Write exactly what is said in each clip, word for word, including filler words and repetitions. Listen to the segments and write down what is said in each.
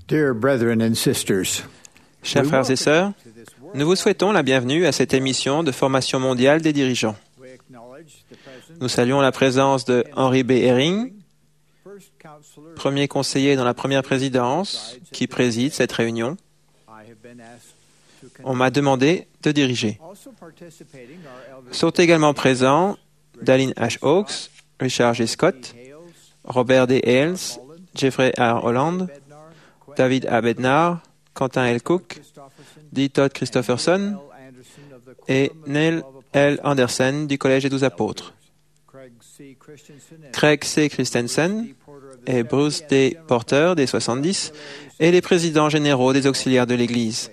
Dear brethren and sisters, Chers frères et sœurs, nous vous souhaitons la bienvenue à cette émission de formation mondiale des dirigeants. Nous saluons la présence de Henry B. Eyring, premier conseiller dans la première présidence, qui préside cette réunion. On m'a demandé de diriger. Sont également présents Dallin H. Oaks, Richard G. Scott, Robert D. Hales, Jeffrey R. Holland, David A. Bednar, Quentin L. Cook, D. Todd Christopherson et Neil L. Anderson du Collège des Douze Apôtres. Craig C. Christensen et Bruce D. Porter des soixante-dix et les présidents généraux des auxiliaires de l'Église.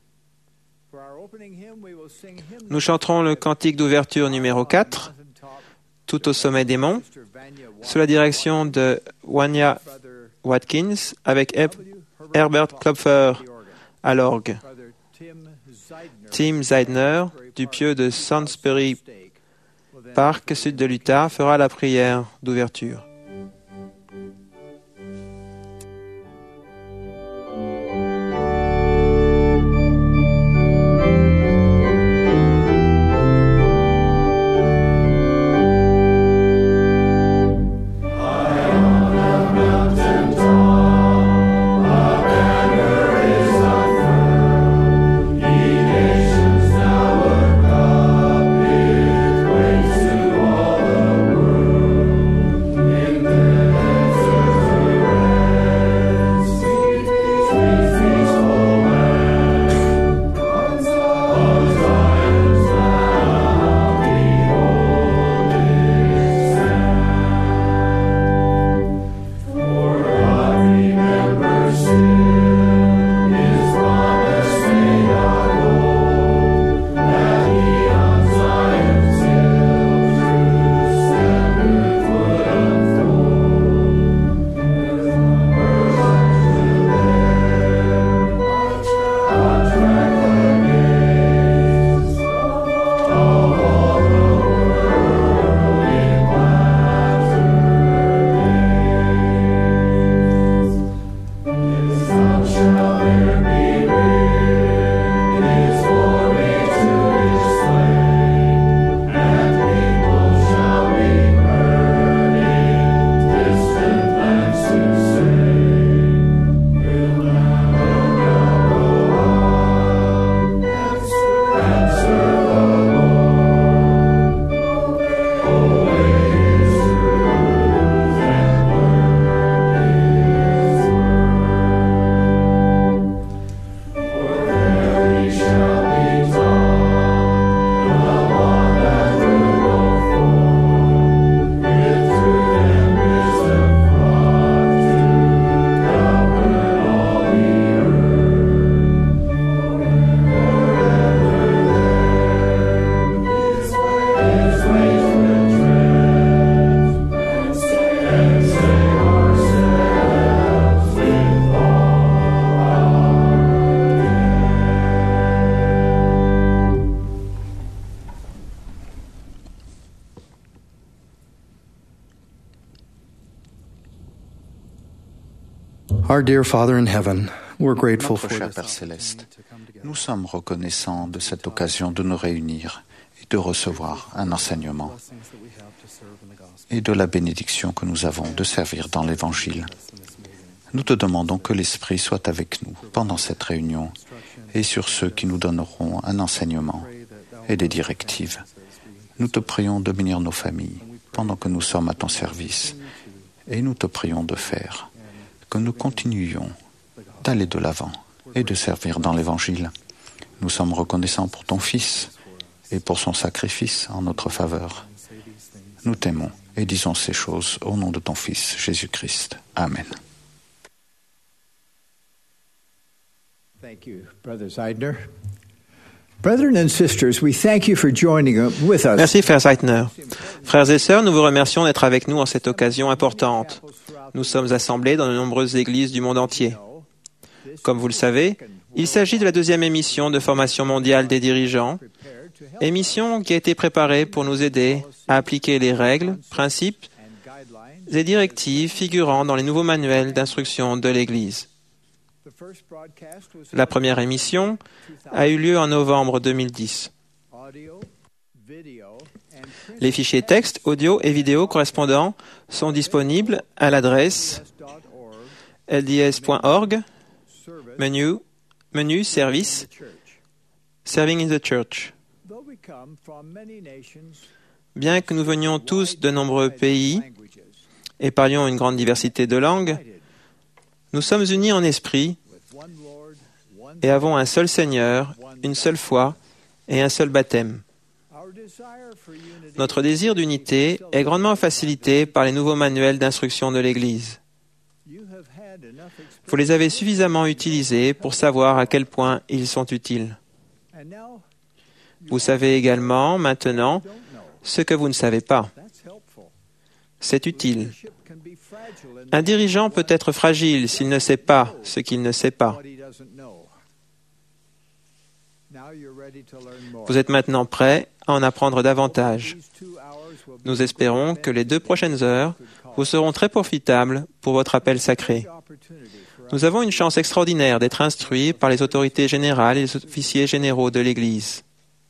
Nous chanterons le cantique d'ouverture numéro quatre, Tout au sommet des monts, sous la direction de Wanya Watkins avec Herbert Klopfer à l'orgue. Tim Zeidner du pieu de Salisbury Park, sud de l'Utah, fera la prière d'ouverture. Our dear Father in heaven, we're grateful Notre for cher this Père Céleste, nous sommes reconnaissants de cette occasion de nous réunir et de recevoir un enseignement et de la bénédiction que nous avons de servir dans l'Évangile. Nous te demandons que l'Esprit soit avec nous pendant cette réunion et sur ceux qui nous donneront un enseignement et des directives. Nous te prions de bénir nos familles pendant que nous sommes à ton service et nous te prions de faire que nous continuions d'aller de l'avant et de servir dans l'Évangile. Nous sommes reconnaissants pour ton Fils et pour son sacrifice en notre faveur. Nous t'aimons et disons ces choses au nom de ton Fils, Jésus-Christ. Amen. Thank you, Brother Zeidner. Brethren and sisters, we thank you for joining with us. Merci, frère Zeidner. Frères et sœurs, nous vous remercions d'être avec nous en cette occasion importante. Nous sommes assemblés dans de nombreuses églises du monde entier. Comme vous le savez, il s'agit de la deuxième émission de formation mondiale des dirigeants, émission qui a été préparée pour nous aider à appliquer les règles, principes et directives figurant dans les nouveaux manuels d'instruction de l'Église. La première émission a eu lieu en novembre deux mille dix. Les fichiers texte, audio et vidéo correspondants sont disponibles à l'adresse l d s point org, menu, menu Service, Serving in the Church. Bien que nous venions tous de nombreux pays et parlions une grande diversité de langues, nous sommes unis en esprit et avons un seul Seigneur, une seule foi et un seul baptême. Notre désir d'unité est grandement facilité par les nouveaux manuels d'instruction de l'Église. Vous les avez suffisamment utilisés pour savoir à quel point ils sont utiles. Vous savez également, maintenant, ce que vous ne savez pas. C'est utile. Un dirigeant peut être fragile s'il ne sait pas ce qu'il ne sait pas. Vous êtes maintenant prêts à en apprendre davantage. Nous espérons que les deux prochaines heures vous seront très profitables pour votre appel sacré. Nous avons une chance extraordinaire d'être instruits par les autorités générales et les officiers généraux de l'Église.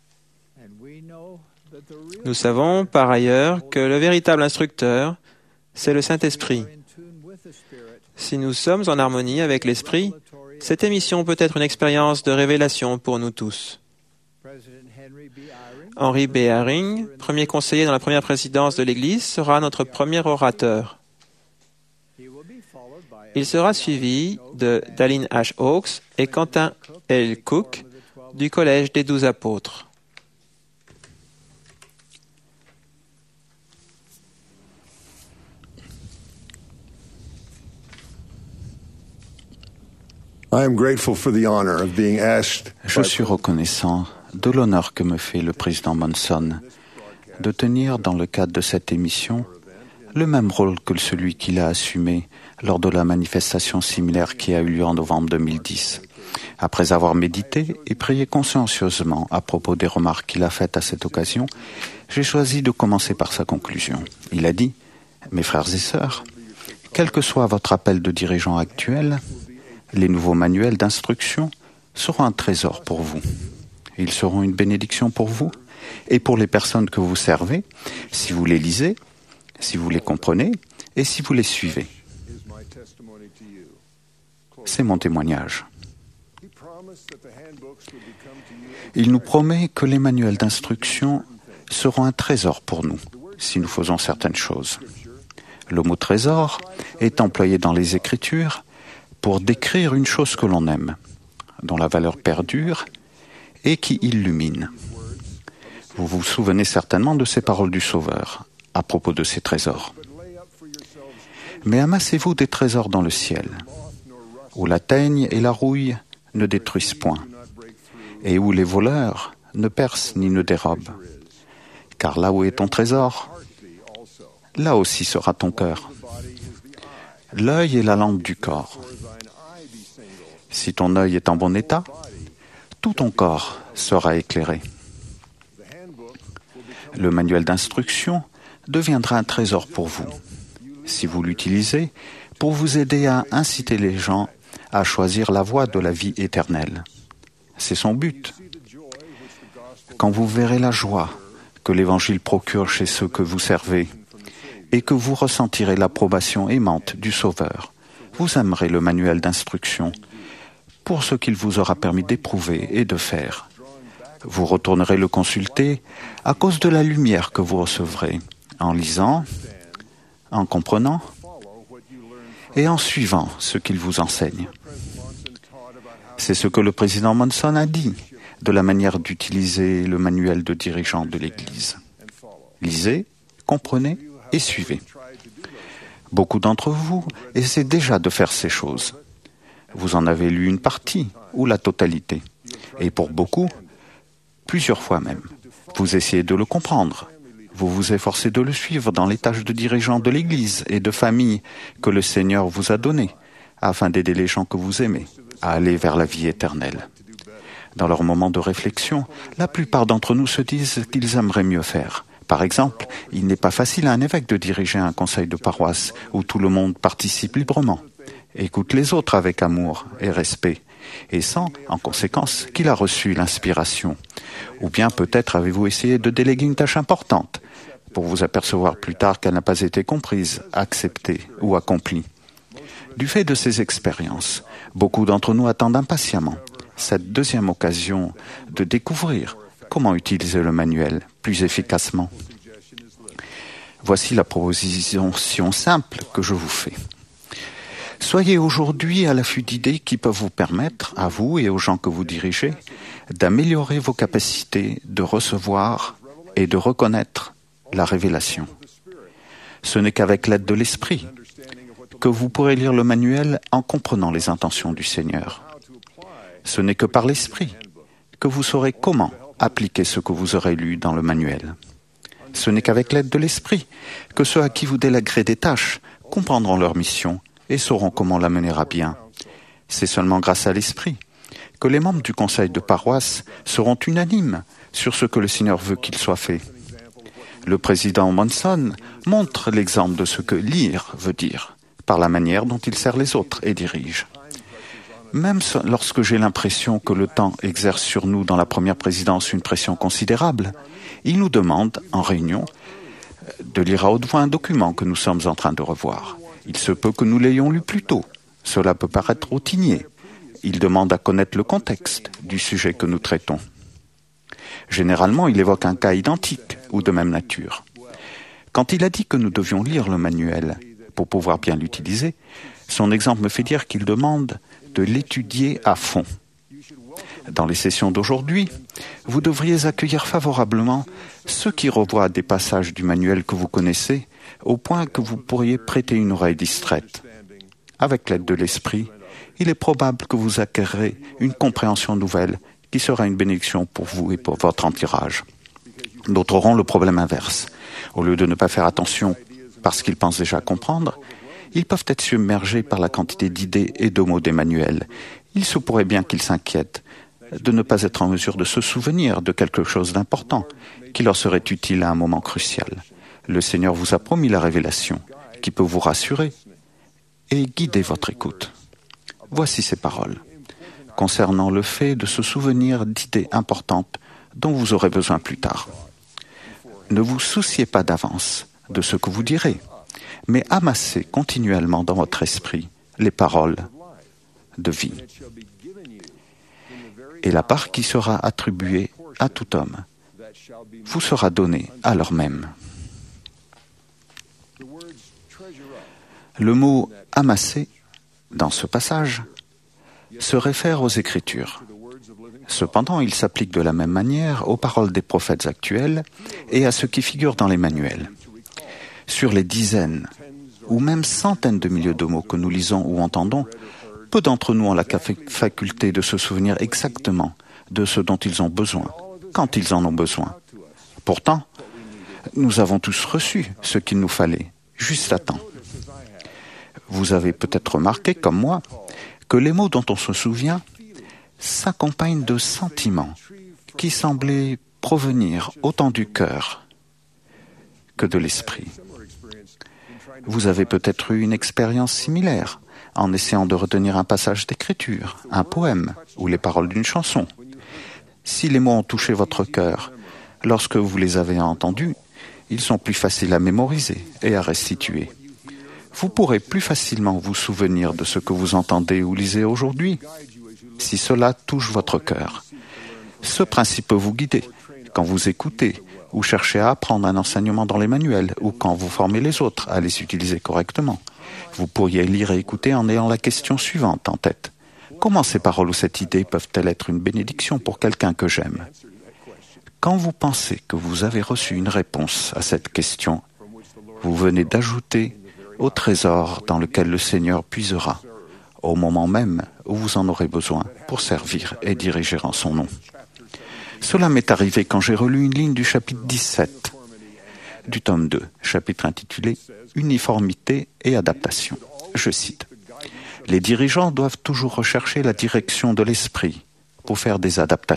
Nous savons par ailleurs que le véritable instructeur, c'est le Saint-Esprit. Si nous sommes en harmonie avec l'Esprit, cette émission peut être une expérience de révélation pour nous tous. Henry B. Eyring, premier conseiller dans la première présidence de l'Église, sera notre premier orateur. Il sera suivi de Dallin H. Oaks et Quentin L. Cook du Collège des Douze Apôtres. Je suis reconnaissant de l'honneur que me fait le président Monson de tenir, dans le cadre de cette émission, le même rôle que celui qu'il a assumé lors de la manifestation similaire qui a eu lieu en novembre deux mille dix. Après avoir médité et prié consciencieusement à propos des remarques qu'il a faites à cette occasion, j'ai choisi de commencer par sa conclusion. Il a dit « Mes frères et sœurs, quel que soit votre appel de dirigeant actuel, les nouveaux manuels d'instruction seront un trésor pour vous. Ils seront une bénédiction pour vous et pour les personnes que vous servez, si vous les lisez, si vous les comprenez et si vous les suivez. C'est mon témoignage. Il nous promet que les manuels d'instruction seront un trésor pour nous, si nous faisons certaines choses. Le mot « trésor » est employé dans les Écritures pour décrire une chose que l'on aime, dont la valeur perdure et qui illumine. Vous vous souvenez certainement de ces paroles du Sauveur à propos de ces trésors. Mais amassez-vous des trésors dans le ciel, où la teigne et la rouille ne détruisent point, et où les voleurs ne percent ni ne dérobent. Car là où est ton trésor, là aussi sera ton cœur. L'œil est la lampe du corps. Si ton œil est en bon état, tout ton corps sera éclairé. Le manuel d'instruction deviendra un trésor pour vous, si vous l'utilisez pour vous aider à inciter les gens à choisir la voie de la vie éternelle. C'est son but. Quand vous verrez la joie que l'Évangile procure chez ceux que vous servez et que vous ressentirez l'approbation aimante du Sauveur, vous aimerez le manuel d'instruction pour ce qu'il vous aura permis d'éprouver et de faire. Vous retournerez le consulter à cause de la lumière que vous recevrez, en lisant, en comprenant et en suivant ce qu'il vous enseigne. C'est ce que le président Monson a dit de la manière d'utiliser le manuel de dirigeant de l'Église. Lisez, comprenez et suivez. Beaucoup d'entre vous essaient déjà de faire ces choses. Vous en avez lu une partie ou la totalité, et pour beaucoup, plusieurs fois même. Vous essayez de le comprendre. Vous vous efforcez de le suivre dans les tâches de dirigeant de l'Église et de famille que le Seigneur vous a données, afin d'aider les gens que vous aimez à aller vers la vie éternelle. Dans leurs moments de réflexion, la plupart d'entre nous se disent qu'ils aimeraient mieux faire. Par exemple, il n'est pas facile à un évêque de diriger un conseil de paroisse où tout le monde participe librement. écoute les autres avec amour et respect, et sent, en conséquence, qu'il a reçu l'inspiration. Ou bien peut-être avez-vous essayé de déléguer une tâche importante, pour vous apercevoir plus tard qu'elle n'a pas été comprise, acceptée ou accomplie. Du fait de ces expériences, beaucoup d'entre nous attendent impatiemment cette deuxième occasion de découvrir comment utiliser le manuel plus efficacement. Voici la proposition simple que je vous fais. Soyez aujourd'hui à l'affût d'idées qui peuvent vous permettre, à vous et aux gens que vous dirigez, d'améliorer vos capacités de recevoir et de reconnaître la révélation. Ce n'est qu'avec l'aide de l'Esprit que vous pourrez lire le manuel en comprenant les intentions du Seigneur. Ce n'est que par l'Esprit que vous saurez comment appliquer ce que vous aurez lu dans le manuel. Ce n'est qu'avec l'aide de l'Esprit que ceux à qui vous déléguerez des tâches comprendront leur mission et sauront comment la mener à bien. C'est seulement grâce à l'Esprit que les membres du conseil de paroisse seront unanimes sur ce que le Seigneur veut qu'il soit fait. Le président Monson montre l'exemple de ce que lire veut dire, par la manière dont il sert les autres et dirige. Même lorsque j'ai l'impression que le temps exerce sur nous dans la première présidence une pression considérable, il nous demande, en réunion, de lire à haute voix un document que nous sommes en train de revoir. Il se peut que nous l'ayons lu plus tôt. Cela peut paraître routinier. Il demande à connaître le contexte du sujet que nous traitons. Généralement, il évoque un cas identique ou de même nature. Quand il a dit que nous devions lire le manuel pour pouvoir bien l'utiliser, son exemple me fait dire qu'il demande de l'étudier à fond. Dans les sessions d'aujourd'hui, vous devriez accueillir favorablement ceux qui revoient des passages du manuel que vous connaissez, au point que vous pourriez prêter une oreille distraite. Avec l'aide de l'Esprit, il est probable que vous acquérerez une compréhension nouvelle qui sera une bénédiction pour vous et pour votre entourage. D'autres auront le problème inverse. Au lieu de ne pas faire attention parce qu'ils pensent déjà comprendre, ils peuvent être submergés par la quantité d'idées et de mots des manuels. Il se pourrait bien qu'ils s'inquiètent de ne pas être en mesure de se souvenir de quelque chose d'important qui leur serait utile à un moment crucial. Le Seigneur vous a promis la révélation qui peut vous rassurer et guider votre écoute. Voici ces paroles concernant le fait de se souvenir d'idées importantes dont vous aurez besoin plus tard. Ne vous souciez pas d'avance de ce que vous direz, mais amassez continuellement dans votre esprit les paroles de vie. Et la part qui sera attribuée à tout homme vous sera donnée à l'heure même. Le mot « amasser » dans ce passage se réfère aux Écritures. Cependant, il s'applique de la même manière aux paroles des prophètes actuels et à ce qui figure dans les manuels. Sur les dizaines ou même centaines de milliers de mots que nous lisons ou entendons, peu d'entre nous ont la faculté de se souvenir exactement de ce dont ils ont besoin, quand ils en ont besoin. Pourtant, nous avons tous reçu ce qu'il nous fallait, juste à temps. Vous avez peut-être remarqué, comme moi, que les mots dont on se souvient s'accompagnent de sentiments qui semblaient provenir autant du cœur que de l'esprit. Vous avez peut-être eu une expérience similaire en essayant de retenir un passage d'écriture, un poème ou les paroles d'une chanson. Si les mots ont touché votre cœur, lorsque vous les avez entendus, ils sont plus faciles à mémoriser et à restituer. Vous pourrez plus facilement vous souvenir de ce que vous entendez ou lisez aujourd'hui, si cela touche votre cœur. Ce principe peut vous guider quand vous écoutez ou cherchez à apprendre un enseignement dans les manuels ou quand vous formez les autres à les utiliser correctement. Vous pourriez lire et écouter en ayant la question suivante en tête. Comment ces paroles ou cette idée peuvent-elles être une bénédiction pour quelqu'un que j'aime? Quand vous pensez que vous avez reçu une réponse à cette question, vous venez d'ajouter au trésor dans lequel le Seigneur puisera, au moment même où vous en aurez besoin pour servir et diriger en son nom. Cela m'est arrivé quand j'ai relu une ligne du chapitre dix-sept du tome deux, chapitre intitulé « Uniformité et adaptation ». Je cite « Les dirigeants doivent toujours rechercher la direction de l'esprit pour faire des adaptations. »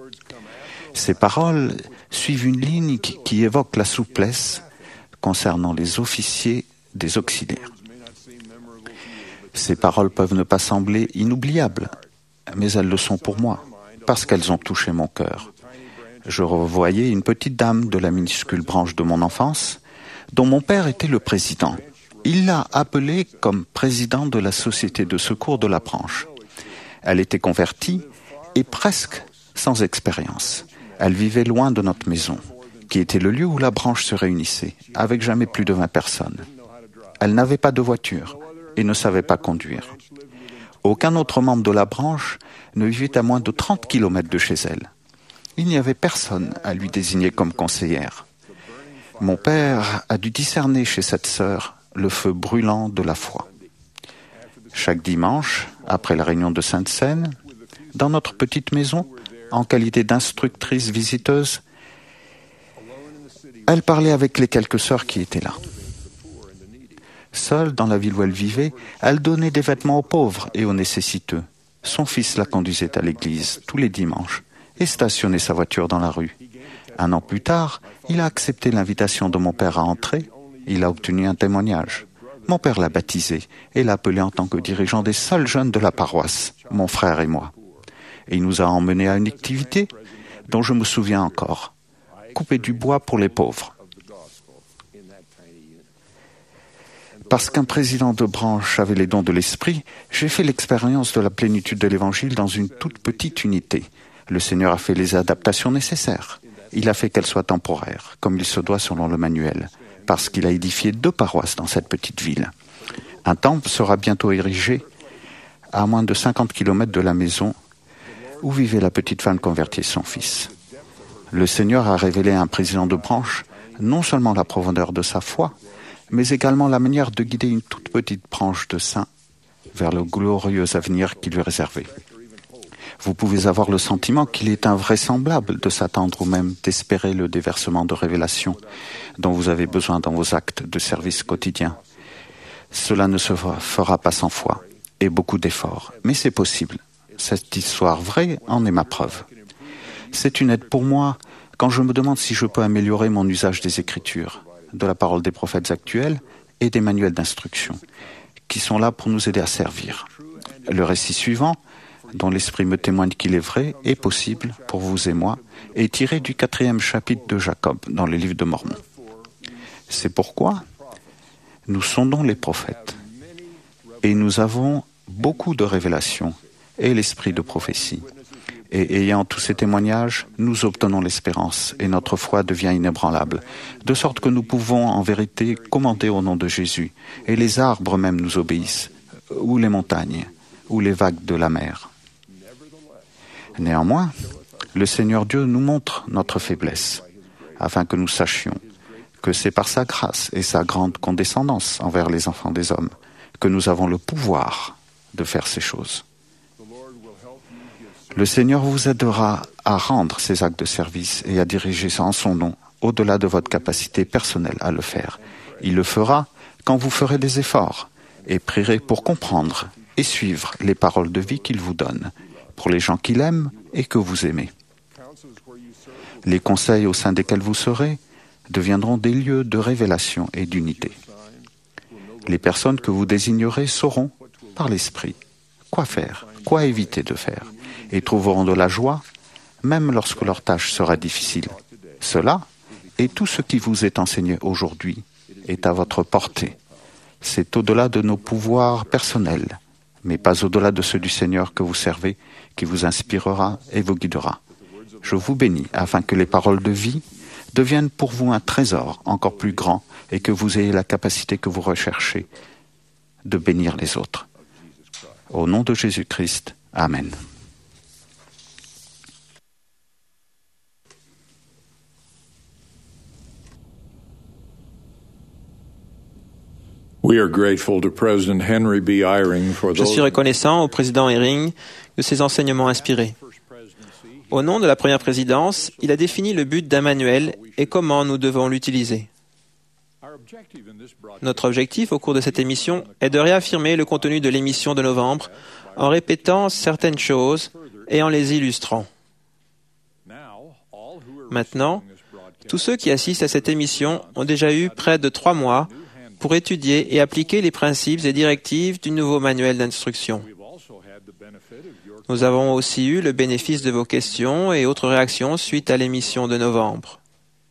Ces paroles suivent une ligne qui, qui évoque la souplesse concernant les officiers des auxiliaires. Ces paroles peuvent ne pas sembler inoubliables, mais elles le sont pour moi, parce qu'elles ont touché mon cœur. Je revoyais une petite dame de la minuscule branche de mon enfance, dont mon père était le président. Il l'a appelée comme président de la société de secours de la branche. Elle était convertie et presque sans expérience. Elle vivait loin de notre maison, qui était le lieu où la branche se réunissait, avec jamais plus de vingt personnes. Elle n'avait pas de voiture et ne savait pas conduire. Aucun autre membre de la branche ne vivait à moins de trente kilomètres de chez elle. Il n'y avait personne à lui désigner comme conseillère. Mon père a dû discerner chez cette sœur le feu brûlant de la foi. Chaque dimanche, après la réunion de Sainte-Seine, dans notre petite maison, en qualité d'instructrice visiteuse, elle parlait avec les quelques sœurs qui étaient là. Seule dans la ville où elle vivait, elle donnait des vêtements aux pauvres et aux nécessiteux. Son fils la conduisait à l'église tous les dimanches et stationnait sa voiture dans la rue. Un an plus tard, il a accepté l'invitation de mon père à entrer. Il a obtenu un témoignage. Mon père l'a baptisé et l'a appelé en tant que dirigeant des seuls jeunes de la paroisse, mon frère et moi. Et il nous a emmenés à une activité dont je me souviens encore. Couper du bois pour les pauvres. Parce qu'un président de branche avait les dons de l'esprit, j'ai fait l'expérience de la plénitude de l'Évangile dans une toute petite unité. Le Seigneur a fait les adaptations nécessaires. Il a fait qu'elles soient temporaires, comme il se doit selon le manuel, parce qu'il a édifié deux paroisses dans cette petite ville. Un temple sera bientôt érigé à moins de cinquante kilomètres de la maison où vivait la petite femme convertie et son fils. Le Seigneur a révélé à un président de branche non seulement la profondeur de sa foi, mais également la manière de guider une toute petite branche de saints vers le glorieux avenir qui lui est réservé. Vous pouvez avoir le sentiment qu'il est invraisemblable de s'attendre ou même d'espérer le déversement de révélations dont vous avez besoin dans vos actes de service quotidien. Cela ne se fera pas sans foi et beaucoup d'efforts, mais c'est possible. Cette histoire vraie en est ma preuve. C'est une aide pour moi quand je me demande si je peux améliorer mon usage des Écritures, de la parole des prophètes actuels et des manuels d'instruction, qui sont là pour nous aider à servir. Le récit suivant, dont l'Esprit me témoigne qu'il est vrai, est possible pour vous et moi, est tiré du quatrième chapitre de Jacob dans le livre de Mormon. C'est pourquoi nous sondons les prophètes et nous avons beaucoup de révélations et l'esprit de prophétie. Et ayant tous ces témoignages, nous obtenons l'espérance et notre foi devient inébranlable, de sorte que nous pouvons en vérité commander au nom de Jésus, et les arbres même nous obéissent, ou les montagnes, ou les vagues de la mer. Néanmoins, le Seigneur Dieu nous montre notre faiblesse, afin que nous sachions que c'est par sa grâce et sa grande condescendance envers les enfants des hommes que nous avons le pouvoir de faire ces choses. Le Seigneur vous aidera à rendre ces actes de service et à diriger en son nom au-delà de votre capacité personnelle à le faire. Il le fera quand vous ferez des efforts et prierez pour comprendre et suivre les paroles de vie qu'il vous donne pour les gens qu'il aime et que vous aimez. Les conseils au sein desquels vous serez deviendront des lieux de révélation et d'unité. Les personnes que vous désignerez sauront, par l'Esprit, quoi faire, quoi éviter de faire, et trouveront de la joie, même lorsque leur tâche sera difficile. Cela, et tout ce qui vous est enseigné aujourd'hui, est à votre portée. C'est au-delà de nos pouvoirs personnels, mais pas au-delà de ceux du Seigneur que vous servez, qui vous inspirera et vous guidera. Je vous bénis afin que les paroles de vie deviennent pour vous un trésor encore plus grand et que vous ayez la capacité que vous recherchez de bénir les autres. Au nom de Jésus-Christ, Amen. Je suis reconnaissant au président Eyring de ses enseignements inspirés. Au nom de la première présidence, il a défini le but d'un manuel et comment nous devons l'utiliser. Notre objectif au cours de cette émission est de réaffirmer le contenu de l'émission de novembre en répétant certaines choses et en les illustrant. Maintenant, tous ceux qui assistent à cette émission ont déjà eu près de trois mois pour étudier et appliquer les principes et directives du nouveau manuel d'instruction. Nous avons aussi eu le bénéfice de vos questions et autres réactions suite à l'émission de novembre.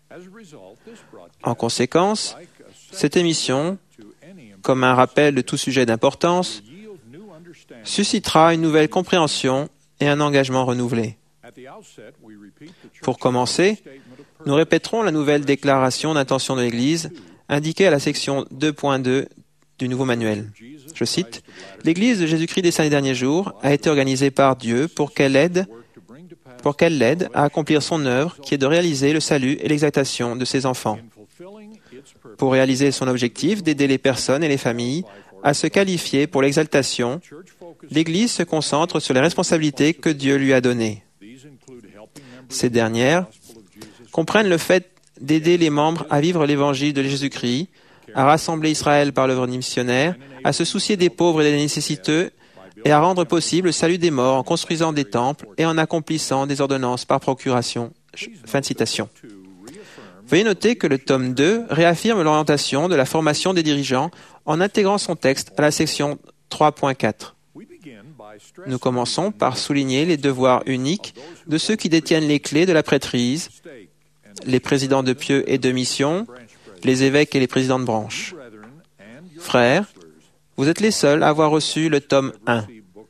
En conséquence, cette émission, comme un rappel de tout sujet d'importance, suscitera une nouvelle compréhension et un engagement renouvelé. Pour commencer, nous répéterons la nouvelle déclaration d'intention de l'Église indiquée à la section deux point deux du nouveau manuel. Je cite, « L'Église de Jésus-Christ des Saints des derniers jours a été organisée par Dieu pour qu'elle aide, pour qu'elle l'aide à accomplir son œuvre qui est de réaliser le salut et l'exaltation de ses enfants. Pour réaliser son objectif d'aider les personnes et les familles à se qualifier pour l'exaltation, l'Église se concentre sur les responsabilités que Dieu lui a données. Ces dernières comprennent le fait d'aider les membres à vivre l'Évangile de Jésus-Christ, à rassembler Israël par l'œuvre missionnaire, à se soucier des pauvres et des nécessiteux, et à rendre possible le salut des morts en construisant des temples et en accomplissant des ordonnances par procuration. » Fin de citation. Veuillez noter que le tome deux réaffirme l'orientation de la formation des dirigeants en intégrant son texte à la section trois point quatre. Nous commençons par souligner les devoirs uniques de ceux qui détiennent les clés de la prêtrise, les présidents de pieux et de mission, les évêques et les présidents de branche. Frères, vous êtes les seuls à avoir reçu le tome un.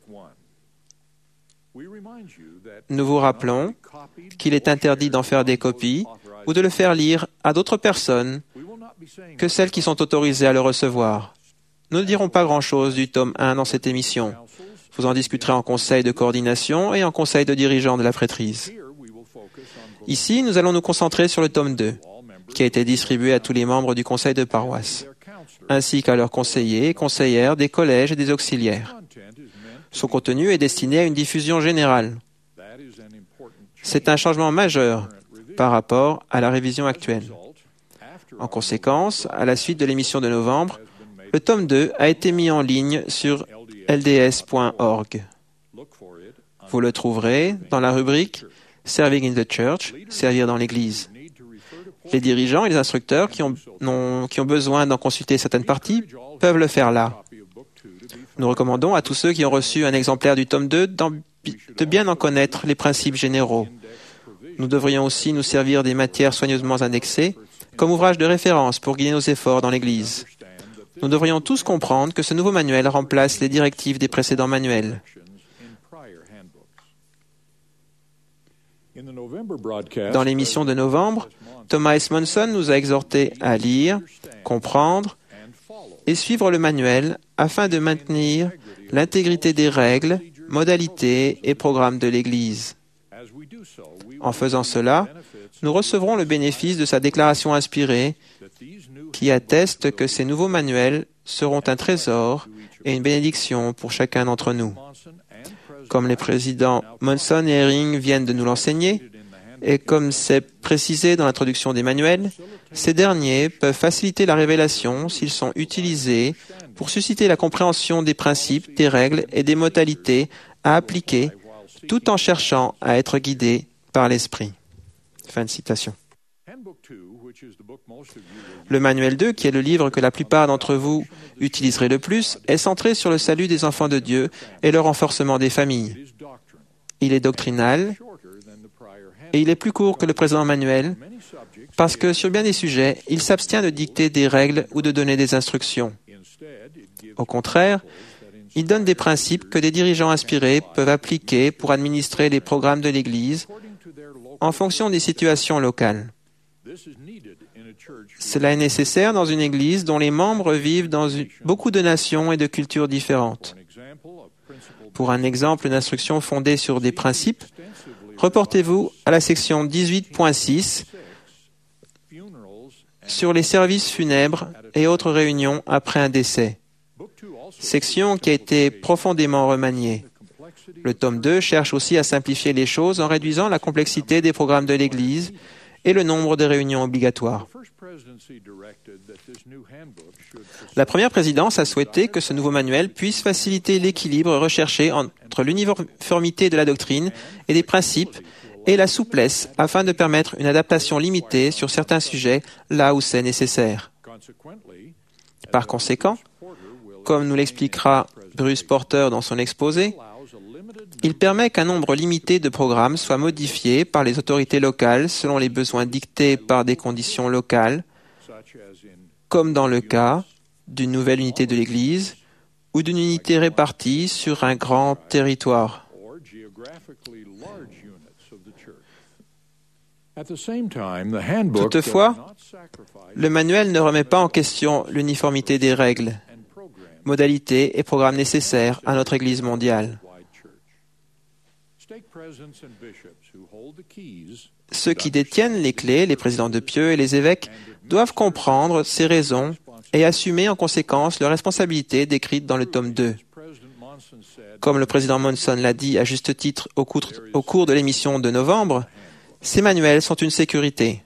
Nous vous rappelons qu'il est interdit d'en faire des copies ou de le faire lire à d'autres personnes que celles qui sont autorisées à le recevoir. Nous ne dirons pas grand-chose du tome un dans cette émission. Vous en discuterez en conseil de coordination et en conseil de dirigeants de la prêtrise. Ici, nous allons nous concentrer sur le tome deux, qui a été distribué à tous les membres du conseil de paroisse, ainsi qu'à leurs conseillers et conseillères des collèges et des auxiliaires. Son contenu est destiné à une diffusion générale. C'est un changement majeur par rapport à la révision actuelle. En conséquence, à la suite de l'émission de novembre, le tome deux a été mis en ligne sur L D S point org. Vous le trouverez dans la rubrique « Serving in the Church », « Servir dans l'Église ». Les dirigeants et les instructeurs qui ont, non, qui ont besoin d'en consulter certaines parties peuvent le faire là. Nous recommandons à tous ceux qui ont reçu un exemplaire du tome deux de bien en connaître les principes généraux. Nous devrions aussi nous servir des matières soigneusement indexées comme ouvrage de référence pour guider nos efforts dans l'Église. Nous devrions tous comprendre que ce nouveau manuel remplace les directives des précédents manuels. Dans l'émission de novembre, Thomas S. Monson nous a exhortés à lire, comprendre et suivre le manuel afin de maintenir l'intégrité des règles, modalités et programmes de l'Église. En faisant cela, nous recevrons le bénéfice de sa déclaration inspirée qui atteste que ces nouveaux manuels seront un trésor et une bénédiction pour chacun d'entre nous. Comme les présidents Monson et Herring viennent de nous l'enseigner, et comme c'est précisé dans l'introduction des manuels, ces derniers peuvent faciliter la révélation s'ils sont utilisés pour susciter la compréhension des principes, des règles et des modalités à appliquer, tout en cherchant à être guidés par l'Esprit. Fin de citation. Le manuel deux, qui est le livre que la plupart d'entre vous utiliseraient le plus, est centré sur le salut des enfants de Dieu et le renforcement des familles. Il est doctrinal et il est plus court que le précédent manuel parce que sur bien des sujets, il s'abstient de dicter des règles ou de donner des instructions. Au contraire, il donne des principes que des dirigeants inspirés peuvent appliquer pour administrer les programmes de l'Église en fonction des situations locales. Cela est nécessaire dans une Église dont les membres vivent dans une, beaucoup de nations et de cultures différentes. Pour un exemple d'instruction fondée sur des principes, reportez-vous à la section dix-huit point six sur les services funèbres et autres réunions après un décès, section qui a été profondément remaniée. Le tome deux cherche aussi à simplifier les choses en réduisant la complexité des programmes de l'Église et le nombre de réunions obligatoires. La première présidence a souhaité que ce nouveau manuel puisse faciliter l'équilibre recherché entre l'uniformité de la doctrine et des principes et la souplesse afin de permettre une adaptation limitée sur certains sujets là où c'est nécessaire. Par conséquent, comme nous l'expliquera Bruce Porter dans son exposé, il permet qu'un nombre limité de programmes soit modifié par les autorités locales selon les besoins dictés par des conditions locales, comme dans le cas d'une nouvelle unité de l'Église ou d'une unité répartie sur un grand territoire. Toutefois, le manuel ne remet pas en question l'uniformité des règles, modalités et programmes nécessaires à notre Église mondiale. Ceux qui détiennent les clés, les présidents de pieux et les évêques, doivent comprendre ces raisons et assumer en conséquence leurs responsabilités décrites dans le tome deux. Comme le président Monson l'a dit à juste titre au cours, au cours de l'émission de novembre, ces manuels sont une sécurité.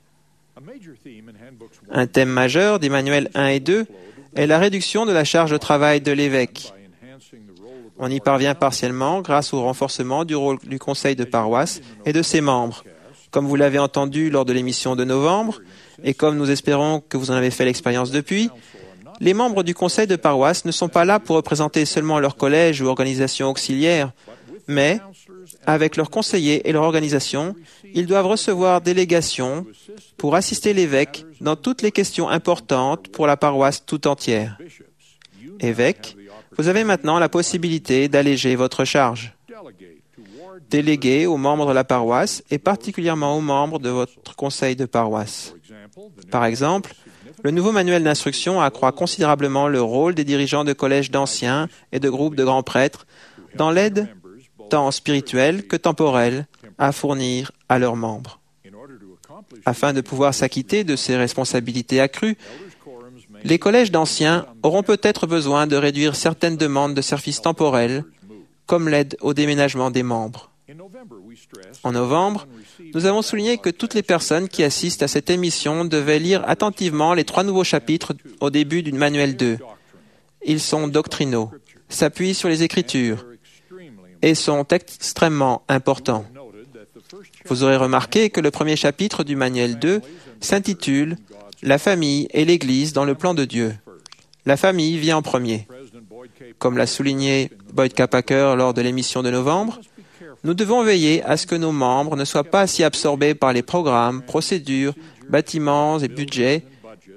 Un thème majeur des manuels un et deux est la réduction de la charge de travail de l'évêque. On y parvient partiellement grâce au renforcement du rôle du conseil de paroisse et de ses membres. Comme vous l'avez entendu lors de l'émission de novembre, et comme nous espérons que vous en avez fait l'expérience depuis, les membres du conseil de paroisse ne sont pas là pour représenter seulement leur collège ou organisation auxiliaire, mais, avec leurs conseillers et leur organisation, ils doivent recevoir délégation pour assister l'évêque dans toutes les questions importantes pour la paroisse tout entière. Évêque, vous avez maintenant la possibilité d'alléger votre charge. Déléguez aux membres de la paroisse et particulièrement aux membres de votre conseil de paroisse. Par exemple, le nouveau manuel d'instruction accroît considérablement le rôle des dirigeants de collèges d'anciens et de groupes de grands prêtres dans l'aide tant spirituelle que temporelle à fournir à leurs membres. Afin de pouvoir s'acquitter de ces responsabilités accrues, les collèges d'anciens auront peut-être besoin de réduire certaines demandes de services temporels, comme l'aide au déménagement des membres. En novembre, nous avons souligné que toutes les personnes qui assistent à cette émission devaient lire attentivement les trois nouveaux chapitres au début du manuel deux. Ils sont doctrinaux, s'appuient sur les Écritures et sont extrêmement importants. Vous aurez remarqué que le premier chapitre du manuel deux s'intitule « La famille et l'Église dans le plan de Dieu ». La famille vient en premier. Comme l'a souligné Boyd K. Packer lors de l'émission de novembre, nous devons veiller à ce que nos membres ne soient pas si absorbés par les programmes, procédures, bâtiments et budgets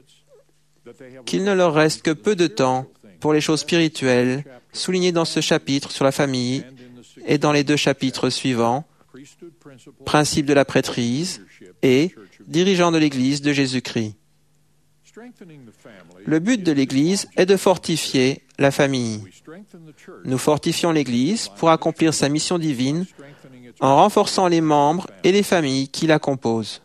qu'il ne leur reste que peu de temps pour les choses spirituelles soulignées dans ce chapitre sur la famille et dans les deux chapitres suivants, principe de la prêtrise et dirigeant de l'Église de Jésus-Christ. Le but de l'Église est de fortifier la famille. Nous fortifions l'Église pour accomplir sa mission divine en renforçant les membres et les familles qui la composent.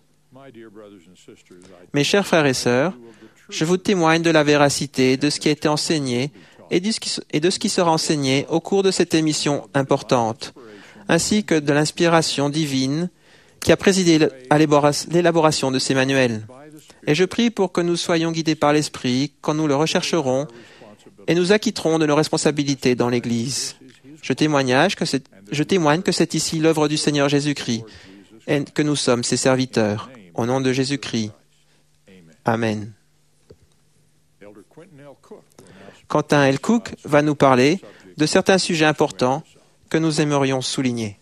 Mes chers frères et sœurs, je vous témoigne de la véracité de ce qui a été enseigné et de ce qui sera enseigné au cours de cette émission importante, ainsi que de l'inspiration divine qui a présidé à l'élaboration de ces manuels. Et je prie pour que nous soyons guidés par l'Esprit quand nous le rechercherons et nous acquitterons de nos responsabilités dans l'Église. Je témoigne que c'est, je témoigne que c'est ici l'œuvre du Seigneur Jésus-Christ et que nous sommes ses serviteurs. Au nom de Jésus-Christ. Amen. Quentin L. Cook va nous parler de certains sujets importants que nous aimerions souligner.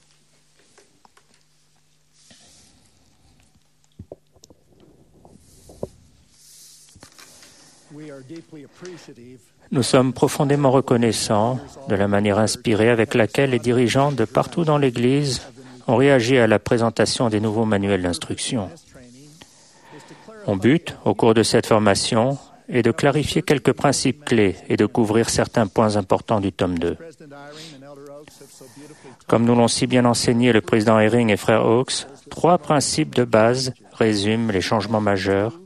Nous sommes profondément reconnaissants de la manière inspirée avec laquelle les dirigeants de partout dans l'Église ont réagi à la présentation des nouveaux manuels d'instruction. Mon but, au cours de cette formation, est de clarifier quelques principes clés et de couvrir certains points importants du tome deux. Comme nous l'ont si bien enseigné le président Eyring et frère Oaks, trois principes de base résument les changements majeurs.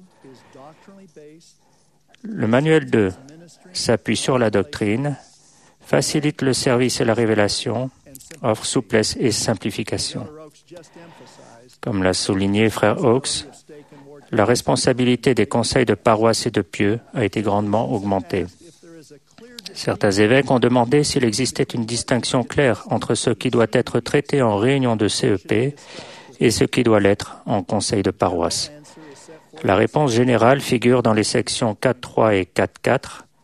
Le manuel deux s'appuie sur la doctrine, facilite le service et la révélation, offre souplesse et simplification. Comme l'a souligné frère Oaks, la responsabilité des conseils de paroisse et de pieux a été grandement augmentée. Certains évêques ont demandé s'il existait une distinction claire entre ce qui doit être traité en réunion de C E P et ce qui doit l'être en conseil de paroisse. La réponse générale figure dans les sections quatre point trois et quatre point quatre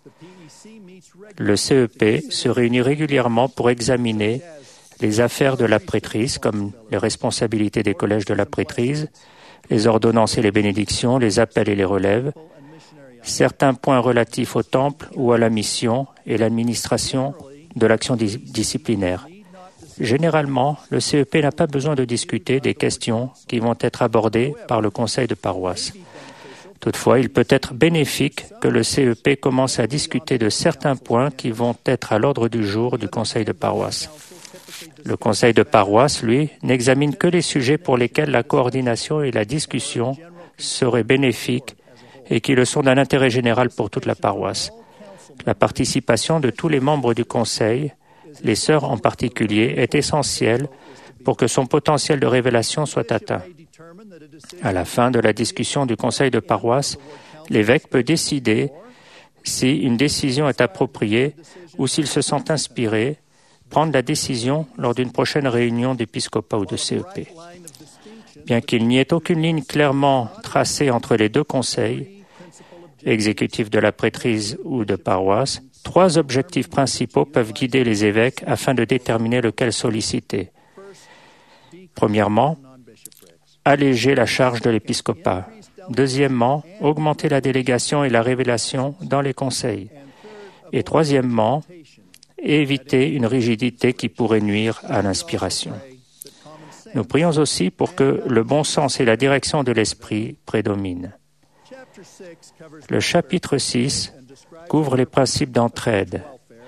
Le C E P se réunit régulièrement pour examiner les affaires de la prêtrise, comme les responsabilités des collèges de la prêtrise, les ordonnances et les bénédictions, les appels et les relèves, certains points relatifs au temple ou à la mission et l'administration de l'action dis- disciplinaire. Généralement, le C E P n'a pas besoin de discuter des questions qui vont être abordées par le conseil de paroisse. Toutefois, il peut être bénéfique que le C E P commence à discuter de certains points qui vont être à l'ordre du jour du conseil de paroisse. Le conseil de paroisse, lui, n'examine que les sujets pour lesquels la coordination et la discussion seraient bénéfiques et qui le sont d'un intérêt général pour toute la paroisse. La participation de tous les membres du conseil, les sœurs en particulier, est essentielle pour que son potentiel de révélation soit atteint. À la fin de la discussion du conseil de paroisse, l'évêque peut décider si une décision est appropriée ou s'il se sent inspiré, prendre la décision lors d'une prochaine réunion d'épiscopat ou de C E P. Bien qu'il n'y ait aucune ligne clairement tracée entre les deux conseils, exécutifs de la prêtrise ou de paroisse, trois objectifs principaux peuvent guider les évêques afin de déterminer lequel solliciter. Premièrement, alléger la charge de l'épiscopat. Deuxièmement, augmenter la délégation et la révélation dans les conseils. Et troisièmement, éviter une rigidité qui pourrait nuire à l'inspiration. Nous prions aussi pour que le bon sens et la direction de l'esprit prédominent. Le chapitre six couvre les principes d'entraide.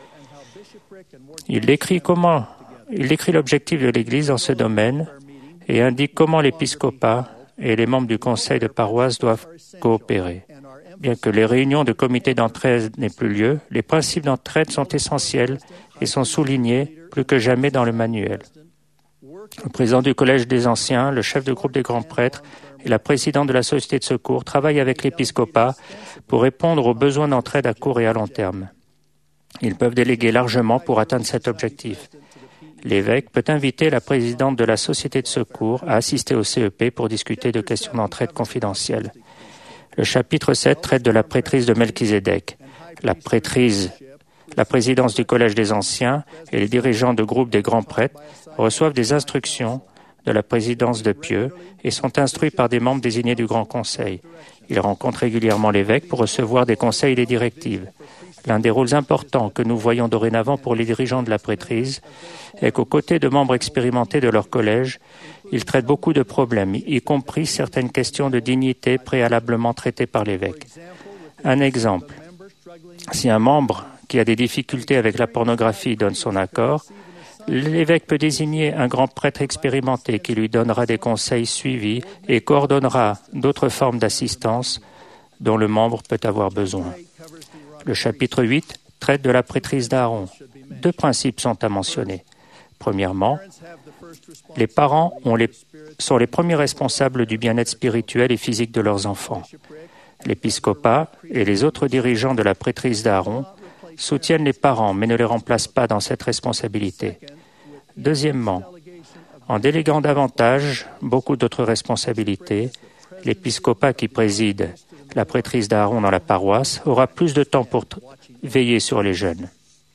Il décrit comment, il décrit l'objectif de l'Église dans ce domaine et indique comment l'épiscopat et les membres du conseil de paroisse doivent coopérer. Bien que les réunions de comité d'entraide n'aient plus lieu, les principes d'entraide sont essentiels et sont soulignés plus que jamais dans le manuel. Le président du Collège des Anciens, le chef de groupe des grands prêtres et la présidente de la Société de secours travaillent avec l'épiscopat pour répondre aux besoins d'entraide à court et à long terme. Ils peuvent déléguer largement pour atteindre cet objectif. L'évêque peut inviter la présidente de la Société de secours à assister au C E P pour discuter de questions d'entraide confidentielles. Le chapitre sept traite de la prêtrise de Melchizedek. La prêtrise, la présidence du Collège des Anciens et les dirigeants de groupe des grands prêtres reçoivent des instructions de la présidence de Pieux et sont instruits par des membres désignés du Grand Conseil. Ils rencontrent régulièrement l'évêque pour recevoir des conseils et des directives. L'un des rôles importants que nous voyons dorénavant pour les dirigeants de la prêtrise est qu'aux côtés de membres expérimentés de leur collège, ils traitent beaucoup de problèmes, y compris certaines questions de dignité préalablement traitées par l'évêque. Un exemple, si un membre qui a des difficultés avec la pornographie donne son accord, l'évêque peut désigner un grand prêtre expérimenté qui lui donnera des conseils suivis et coordonnera d'autres formes d'assistance dont le membre peut avoir besoin. Le chapitre huit traite de la prêtrise d'Aaron. Deux principes sont à mentionner. Premièrement, les parents ont les, sont les premiers responsables du bien-être spirituel et physique de leurs enfants. L'épiscopat et les autres dirigeants de la prêtrise d'Aaron soutiennent les parents mais ne les remplacent pas dans cette responsabilité. Deuxièmement, en déléguant davantage beaucoup d'autres responsabilités, l'épiscopat qui préside la prêtrise d'Aaron dans la paroisse aura plus de temps pour t- veiller sur les jeunes.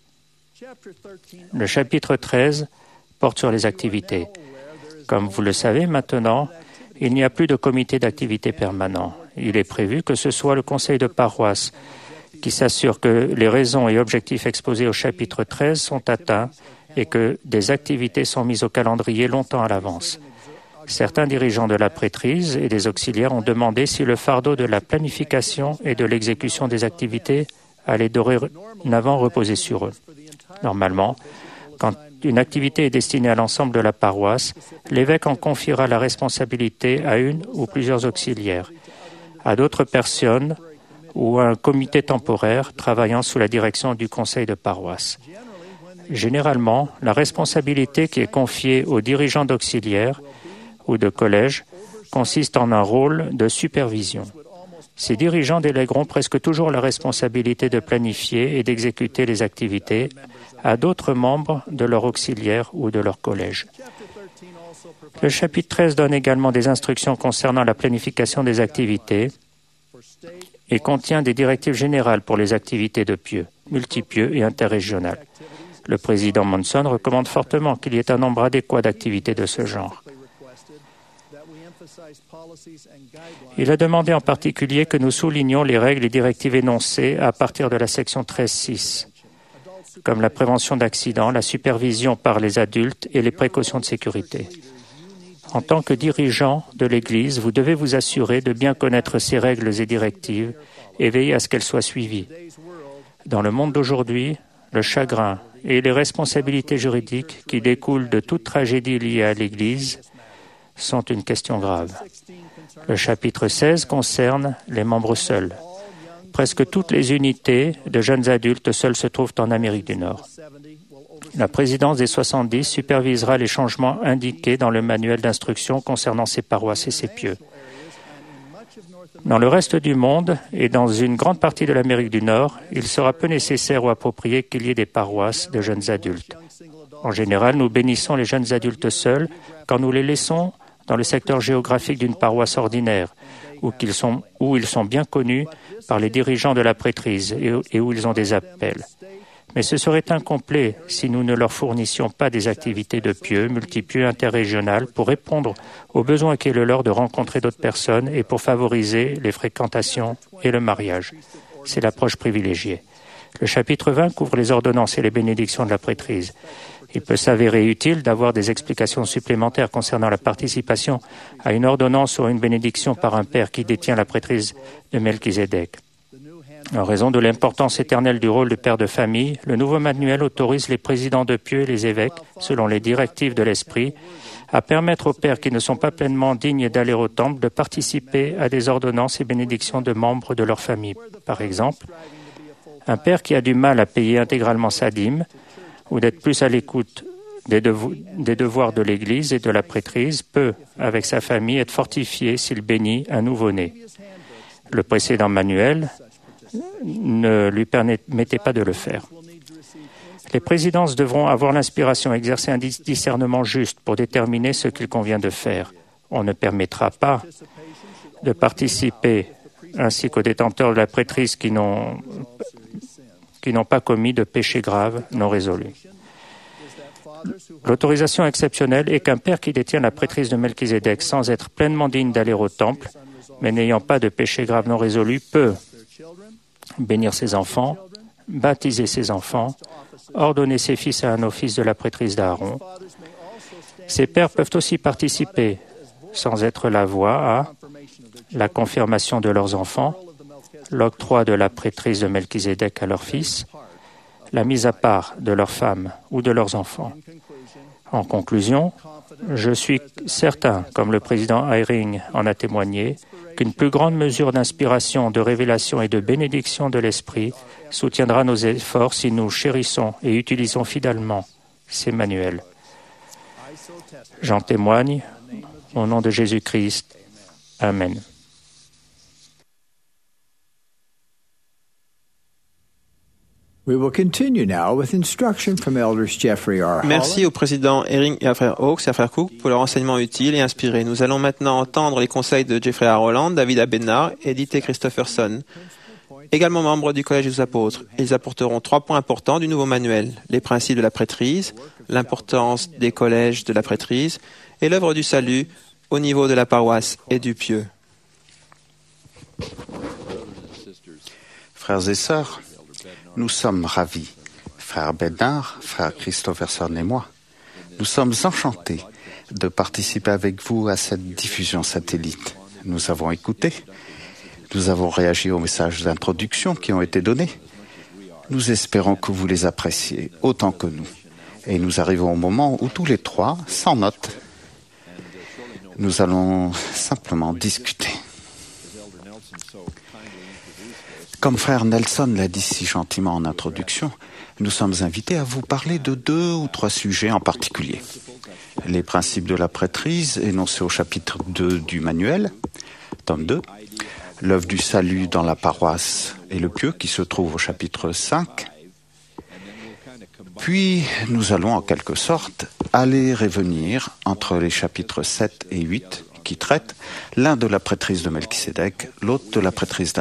Le chapitre treize porte sur les activités. Comme vous le savez maintenant, il n'y a plus de comité d'activité permanent. Il est prévu que ce soit le conseil de paroisse qui s'assure que les raisons et objectifs exposés au chapitre treize sont atteints et que des activités sont mises au calendrier longtemps à l'avance. Certains dirigeants de la prêtrise et des auxiliaires ont demandé si le fardeau de la planification et de l'exécution des activités allait dorénavant reposer sur eux. Normalement, quand une activité est destinée à l'ensemble de la paroisse, l'évêque en confiera la responsabilité à une ou plusieurs auxiliaires, à d'autres personnes ou à un comité temporaire travaillant sous la direction du conseil de paroisse. Généralement, la responsabilité qui est confiée aux dirigeants d'auxiliaires ou de collège consiste en un rôle de supervision. Ces dirigeants délègueront presque toujours la responsabilité de planifier et d'exécuter les activités à d'autres membres de leur auxiliaire ou de leur collège. Le chapitre treize donne également des instructions concernant la planification des activités et contient des directives générales pour les activités de pieux, multipieux et interrégionales. Le président Monson recommande fortement qu'il y ait un nombre adéquat d'activités de ce genre. Il a demandé en particulier que nous soulignions les règles et directives énoncées à partir de la section treize six, comme la prévention d'accidents, la supervision par les adultes et les précautions de sécurité. En tant que dirigeant de l'Église, vous devez vous assurer de bien connaître ces règles et directives et veiller à ce qu'elles soient suivies. Dans le monde d'aujourd'hui, le chagrin et les responsabilités juridiques qui découlent de toute tragédie liée à l'Église sont une question grave. Le chapitre seize concerne les membres seuls. Presque toutes les unités de jeunes adultes seuls se trouvent en Amérique du Nord. La présidence des soixante-dix supervisera les changements indiqués dans le manuel d'instruction concernant ces paroisses et ces pieux. Dans le reste du monde et dans une grande partie de l'Amérique du Nord, il sera peu nécessaire ou approprié qu'il y ait des paroisses de jeunes adultes. En général, nous bénissons les jeunes adultes seuls quand nous les laissons dans le secteur géographique d'une paroisse ordinaire, où ils sont, où ils sont bien connus par les dirigeants de la prêtrise et, et où ils ont des appels. Mais ce serait incomplet si nous ne leur fournissions pas des activités de pieux, multipieux, interrégionales pour répondre aux besoins qui est le leur de rencontrer d'autres personnes et pour favoriser les fréquentations et le mariage. C'est l'approche privilégiée. Le chapitre vingt couvre les ordonnances et les bénédictions de la prêtrise. Il peut s'avérer utile d'avoir des explications supplémentaires concernant la participation à une ordonnance ou à une bénédiction par un père qui détient la prêtrise de Melchizedek. En raison de l'importance éternelle du rôle de père de famille, le nouveau manuel autorise les présidents de pieux et les évêques, selon les directives de l'Esprit, à permettre aux pères qui ne sont pas pleinement dignes d'aller au temple de participer à des ordonnances et bénédictions de membres de leur famille. Par exemple, un père qui a du mal à payer intégralement sa dîme ou d'être plus à l'écoute des, devo- des devoirs de l'Église et de la prêtrise peut, avec sa famille, être fortifié s'il bénit un nouveau-né. Le précédent manuel ne lui permettait pas de le faire. Les présidences devront avoir l'inspiration, exercer un discernement juste pour déterminer ce qu'il convient de faire. On ne permettra pas de participer, ainsi qu'aux détenteurs de la prêtrise qui n'ont, qui n'ont pas commis de péché grave non résolu. L'autorisation exceptionnelle est qu'un père qui détient la prêtrise de Melchizedek sans être pleinement digne d'aller au temple, mais n'ayant pas de péché grave non résolu, peut bénir ses enfants, baptiser ses enfants, ordonner ses fils à un office de la prêtrise d'Aaron. Ces pères peuvent aussi participer, sans être la voix, à la confirmation de leurs enfants, l'octroi de la prêtrise de Melchizedek à leurs fils, la mise à part de leurs femmes ou de leurs enfants. En conclusion, je suis certain, comme le président Eyring en a témoigné, qu'une plus grande mesure d'inspiration, de révélation et de bénédiction de l'Esprit soutiendra nos efforts si nous chérissons et utilisons fidèlement ces manuels. J'en témoigne au nom de Jésus-Christ. Amen. Merci au président Eyring et à frère Hawks et à frère Cook pour leur enseignement utile et inspiré. Nous allons maintenant entendre les conseils de Jeffrey R. Holland, David Abednar et D T Christopherson, également membres du Collège des apôtres. Ils apporteront trois points importants du nouveau manuel: les principes de la prêtrise, l'importance des collèges de la prêtrise et l'œuvre du salut au niveau de la paroisse et du pieux. Frères et sœurs, nous sommes ravis, frère Bednar, frère Christopherson et moi. Nous sommes enchantés de participer avec vous à cette diffusion satellite. Nous avons écouté, nous avons réagi aux messages d'introduction qui ont été donnés. Nous espérons que vous les appréciez autant que nous. Et nous arrivons au moment où tous les trois, sans note, nous allons simplement discuter. Comme frère Nelson l'a dit si gentiment en introduction, nous sommes invités à vous parler de deux ou trois sujets en particulier. Les principes de la prêtrise énoncés au chapitre deux du manuel, tome deux, l'œuvre du salut dans la paroisse et le pieux qui se trouve au chapitre cinq. Puis nous allons en quelque sorte aller et revenir entre les chapitres sept et huit qui traitent l'un de la prêtrise de Melchizedek, l'autre de la prêtrise d'Aaron.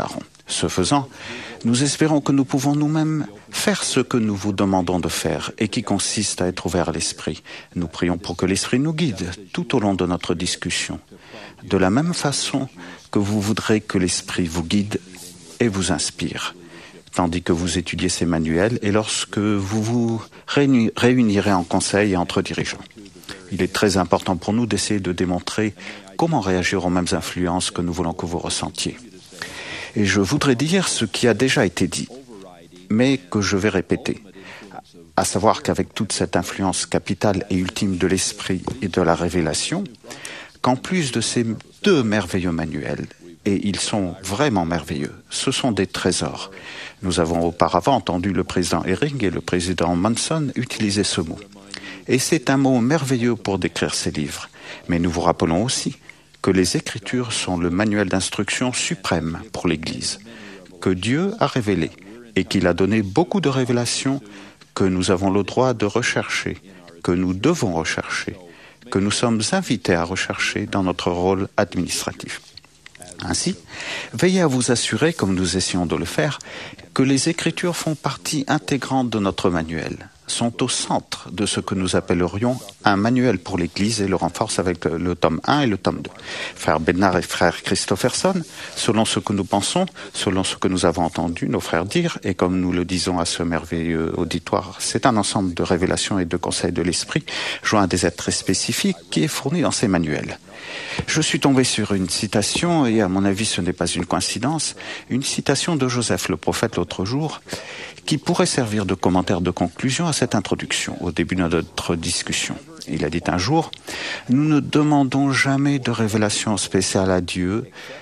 Ce faisant, nous espérons que nous pouvons nous-mêmes faire ce que nous vous demandons de faire et qui consiste à être ouverts à l'Esprit. Nous prions pour que l'Esprit nous guide tout au long de notre discussion, de la même façon que vous voudrez que l'Esprit vous guide et vous inspire, tandis que vous étudiez ces manuels et lorsque vous vous réunirez en conseil et entre dirigeants. Il est très important pour nous d'essayer de démontrer comment réagir aux mêmes influences que nous voulons que vous ressentiez. Et je voudrais dire ce qui a déjà été dit, mais que je vais répéter, à savoir qu'avec toute cette influence capitale et ultime de l'esprit et de la révélation, qu'en plus de ces deux merveilleux manuels, et ils sont vraiment merveilleux, ce sont des trésors. Nous avons auparavant entendu le président Ehring et le président Monson utiliser ce mot. Et c'est un mot merveilleux pour décrire ces livres. Mais nous vous rappelons aussi que les Écritures sont le manuel d'instruction suprême pour l'Église, que Dieu a révélé et qu'il a donné beaucoup de révélations que nous avons le droit de rechercher, que nous devons rechercher, que nous sommes invités à rechercher dans notre rôle administratif. Ainsi, veillez à vous assurer, comme nous essayons de le faire, que les Écritures font partie intégrante de notre manuel, sont au centre de ce que nous appellerions un manuel pour l'Église et le renforcent avec le, le tome un et le tome deux. Frère Bednar et frère Christopherson, selon ce que nous pensons, selon ce que nous avons entendu nos frères dire, et comme nous le disons à ce merveilleux auditoire, c'est un ensemble de révélations et de conseils de l'Esprit, joint à des êtres très spécifiques, qui est fourni dans ces manuels. Je suis tombé sur une citation, et à mon avis ce n'est pas une coïncidence, une citation de Joseph le prophète l'autre jour, qui pourrait servir de commentaire de conclusion à cette introduction, au début de notre discussion. Il a dit un jour, « Nous ne demandons jamais de révélation spéciale à Dieu,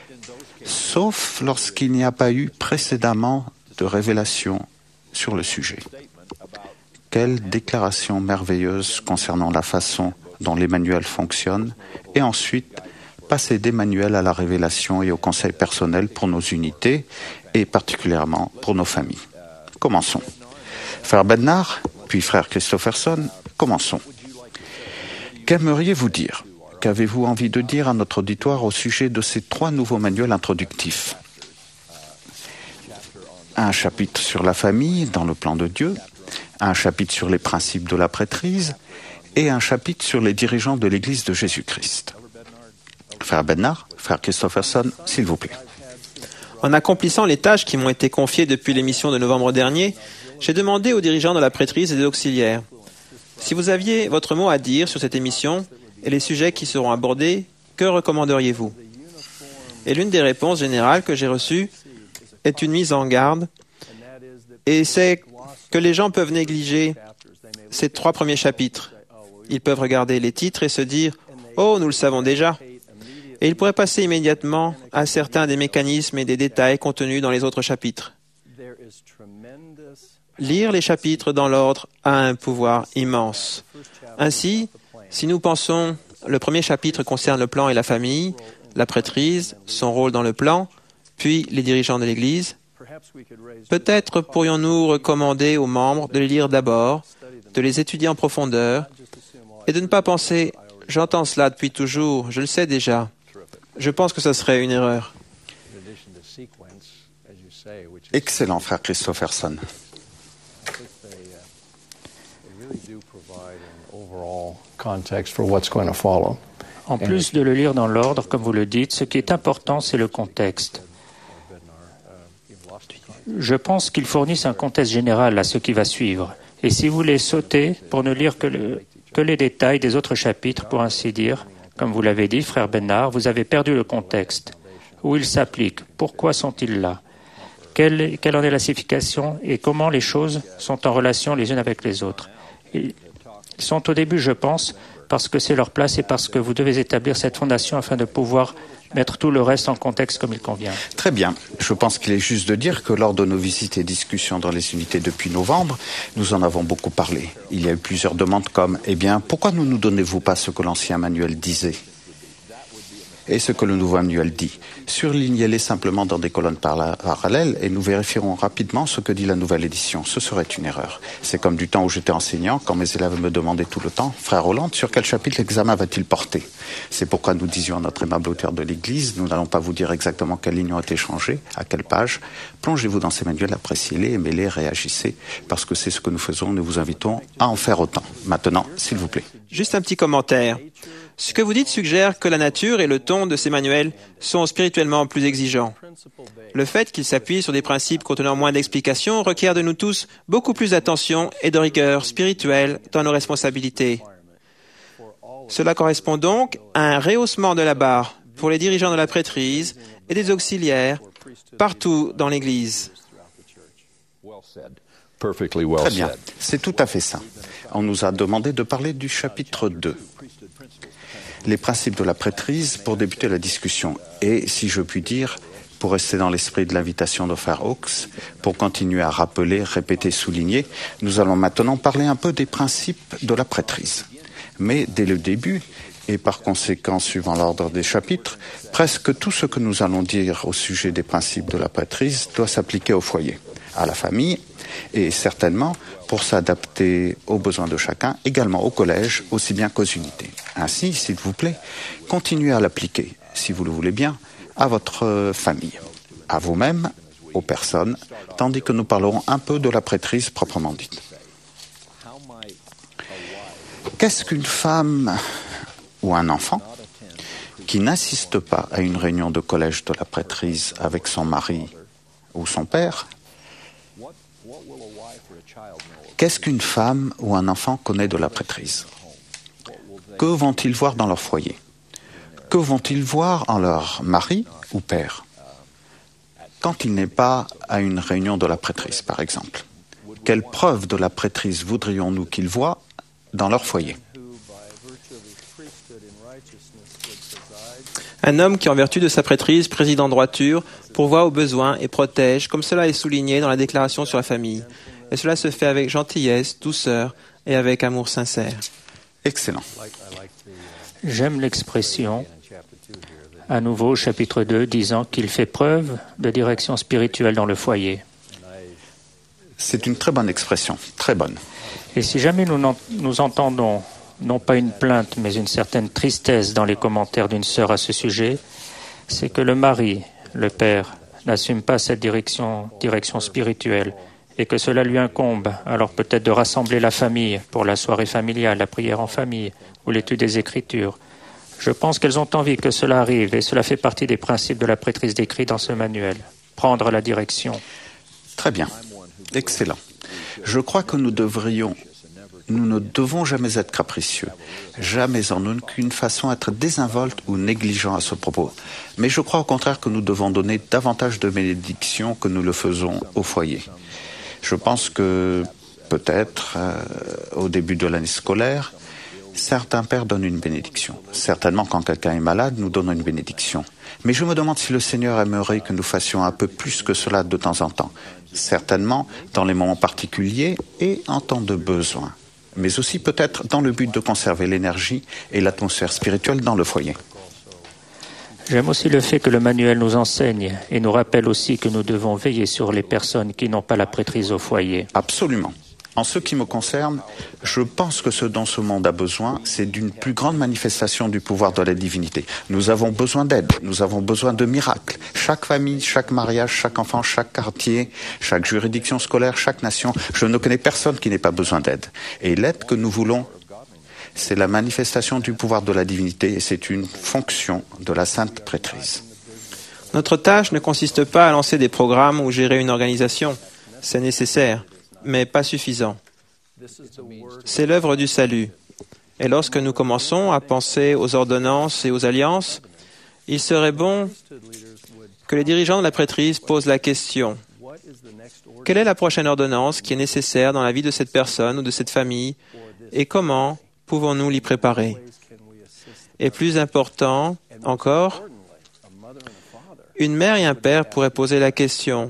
sauf lorsqu'il n'y a pas eu précédemment de révélation sur le sujet. » Quelle déclaration merveilleuse concernant la façon dont les manuels fonctionnent, et ensuite passer des manuels à la révélation et au conseil personnel pour nos unités, et particulièrement pour nos familles. Commençons. Frère Bednar, puis frère Christopherson, commençons. Qu'aimeriez-vous dire? Qu'avez-vous envie de dire à notre auditoire au sujet de ces trois nouveaux manuels introductifs? Un chapitre sur la famille dans le plan de Dieu, un chapitre sur les principes de la prêtrise et un chapitre sur les dirigeants de l'Église de Jésus-Christ. Frère Bednar, frère Christopherson, s'il vous plaît. En accomplissant les tâches qui m'ont été confiées depuis l'émission de novembre dernier, j'ai demandé aux dirigeants de la prêtrise et des auxiliaires, si vous aviez votre mot à dire sur cette émission et les sujets qui seront abordés, que recommanderiez-vous? Et l'une des réponses générales que j'ai reçues est une mise en garde, et c'est que les gens peuvent négliger ces trois premiers chapitres. Ils peuvent regarder les titres et se dire « Oh, nous le savons déjà !» Et ils pourraient passer immédiatement à certains des mécanismes et des détails contenus dans les autres chapitres. Lire les chapitres dans l'ordre a un pouvoir immense. Ainsi, si nous pensons le premier chapitre concerne le plan et la famille, la prêtrise, son rôle dans le plan, puis les dirigeants de l'Église, peut-être pourrions-nous recommander aux membres de les lire d'abord, de les étudier en profondeur et de ne pas penser « j'entends cela depuis toujours, je le sais déjà ». Je pense que ce serait une erreur. Excellent, frère Christopherson. En plus de le lire dans l'ordre, comme vous le dites, ce qui est important, c'est le contexte. Je pense qu'ils fournissent un contexte général à ce qui va suivre. Et si vous les sautez pour ne lire que, le, que les détails des autres chapitres, pour ainsi dire, comme vous l'avez dit, frère Bednar, vous avez perdu le contexte. Où ils s'appliquent? Pourquoi sont-ils là? Quelle, quelle en est la signification et comment les choses sont en relation les unes avec les autres? Ils sont au début, je pense, parce que c'est leur place et parce que vous devez établir cette fondation afin de pouvoir mettre tout le reste en contexte comme il convient. Très bien. Je pense qu'il est juste de dire que lors de nos visites et discussions dans les unités depuis novembre, nous en avons beaucoup parlé. Il y a eu plusieurs demandes comme « Eh bien, pourquoi ne nous donnez-vous pas ce que l'ancien manuel disait ?» et ce que le nouveau manuel dit. Surlignez-les simplement dans des colonnes parallèles et nous vérifierons rapidement ce que dit la nouvelle édition. Ce serait une erreur. C'est comme du temps où j'étais enseignant, quand mes élèves me demandaient tout le temps, « Frère Hollande, sur quel chapitre l'examen va-t-il porter ?» C'est pourquoi nous disions à notre aimable auteur de l'Église, nous n'allons pas vous dire exactement quelles lignes ont été changées, à quelle page. Plongez-vous dans ces manuels, appréciez-les, aimez-les, réagissez, parce que c'est ce que nous faisons. Nous vous invitons à en faire autant. Maintenant, s'il vous plaît. Juste un petit commentaire. Ce que vous dites suggère que la nature et le ton de ces manuels sont spirituellement plus exigeants. Le fait qu'ils s'appuient sur des principes contenant moins d'explications requiert de nous tous beaucoup plus d'attention et de rigueur spirituelle dans nos responsabilités. Cela correspond donc à un rehaussement de la barre pour les dirigeants de la prêtrise et des auxiliaires partout dans l'Église. Très bien, c'est tout à fait ça. On nous a demandé de parler du chapitre deux. Les principes de la prêtrise pour débuter la discussion. Et, si je puis dire, pour rester dans l'esprit de l'invitation de Frère Hawkes, pour continuer à rappeler, répéter, souligner, nous allons maintenant parler un peu des principes de la prêtrise. Mais dès le début, et par conséquent suivant l'ordre des chapitres, presque tout ce que nous allons dire au sujet des principes de la prêtrise doit s'appliquer au foyer, à la famille, et certainement, pour s'adapter aux besoins de chacun, également au collège, aussi bien qu'aux unités. Ainsi, s'il vous plaît, continuez à l'appliquer, si vous le voulez bien, à votre famille, à vous-même, aux personnes, tandis que nous parlerons un peu de la prêtrise proprement dite. Qu'est-ce qu'une femme ou un enfant qui n'assiste pas à une réunion de collège de la prêtrise avec son mari ou son père? Qu'est-ce qu'une femme ou un enfant connaît de la prêtrise? Que vont-ils voir dans leur foyer? Que vont-ils voir en leur mari ou père? Quand il n'est pas à une réunion de la prêtrise, par exemple, quelle preuve de la prêtrise voudrions-nous qu'ils voient dans leur foyer? Un homme qui, en vertu de sa prêtrise, préside en droiture, pourvoit aux besoins et protège, comme cela est souligné dans la déclaration sur la famille. Et cela se fait avec gentillesse, douceur et avec amour sincère. Excellent. J'aime l'expression, à nouveau au chapitre deux, disant qu'il fait preuve de direction spirituelle dans le foyer. C'est une très bonne expression, très bonne. Et si jamais nous, nous entendons non pas une plainte, mais une certaine tristesse dans les commentaires d'une sœur à ce sujet, c'est que le mari, le père, n'assume pas cette direction, direction spirituelle et que cela lui incombe, alors peut-être de rassembler la famille pour la soirée familiale, la prière en famille ou l'étude des Écritures. Je pense qu'elles ont envie que cela arrive et cela fait partie des principes de la prêtrise décrits dans ce manuel. Prendre la direction. Très bien. Excellent. Je crois que nous devrions, nous ne devons jamais être capricieux, jamais en aucune façon être désinvoltes ou négligents à ce propos. Mais je crois au contraire que nous devons donner davantage de bénédictions que nous le faisons au foyer. Je pense que peut-être euh, au début de l'année scolaire, certains pères donnent une bénédiction. Certainement, quand quelqu'un est malade, nous donnons une bénédiction. Mais je me demande si le Seigneur aimerait que nous fassions un peu plus que cela de temps en temps. Certainement, dans les moments particuliers et en temps de besoin. Mais aussi peut-être dans le but de conserver l'énergie et l'atmosphère spirituelle dans le foyer. J'aime aussi le fait que le manuel nous enseigne et nous rappelle aussi que nous devons veiller sur les personnes qui n'ont pas la prêtrise au foyer. Absolument. En ce qui me concerne, je pense que ce dont ce monde a besoin, c'est d'une plus grande manifestation du pouvoir de la divinité. Nous avons besoin d'aide, nous avons besoin de miracles. Chaque famille, chaque mariage, chaque enfant, chaque quartier, chaque juridiction scolaire, chaque nation, je ne connais personne qui n'ait pas besoin d'aide. Et l'aide que nous voulons, c'est la manifestation du pouvoir de la divinité et c'est une fonction de la sainte prêtrise. Notre tâche ne consiste pas à lancer des programmes ou gérer une organisation. C'est nécessaire, mais pas suffisant. C'est l'œuvre du salut. Et lorsque nous commençons à penser aux ordonnances et aux alliances, il serait bon que les dirigeants de la prêtrise posent la question: quelle est la prochaine ordonnance qui est nécessaire dans la vie de cette personne ou de cette famille et comment pouvons-nous l'y préparer? Et plus important encore, une mère et un père pourraient poser la question: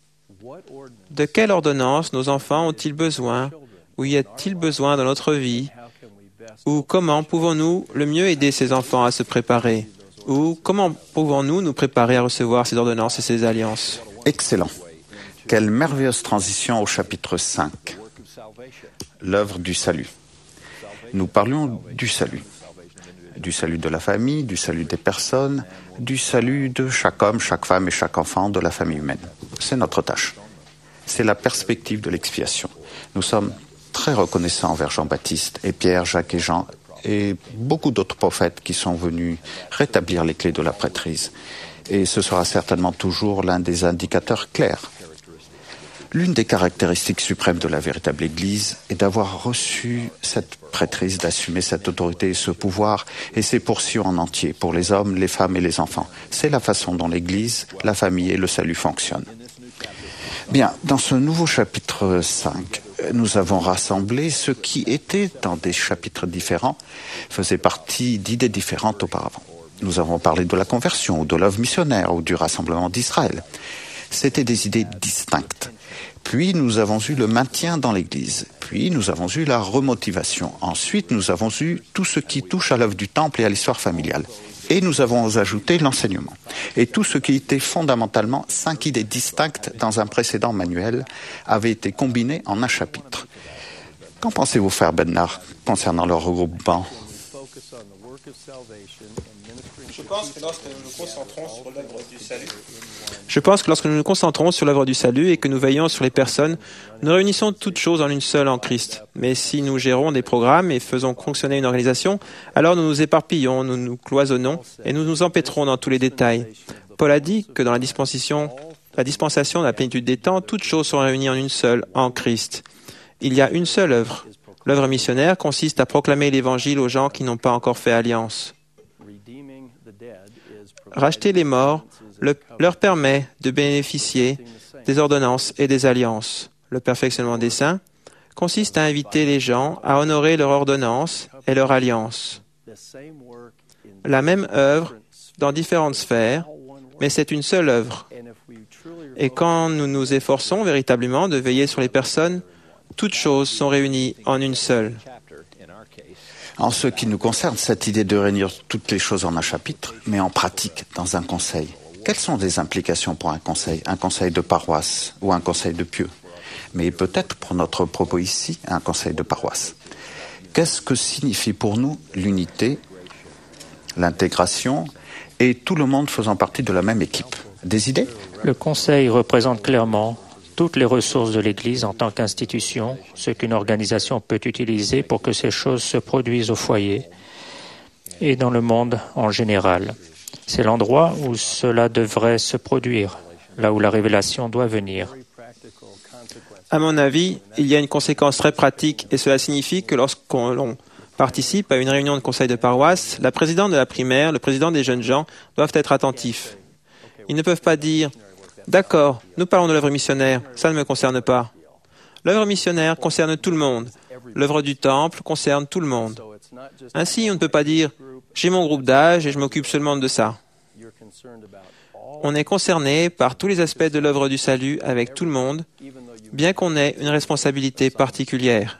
de quelle ordonnance nos enfants ont-ils besoin? Ou y a-t-il besoin dans notre vie? Ou comment pouvons-nous le mieux aider ces enfants à se préparer? Ou comment pouvons-nous nous préparer à recevoir ces ordonnances et ces alliances? Excellent. Quelle merveilleuse transition au chapitre cinq, l'œuvre du salut. Nous parlions du salut. Du salut de la famille, du salut des personnes, du salut de chaque homme, chaque femme et chaque enfant de la famille humaine. C'est notre tâche. C'est la perspective de l'expiation. Nous sommes très reconnaissants envers Jean-Baptiste et Pierre, Jacques et Jean et beaucoup d'autres prophètes qui sont venus rétablir les clés de la prêtrise. Et ce sera certainement toujours l'un des indicateurs clairs. L'une des caractéristiques suprêmes de la véritable Église est d'avoir reçu cette prêtrise, d'assumer cette autorité et ce pouvoir, et c'est pour Sion en entier, pour les hommes, les femmes et les enfants. C'est la façon dont l'Église, la famille et le salut fonctionnent. Bien, dans ce nouveau chapitre cinq, nous avons rassemblé ce qui était dans des chapitres différents, faisait partie d'idées différentes auparavant. Nous avons parlé de la conversion, ou de l'œuvre missionnaire, ou du rassemblement d'Israël. C'était des idées distinctes. Puis nous avons eu le maintien dans l'Église. Puis nous avons eu la remotivation. Ensuite, nous avons eu tout ce qui touche à l'œuvre du temple et à l'histoire familiale. Et nous avons ajouté l'enseignement. Et tout ce qui était fondamentalement cinq idées distinctes dans un précédent manuel avait été combiné en un chapitre. Qu'en pensez-vous, frère Bednar, concernant le regroupement? Je pense que lorsque nous nous concentrons sur l'œuvre du salut, Je pense que lorsque nous nous concentrons sur l'œuvre du salut et que nous veillons sur les personnes, nous réunissons toutes choses en une seule en Christ. Mais si nous gérons des programmes et faisons fonctionner une organisation, alors nous nous éparpillons, nous nous cloisonnons et nous nous empêtrons dans tous les détails. Paul a dit que dans la dispensation, la dispensation de la plénitude des temps, toutes choses sont réunies en une seule, en Christ. Il y a une seule œuvre. L'œuvre missionnaire consiste à proclamer l'Évangile aux gens qui n'ont pas encore fait alliance. Racheter les morts le, leur permet de bénéficier des ordonnances et des alliances. Le perfectionnement des saints consiste à inviter les gens à honorer leur ordonnance et leur alliance. La même œuvre dans différentes sphères, mais c'est une seule œuvre. Et quand nous nous efforçons véritablement de veiller sur les personnes, toutes choses sont réunies en une seule. En ce qui nous concerne, cette idée de réunir toutes les choses en un chapitre, mais en pratique, dans un conseil. Quelles sont les implications pour un conseil, un conseil de paroisse ou un conseil de pieux? Mais peut-être, pour notre propos ici, un conseil de paroisse. Qu'est-ce que signifie pour nous l'unité, l'intégration et tout le monde faisant partie de la même équipe? Des idées? Le conseil représente clairement toutes les ressources de l'Église en tant qu'institution, ce qu'une organisation peut utiliser pour que ces choses se produisent au foyer et dans le monde en général. C'est l'endroit où cela devrait se produire, là où la révélation doit venir. À mon avis, il y a une conséquence très pratique et cela signifie que lorsqu'on participe à une réunion de conseil de paroisse, la présidente de la primaire, le président des jeunes gens doivent être attentifs. Ils ne peuvent pas dire « D'accord, nous parlons de l'œuvre missionnaire, ça ne me concerne pas. » L'œuvre missionnaire concerne tout le monde. L'œuvre du temple concerne tout le monde. Ainsi, on ne peut pas dire « J'ai mon groupe d'âge et je m'occupe seulement de ça. » On est concerné par tous les aspects de l'œuvre du salut avec tout le monde, bien qu'on ait une responsabilité particulière.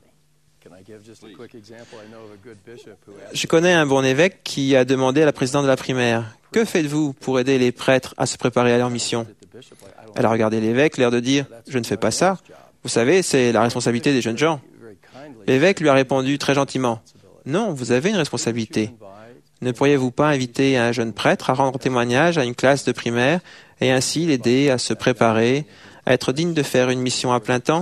Je connais un bon évêque qui a demandé à la présidente de la primaire « Que faites-vous pour aider les prêtres à se préparer à leur mission ?» Elle a regardé l'évêque, l'air de dire « Je ne fais pas ça. Vous savez, c'est la responsabilité des jeunes gens. » L'évêque lui a répondu très gentiment « Non, vous avez une responsabilité. Ne pourriez-vous pas inviter un jeune prêtre à rendre témoignage à une classe de primaire et ainsi l'aider à se préparer, à être digne de faire une mission à plein temps ?»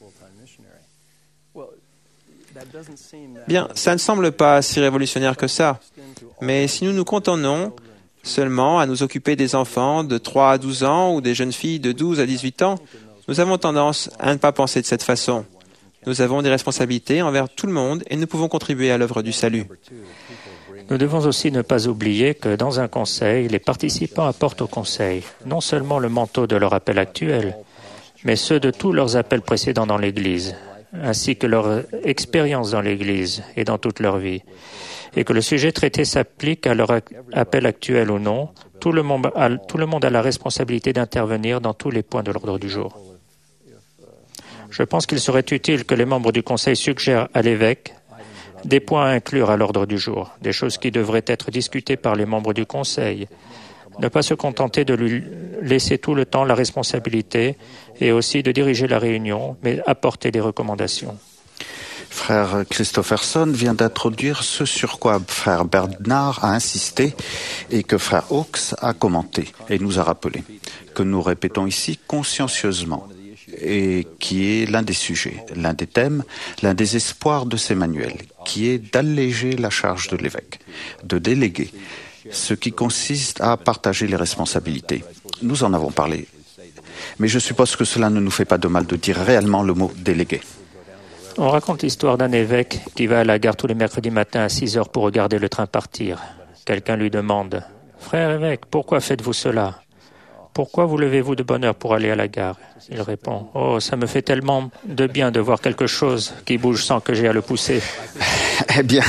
Bien, ça ne semble pas si révolutionnaire que ça. Mais si nous nous contentons seulement à nous occuper des enfants de trois à douze ans ou des jeunes filles de douze à dix-huit ans, nous avons tendance à ne pas penser de cette façon. Nous avons des responsabilités envers tout le monde et nous pouvons contribuer à l'œuvre du salut. Nous devons aussi ne pas oublier que dans un conseil, les participants apportent au conseil non seulement le manteau de leur appel actuel, mais ceux de tous leurs appels précédents dans l'Église, ainsi que leur expérience dans l'Église et dans toute leur vie, et que le sujet traité s'applique à leur appel actuel ou non, tout le monde a, tout le monde a la responsabilité d'intervenir dans tous les points de l'ordre du jour. Je pense qu'il serait utile que les membres du Conseil suggèrent à l'évêque des points à inclure à l'ordre du jour, des choses qui devraient être discutées par les membres du Conseil. Ne pas se contenter de lui laisser tout le temps la responsabilité et aussi de diriger la réunion, mais apporter des recommandations. Frère Christopherson vient d'introduire ce sur quoi frère Bernard a insisté et que frère Hawkes a commenté et nous a rappelé, que nous répétons ici consciencieusement et qui est l'un des sujets, l'un des thèmes, l'un des espoirs de ces manuels, qui est d'alléger la charge de l'évêque, de déléguer, ce qui consiste à partager les responsabilités. Nous en avons parlé, mais je suppose que cela ne nous fait pas de mal de dire réellement le mot « délégué ». On raconte l'histoire d'un évêque qui va à la gare tous les mercredis matins à six heures pour regarder le train partir. Quelqu'un lui demande « Frère évêque, pourquoi faites-vous cela ? Pourquoi vous levez-vous de bonne heure pour aller à la gare ?» Il répond « Oh, ça me fait tellement de bien de voir quelque chose qui bouge sans que j'aie à le pousser. » Eh bien,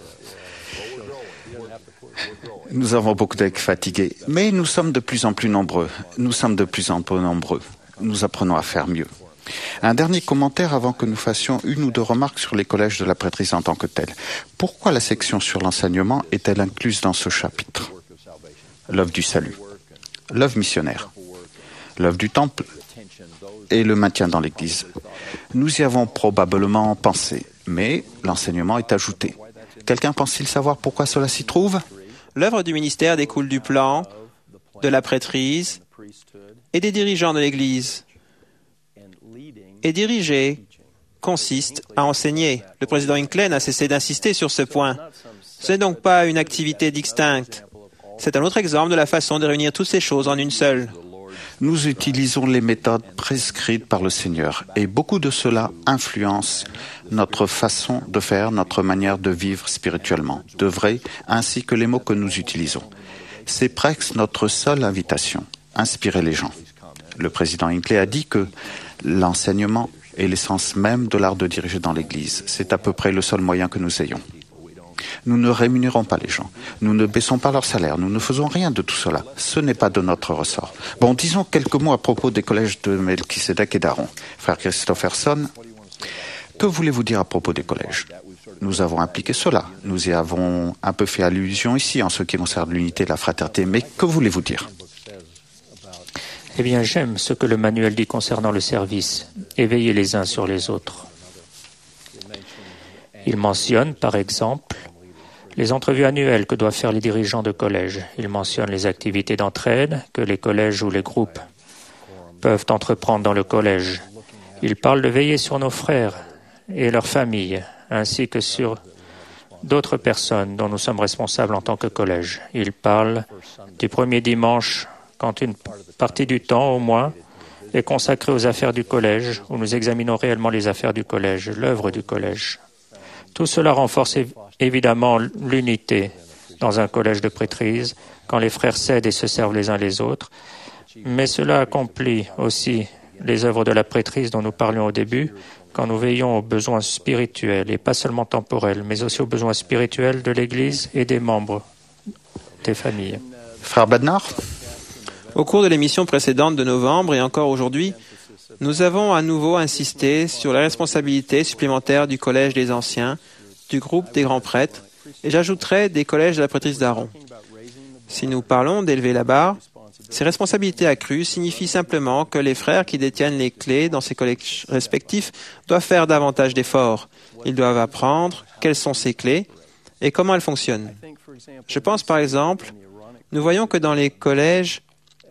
nous avons beaucoup d'être fatigués, mais nous sommes de plus en plus nombreux. Nous sommes de plus en plus nombreux. Nous apprenons à faire mieux. Un dernier commentaire avant que nous fassions une ou deux remarques sur les collèges de la prêtrise en tant que tels. Pourquoi la section sur l'enseignement est-elle incluse dans ce chapitre? L'œuvre du salut, l'œuvre missionnaire, l'œuvre du temple et le maintien dans l'Église. Nous y avons probablement pensé, mais l'enseignement est ajouté. Quelqu'un pense-t-il savoir pourquoi cela s'y trouve? L'œuvre du ministère découle du plan, de la prêtrise et des dirigeants de l'Église. Et diriger consiste à enseigner. Le président Hinckley n'a cessé d'insister sur ce point. Ce n'est donc pas une activité distincte. C'est un autre exemple de la façon de réunir toutes ces choses en une seule. Nous utilisons les méthodes prescrites par le Seigneur et beaucoup de cela influence notre façon de faire, notre manière de vivre spirituellement, de vrai, ainsi que les mots que nous utilisons. C'est presque notre seule invitation, inspirer les gens. Le président Hinckley a dit que l'enseignement est l'essence même de l'art de diriger dans l'Église. C'est à peu près le seul moyen que nous ayons. Nous ne rémunérons pas les gens. Nous ne baissons pas leur salaire. Nous ne faisons rien de tout cela. Ce n'est pas de notre ressort. Bon, disons quelques mots à propos des collèges de Melchisedec et d'Aaron. Frère Christopherson, que voulez-vous dire à propos des collèges? Nous avons impliqué cela. Nous y avons un peu fait allusion ici en ce qui concerne l'unité et la fraternité. Mais que voulez-vous dire? Eh bien, j'aime ce que le manuel dit concernant le service, éveiller les uns sur les autres. Il mentionne, par exemple, les entrevues annuelles que doivent faire les dirigeants de collège. Il mentionne les activités d'entraide que les collèges ou les groupes peuvent entreprendre dans le collège. Il parle de veiller sur nos frères et leurs familles, ainsi que sur d'autres personnes dont nous sommes responsables en tant que collège. Il parle du premier dimanche quand une partie du temps, au moins, est consacrée aux affaires du collège, où nous examinons réellement les affaires du collège, l'œuvre du collège. Tout cela renforce évidemment l'unité dans un collège de prêtrise, quand les frères s'aident et se servent les uns les autres, mais cela accomplit aussi les œuvres de la prêtrise dont nous parlions au début, quand nous veillons aux besoins spirituels, et pas seulement temporels, mais aussi aux besoins spirituels de l'Église et des membres des familles. Frère Bernard? Au cours de l'émission précédente de novembre et encore aujourd'hui, nous avons à nouveau insisté sur la responsabilité supplémentaire du Collège des Anciens, du groupe des grands prêtres, et j'ajouterai des collèges de la prêtrise d'Aaron. Si nous parlons d'élever la barre, ces responsabilités accrues signifient simplement que les frères qui détiennent les clés dans ces collèges respectifs doivent faire davantage d'efforts. Ils doivent apprendre quelles sont ces clés et comment elles fonctionnent. Je pense par exemple, nous voyons que dans les collèges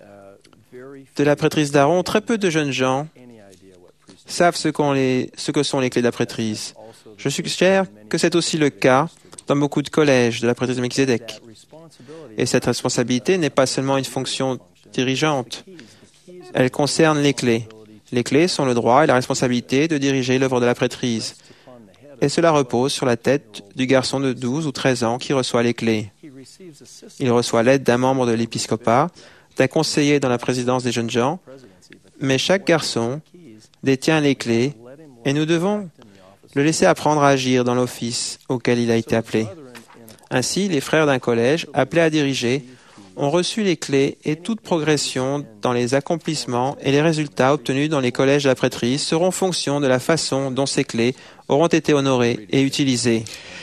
de la prêtrise d'Aaron, très peu de jeunes gens savent ce, qu'on les, ce que sont les clés de la prêtrise. Je suggère que c'est aussi le cas dans beaucoup de collèges de la prêtrise de Melchisedec. Et cette responsabilité n'est pas seulement une fonction dirigeante. Elle concerne les clés. Les clés sont le droit et la responsabilité de diriger l'œuvre de la prêtrise. Et cela repose sur la tête du garçon de douze ou treize ans qui reçoit les clés. Il reçoit l'aide d'un membre de l'épiscopat, d'un conseiller dans la présidence des jeunes gens, mais chaque garçon détient les clés et nous devons le laisser apprendre à agir dans l'office auquel il a été appelé. Ainsi, les frères d'un collège, appelés à diriger, ont reçu les clés et toute progression dans les accomplissements et les résultats obtenus dans les collèges de la prêtrise seront fonction de la façon dont ces clés auront été honorées et utilisées.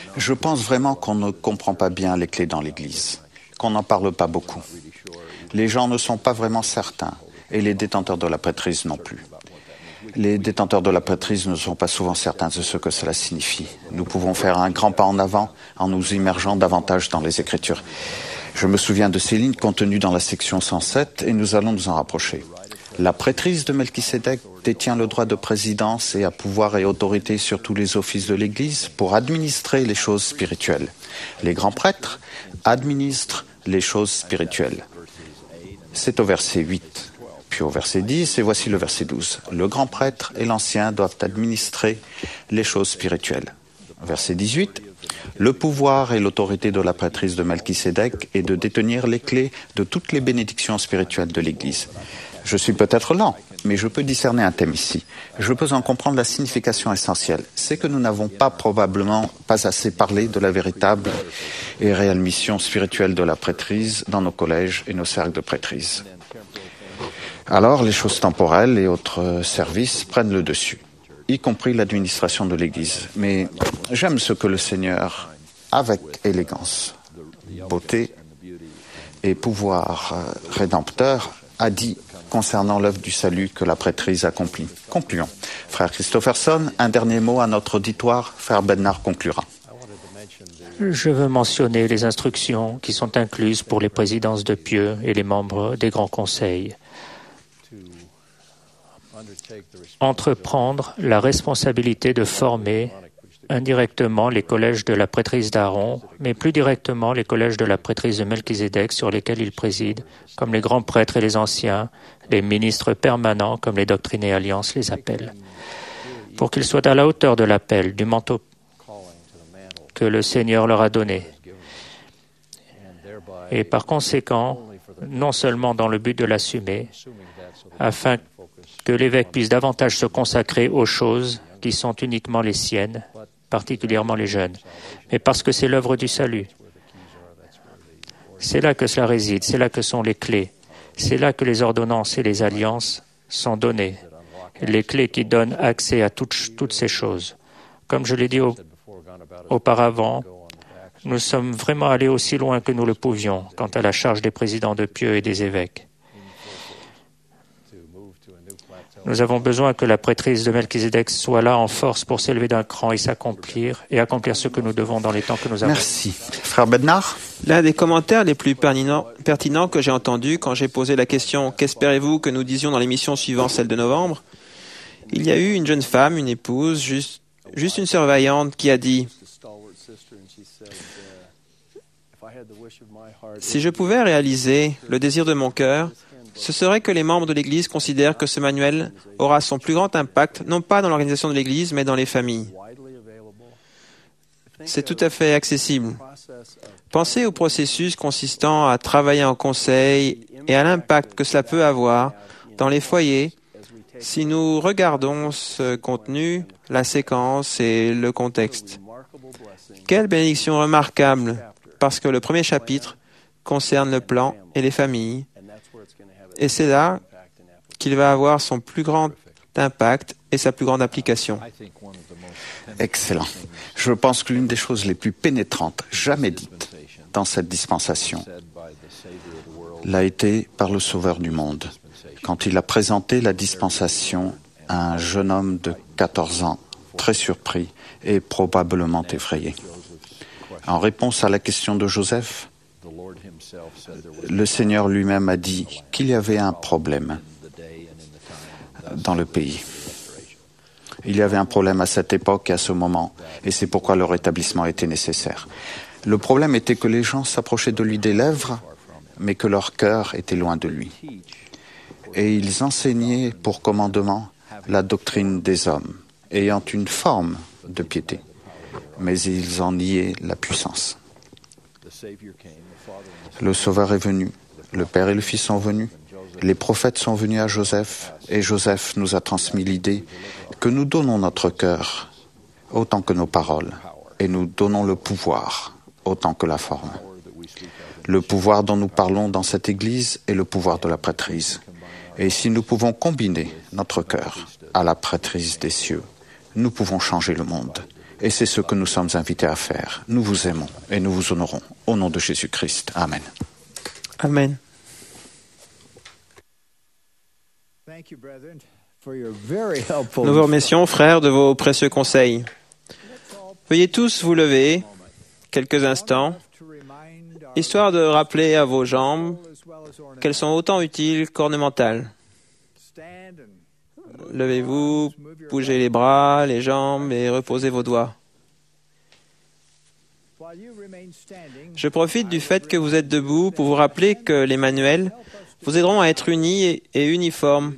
Je pense vraiment qu'on ne comprend pas bien les clés dans l'Église, qu'on n'en parle pas beaucoup. Les gens ne sont pas vraiment certains, et les détenteurs de la prêtrise non plus. Les détenteurs de la prêtrise ne sont pas souvent certains de ce que cela signifie. Nous pouvons faire un grand pas en avant en nous immergeant davantage dans les Écritures. Je me souviens de ces lignes contenues dans la section cent sept et nous allons nous en rapprocher. La prêtrise de Melchisédek détient le droit de présidence et a pouvoir et autorité sur tous les offices de l'Église pour administrer les choses spirituelles. Les grands prêtres administrent les choses spirituelles. C'est au verset huit. Puis au verset dix, et voici le verset douze. Le grand prêtre et l'ancien doivent administrer les choses spirituelles. Verset dix-huit. Le pouvoir et l'autorité de la prêtrise de Melchisédek est de détenir les clés de toutes les bénédictions spirituelles de l'Église. Je suis peut-être lent, mais je peux discerner un thème ici. Je peux en comprendre la signification essentielle. C'est que nous n'avons pas probablement pas assez parlé de la véritable et réelle mission spirituelle de la prêtrise dans nos collèges et nos cercles de prêtrise. Alors, les choses temporelles et autres services prennent le dessus, y compris l'administration de l'Église. Mais j'aime ce que le Seigneur, avec élégance, beauté et pouvoir rédempteur, a dit concernant l'œuvre du salut que la prêtrise accomplit. Concluons. Frère Christopherson, un dernier mot à notre auditoire. Frère Bednar conclura. Je veux mentionner les instructions qui sont incluses pour les présidences de pieux et les membres des grands conseils. Entreprendre la responsabilité de former indirectement les collèges de la prêtrise d'Aaron, mais plus directement les collèges de la prêtrise de Melchisédek sur lesquels il préside, comme les grands prêtres et les anciens, les ministres permanents, comme les doctrines et alliances les appellent, pour qu'ils soient à la hauteur de l'appel, du manteau que le Seigneur leur a donné. Et par conséquent, non seulement dans le but de l'assumer, afin que l'évêque puisse davantage se consacrer aux choses qui sont uniquement les siennes, particulièrement les jeunes, mais parce que c'est l'œuvre du salut. C'est là que cela réside, c'est là que sont les clés, c'est là que les ordonnances et les alliances sont données, les clés qui donnent accès à toutes, toutes ces choses. Comme je l'ai dit au, auparavant, nous sommes vraiment allés aussi loin que nous le pouvions quant à la charge des présidents de pieux et des évêques. Nous avons besoin que la prêtrise de Melchisédek soit là en force pour s'élever d'un cran et s'accomplir, et accomplir ce que nous devons dans les temps que nous avons. Merci. Frère Bednar? L'un des commentaires les plus pertinents, pertinents que j'ai entendus quand j'ai posé la question « Qu'espérez-vous que nous disions dans l'émission suivant celle de novembre ?» Il y a eu une jeune femme, une épouse, juste, juste une surveillante qui a dit « Si je pouvais réaliser le désir de mon cœur, ce serait que les membres de l'Église considèrent que ce manuel aura son plus grand impact, non pas dans l'organisation de l'Église, mais dans les familles. C'est tout à fait accessible. Pensez au processus consistant à travailler en conseil et à l'impact que cela peut avoir dans les foyers si nous regardons ce contenu, la séquence et le contexte. Quelle bénédiction remarquable, parce que le premier chapitre concerne le plan et les familles. Et c'est là qu'il va avoir son plus grand impact et sa plus grande application. Excellent. Je pense que l'une des choses les plus pénétrantes jamais dites dans cette dispensation l'a été par le Sauveur du monde, quand il a présenté la dispensation à un jeune homme de quatorze ans, très surpris et probablement effrayé. En réponse à la question de Joseph, le Seigneur lui-même a dit qu'il y avait un problème dans le pays. Il y avait un problème à cette époque et à ce moment, et c'est pourquoi le rétablissement était nécessaire. Le problème était que les gens s'approchaient de lui des lèvres, mais que leur cœur était loin de lui. Et ils enseignaient pour commandement la doctrine des hommes, ayant une forme de piété, mais ils en niaient la puissance. Le Sauveur est venu, le Père et le Fils sont venus, les prophètes sont venus à Joseph, et Joseph nous a transmis l'idée que nous donnons notre cœur autant que nos paroles, et nous donnons le pouvoir autant que la forme. Le pouvoir dont nous parlons dans cette Église est le pouvoir de la prêtrise. Et si nous pouvons combiner notre cœur à la prêtrise des cieux, nous pouvons changer le monde Et c'est ce que nous sommes invités à faire. Nous vous aimons et nous vous honorons. Au nom de Jésus-Christ. Amen. Amen. Nous vous remercions, frères, de vos précieux conseils. Veuillez tous vous lever quelques instants, histoire de rappeler à vos jambes qu'elles sont autant utiles qu'ornementales. Levez-vous, bougez les bras, les jambes et reposez vos doigts. Je profite du fait que vous êtes debout pour vous rappeler que les manuels vous aideront à être unis et uniformes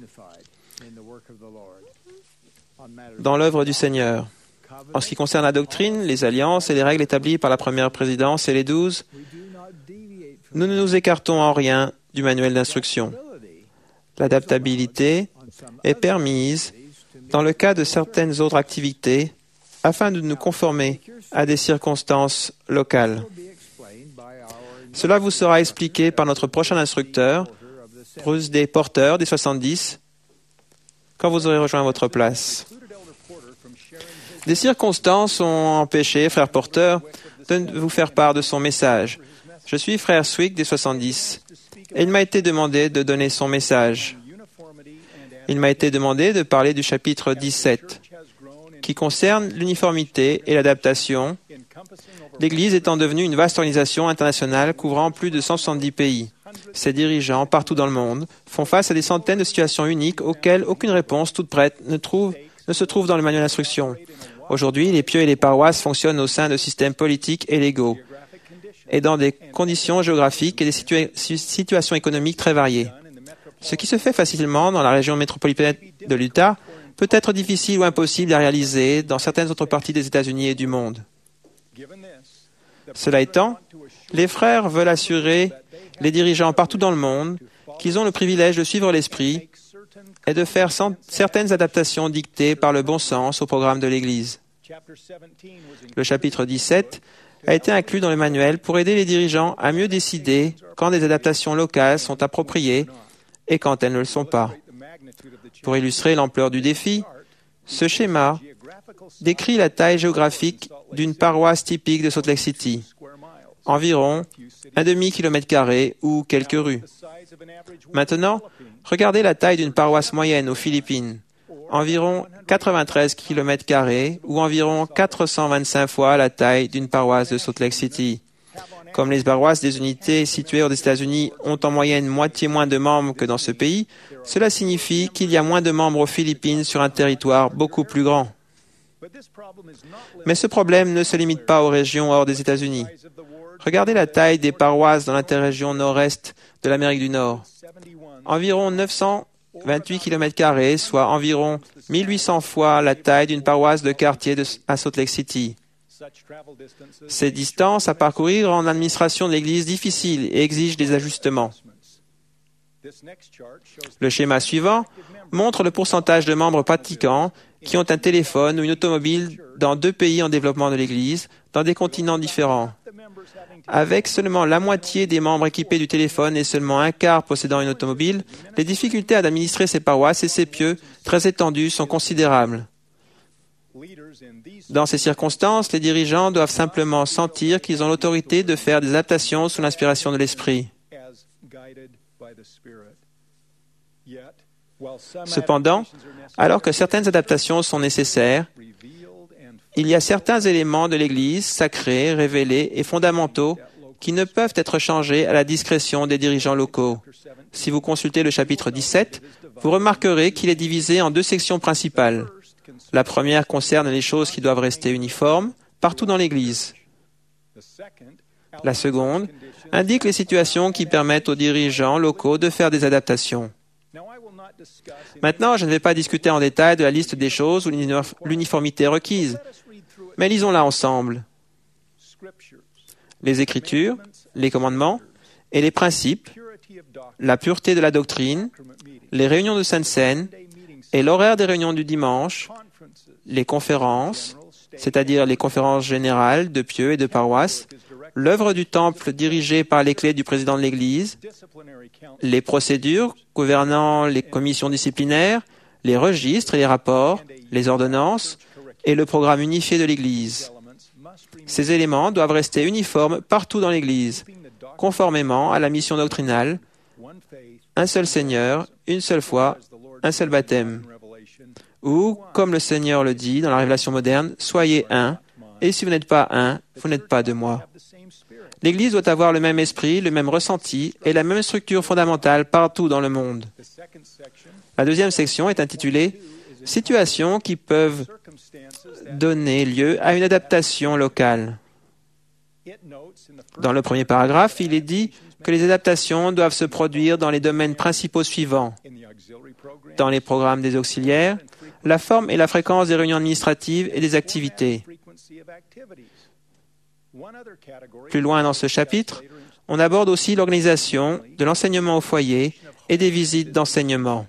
dans l'œuvre du Seigneur. En ce qui concerne la doctrine, les alliances et les règles établies par la première présidence et les douze, nous ne nous écartons en rien du manuel d'instruction. L'adaptabilité est permise dans le cas de certaines autres activités afin de nous conformer à des circonstances locales. Cela vous sera expliqué par notre prochain instructeur, Bruce D. Porter, des soixante-dix, quand vous aurez rejoint votre place. Des circonstances ont empêché Frère Porter de vous faire part de son message. Je suis Frère Swick, des soixante-dix, et il m'a été demandé de donner son message. Il m'a été demandé de parler du chapitre dix-sept, qui concerne l'uniformité et l'adaptation, l'Église étant devenue une vaste organisation internationale couvrant plus de cent soixante-dix pays. Ses dirigeants, partout dans le monde, font face à des centaines de situations uniques auxquelles aucune réponse toute prête ne, trouve, ne se trouve dans le manuel d'instruction. Aujourd'hui, les pieux et les paroisses fonctionnent au sein de systèmes politiques et légaux, et dans des conditions géographiques et des situa- situations économiques très variées. Ce qui se fait facilement dans la région métropolitaine de l'Utah peut être difficile ou impossible à réaliser dans certaines autres parties des États-Unis et du monde. Cela étant, les frères veulent assurer les dirigeants partout dans le monde qu'ils ont le privilège de suivre l'Esprit et de faire certaines adaptations dictées par le bon sens au programme de l'Église. Le chapitre dix-sept a été inclus dans le manuel pour aider les dirigeants à mieux décider quand des adaptations locales sont appropriées et quand elles ne le sont pas. Pour illustrer l'ampleur du défi, ce schéma décrit la taille géographique d'une paroisse typique de Salt Lake City, environ un demi-kilomètre carré ou quelques rues. Maintenant, regardez la taille d'une paroisse moyenne aux Philippines, environ quatre-vingt-treize kilomètres carrés ou environ quatre cent vingt-cinq fois la taille d'une paroisse de Salt Lake City. Comme les paroisses des unités situées aux États-Unis ont en moyenne moitié moins de membres que dans ce pays, cela signifie qu'il y a moins de membres aux Philippines sur un territoire beaucoup plus grand. Mais ce problème ne se limite pas aux régions hors des États-Unis. Regardez la taille des paroisses dans l'interrégion nord-est de l'Amérique du Nord. Environ neuf cent vingt-huit kilomètres carrés, soit environ mille huit cents fois la taille d'une paroisse de quartier de, à Salt Lake City. Ces distances à parcourir en administration de l'Église difficiles et exigent des ajustements. Le schéma suivant montre le pourcentage de membres pratiquants qui ont un téléphone ou une automobile dans deux pays en développement de l'Église, dans des continents différents. Avec seulement la moitié des membres équipés du téléphone et seulement un quart possédant une automobile, les difficultés à administrer ces paroisses et ces pieux très étendus sont considérables. Dans ces circonstances, les dirigeants doivent simplement sentir qu'ils ont l'autorité de faire des adaptations sous l'inspiration de l'Esprit. Cependant, alors que certaines adaptations sont nécessaires, il y a certains éléments de l'Église, sacrés, révélés et fondamentaux, qui ne peuvent être changés à la discrétion des dirigeants locaux. Si vous consultez le chapitre dix-sept, vous remarquerez qu'il est divisé en deux sections principales. La première concerne les choses qui doivent rester uniformes partout dans l'Église. La seconde indique les situations qui permettent aux dirigeants locaux de faire des adaptations. Maintenant, je ne vais pas discuter en détail de la liste des choses ou l'uniformité requise, mais lisons-la ensemble. Les Écritures, les commandements et les principes, la pureté de la doctrine, les réunions de Sainte Seine et l'horaire des réunions du dimanche, les conférences, c'est-à-dire les conférences générales de pieux et de paroisses, l'œuvre du temple dirigée par les clés du président de l'Église, les procédures gouvernant les commissions disciplinaires, les registres et les rapports, les ordonnances, et le programme unifié de l'Église. Ces éléments doivent rester uniformes partout dans l'Église, conformément à la mission doctrinale, un seul Seigneur, une seule foi, un seul baptême. Ou, comme le Seigneur le dit dans la révélation moderne, soyez un, et si vous n'êtes pas un, vous n'êtes pas de moi. L'Église doit avoir le même esprit, le même ressenti et la même structure fondamentale partout dans le monde. La deuxième section est intitulée « Situations qui peuvent donner lieu à une adaptation locale ». Dans le premier paragraphe, il est dit que les adaptations doivent se produire dans les domaines principaux suivants. Dans les programmes des auxiliaires, la forme et la fréquence des réunions administratives et des activités. Plus loin dans ce chapitre, on aborde aussi l'organisation de l'enseignement au foyer et des visites d'enseignement.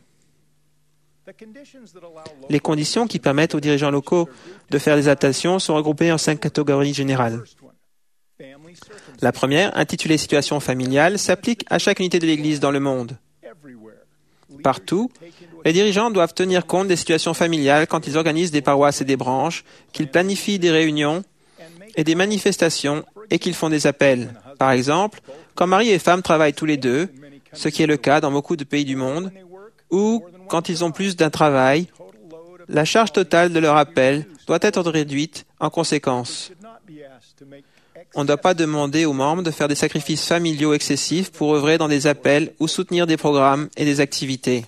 Les conditions qui permettent aux dirigeants locaux de faire des adaptations sont regroupées en cinq catégories générales. La première, intitulée « Situation familiale », s'applique à chaque unité de l'Église dans le monde. Partout, les dirigeants doivent tenir compte des situations familiales quand ils organisent des paroisses et des branches, qu'ils planifient des réunions et des manifestations et qu'ils font des appels. Par exemple, quand mari et femme travaillent tous les deux, ce qui est le cas dans beaucoup de pays du monde, ou quand ils ont plus d'un travail, la charge totale de leur appel doit être réduite en conséquence. On ne doit pas demander aux membres de faire des sacrifices familiaux excessifs pour œuvrer dans des appels ou soutenir des programmes et des activités.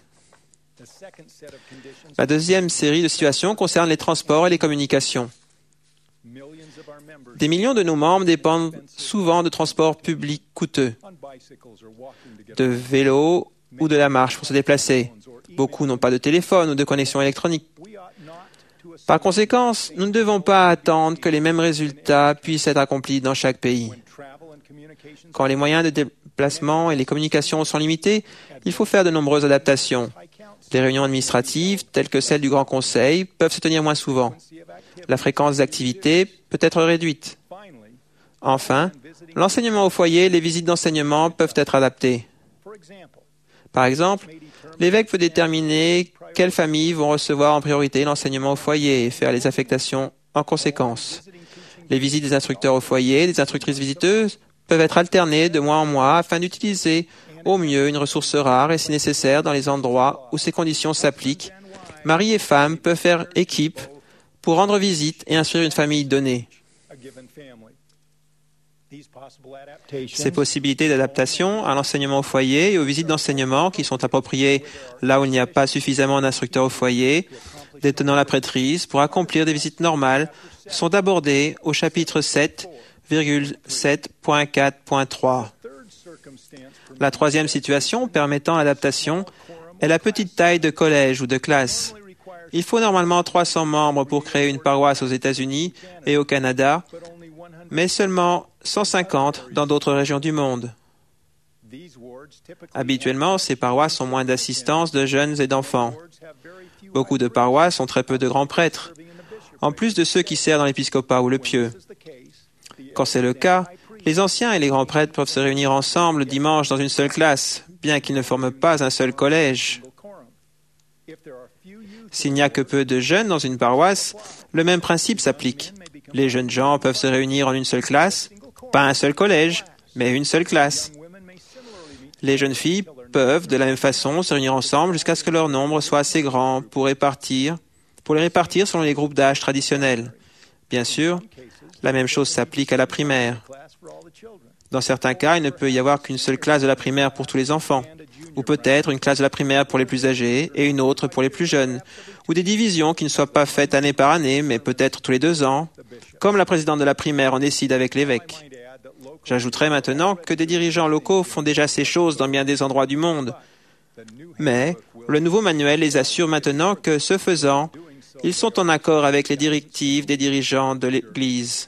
La deuxième série de situations concerne les transports et les communications. Des millions de nos membres dépendent souvent de transports publics coûteux, de vélos ou de la marche pour se déplacer. Beaucoup n'ont pas de téléphone ou de connexion électronique. Par conséquent, nous ne devons pas attendre que les mêmes résultats puissent être accomplis dans chaque pays. Quand les moyens de déplacement et les communications sont limités, il faut faire de nombreuses adaptations. Les réunions administratives, telles que celles du Grand Conseil, peuvent se tenir moins souvent. La fréquence des activités peut être réduite. Enfin, l'enseignement au foyer et les visites d'enseignement peuvent être adaptées. Par exemple, l'évêque peut déterminer quelles familles vont recevoir en priorité l'enseignement au foyer et faire les affectations en conséquence. Les visites des instructeurs au foyer, des instructrices visiteuses, peuvent être alternées de mois en mois afin d'utiliser au mieux une ressource rare et si nécessaire dans les endroits où ces conditions s'appliquent. Mari et femme peuvent faire équipe pour rendre visite et instruire une famille donnée. Ces possibilités d'adaptation à l'enseignement au foyer et aux visites d'enseignement qui sont appropriées là où il n'y a pas suffisamment d'instructeurs au foyer, détenant la prêtrise pour accomplir des visites normales, sont abordées au chapitre sept virgule sept point quatre point trois. La troisième situation permettant l'adaptation est la petite taille de collège ou de classe. Il faut normalement trois cents membres pour créer une paroisse aux États-Unis et au Canada, mais seulement cent cinquante dans d'autres régions du monde. Habituellement, ces paroisses ont moins d'assistance de jeunes et d'enfants. Beaucoup de paroisses ont très peu de grands prêtres, en plus de ceux qui servent dans l'épiscopat ou le pieux. Quand c'est le cas, les anciens et les grands prêtres peuvent se réunir ensemble le dimanche dans une seule classe, bien qu'ils ne forment pas un seul collège. S'il n'y a que peu de jeunes dans une paroisse, le même principe s'applique. Les jeunes gens peuvent se réunir en une seule classe, pas un seul collège, mais une seule classe. Les jeunes filles peuvent, de la même façon, se réunir ensemble jusqu'à ce que leur nombre soit assez grand pour répartir, pour les répartir selon les groupes d'âge traditionnels. Bien sûr, la même chose s'applique à la primaire. Dans certains cas, il ne peut y avoir qu'une seule classe de la primaire pour tous les enfants, ou peut-être une classe de la primaire pour les plus âgés et une autre pour les plus jeunes, ou des divisions qui ne soient pas faites année par année, mais peut-être tous les deux ans, comme la présidente de la primaire en décide avec l'évêque. J'ajouterai maintenant que des dirigeants locaux font déjà ces choses dans bien des endroits du monde, mais le nouveau manuel les assure maintenant que, ce faisant, ils sont en accord avec les directives des dirigeants de l'Église.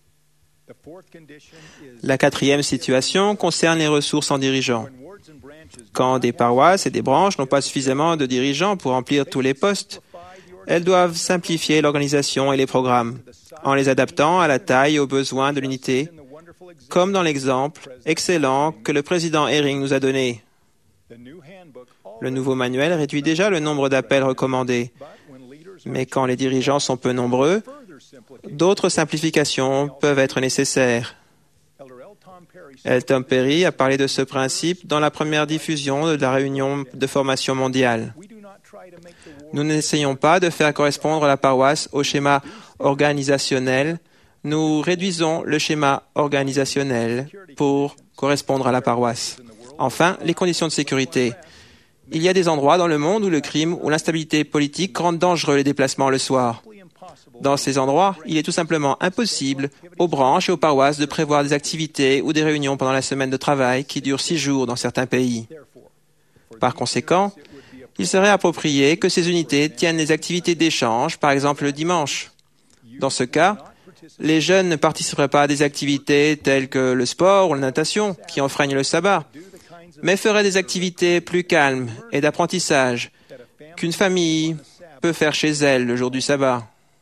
La quatrième situation concerne les ressources en dirigeants. Quand des paroisses et des branches n'ont pas suffisamment de dirigeants pour remplir tous les postes, elles doivent simplifier l'organisation et les programmes, en les adaptant à la taille et aux besoins de l'unité, comme dans l'exemple excellent que le président Herring nous a donné. Le nouveau manuel réduit déjà le nombre d'appels recommandés, Mais quand les dirigeants sont peu nombreux, d'autres simplifications peuvent être nécessaires. L. Tom Perry a parlé de ce principe dans la première diffusion de la réunion de formation mondiale. Nous n'essayons pas de faire correspondre la paroisse au schéma organisationnel. Nous réduisons le schéma organisationnel pour correspondre à la paroisse. Enfin, les conditions de sécurité. Il y a des endroits dans le monde où le crime ou l'instabilité politique rendent dangereux les déplacements le soir. Dans ces endroits, il est tout simplement impossible aux branches et aux paroisses de prévoir des activités ou des réunions pendant la semaine de travail qui durent six jours dans certains pays. Par conséquent, il serait approprié que ces unités tiennent les activités d'échange, par exemple le dimanche. Dans ce cas, les jeunes ne participeraient pas à des activités telles que le sport ou la natation, qui enfreignent le sabbat, mais feraient des activités plus calmes et d'apprentissage qu'une famille peut faire chez elle le jour du sabbat.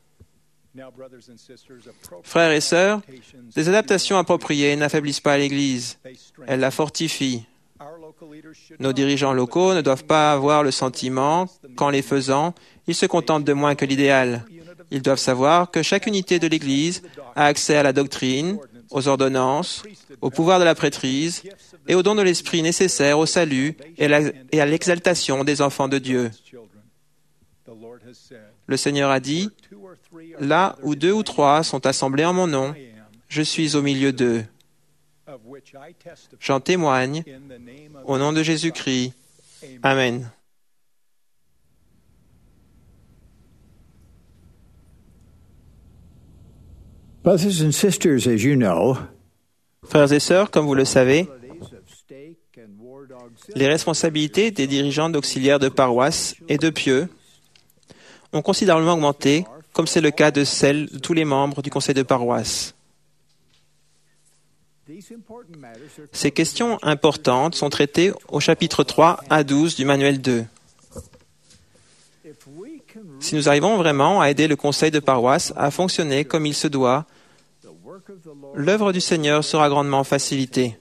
Frères et sœurs, des adaptations appropriées n'affaiblissent pas l'Église, elles la fortifient. Nos dirigeants locaux ne doivent pas avoir le sentiment qu'en les faisant, ils se contentent de moins que l'idéal. Ils doivent savoir que chaque unité de l'Église a accès à la doctrine, aux ordonnances, au pouvoir de la prêtrise et aux dons de l'Esprit nécessaires au salut et à l'exaltation des enfants de Dieu. Le Seigneur a dit, « Là où deux ou trois sont assemblés en mon nom, je suis au milieu d'eux. » J'en témoigne au nom de Jésus-Christ. Amen. Brothers and sisters, as you know, frères et sœurs, comme vous le savez, les responsabilités des dirigeants d'auxiliaires de paroisse et de pieux ont considérablement augmenté, comme c'est le cas de celles de tous les membres du conseil de paroisse. Ces questions importantes sont traitées au chapitre trois à douze du manuel deux. Si nous arrivons vraiment à aider le conseil de paroisse à fonctionner comme il se doit, l'œuvre du Seigneur sera grandement facilitée.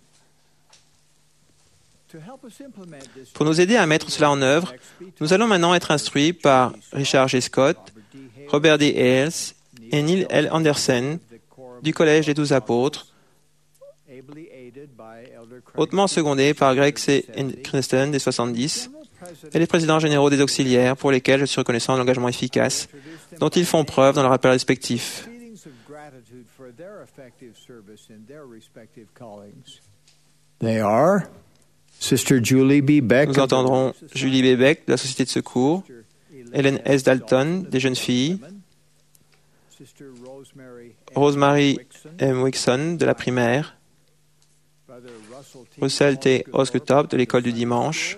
Pour nous aider à mettre cela en œuvre, nous allons maintenant être instruits par Richard G. Scott, Robert D. Hales et Neil L. Anderson du Collège des Douze Apôtres, hautement secondés par Greg C. Cranston des soixante-dix et les présidents généraux des auxiliaires pour lesquels je suis reconnaissant de l'engagement efficace dont ils font preuve dans leurs appels respectifs. They are Sister Julie B. Beck. Nous entendrons Julie B. Beck de la Société de Secours, Hélène S. Dalton des Jeunes Filles, Rosemary M. Wixon de la Primaire, Russell T. Osgutop de l'École du Dimanche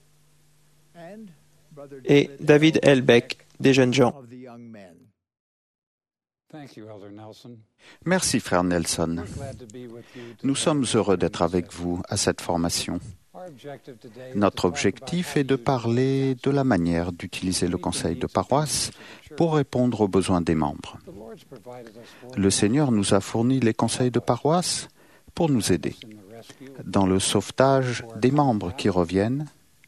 et David L. Beck des Jeunes gens. Merci, frère Nelson. Nous sommes heureux d'être avec vous à cette formation. Notre objectif est de parler de la manière d'utiliser le conseil de paroisse pour répondre aux besoins des membres. Le Seigneur nous a fourni les conseils de paroisse pour nous aider dans le sauvetage des membres qui reviennent,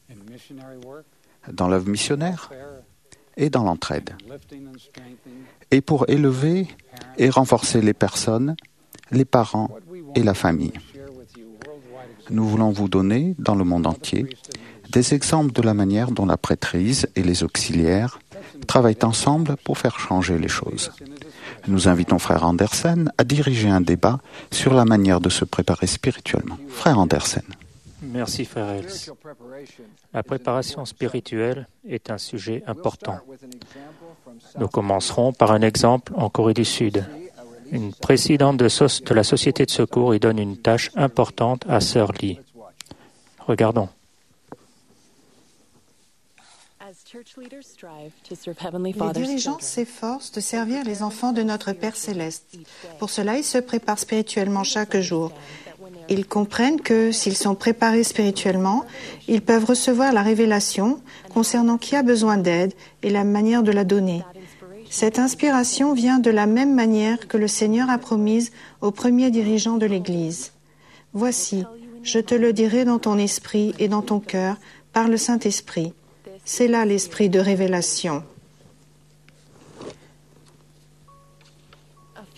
dans l'œuvre missionnaire et dans l'entraide, et pour élever et renforcer les personnes, les parents et la famille. Nous voulons vous donner, dans le monde entier, des exemples de la manière dont la prêtrise et les auxiliaires travaillent ensemble pour faire changer les choses. Nous invitons frère Anderson à diriger un débat sur la manière de se préparer spirituellement. Frère Anderson. Merci, frère Els. La préparation spirituelle est un sujet important. Nous commencerons par un exemple en Corée du Sud. Une présidente de, so- de la Société de secours y donne une tâche importante à Sœur Lee. Regardons. Les dirigeants s'efforcent de servir les enfants de notre Père céleste. Pour cela, ils se préparent spirituellement chaque jour. Ils comprennent que s'ils sont préparés spirituellement, ils peuvent recevoir la révélation concernant qui a besoin d'aide et la manière de la donner. Cette inspiration vient de la même manière que le Seigneur a promise aux premiers dirigeants de l'Église. Voici, je te le dirai dans ton esprit et dans ton cœur par le Saint-Esprit. C'est là l'esprit de révélation.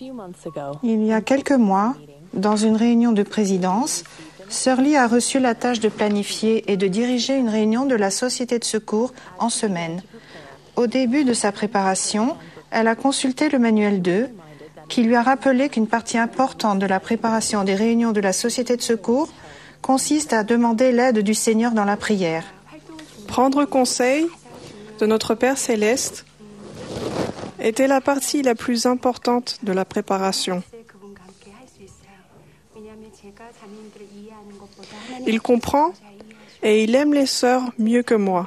Il y a quelques mois, dans une réunion de présidence, Sœur Lee a reçu la tâche de planifier et de diriger une réunion de la Société de secours en semaine. Au début de sa préparation, elle a consulté le manuel deux, qui lui a rappelé qu'une partie importante de la préparation des réunions de la Société de secours consiste à demander l'aide du Seigneur dans la prière. Prendre conseil de notre Père céleste était la partie la plus importante de la préparation. Il comprend et il aime les sœurs mieux que moi.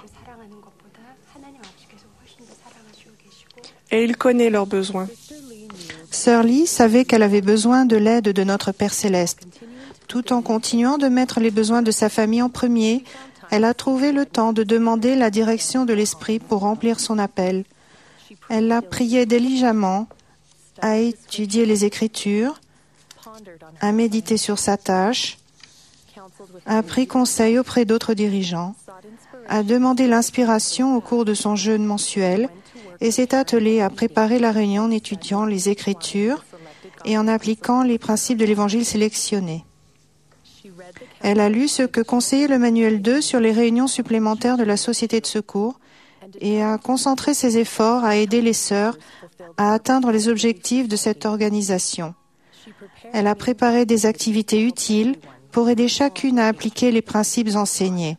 Et il connaît leurs besoins. Sœur Lee savait qu'elle avait besoin de l'aide de notre Père céleste. Tout en continuant de mettre les besoins de sa famille en premier, elle a trouvé le temps de demander la direction de l'Esprit pour remplir son appel. Elle a prié diligemment, a étudié les Écritures, a médité sur sa tâche, a pris conseil auprès d'autres dirigeants, a demandé l'inspiration au cours de son jeûne mensuel et s'est attelée à préparer la réunion en étudiant les Écritures et en appliquant les principes de l'Évangile sélectionné. Elle a lu ce que conseillait le manuel deux sur les réunions supplémentaires de la Société de secours et a concentré ses efforts à aider les sœurs à atteindre les objectifs de cette organisation. Elle a préparé des activités utiles pour aider chacune à appliquer les principes enseignés.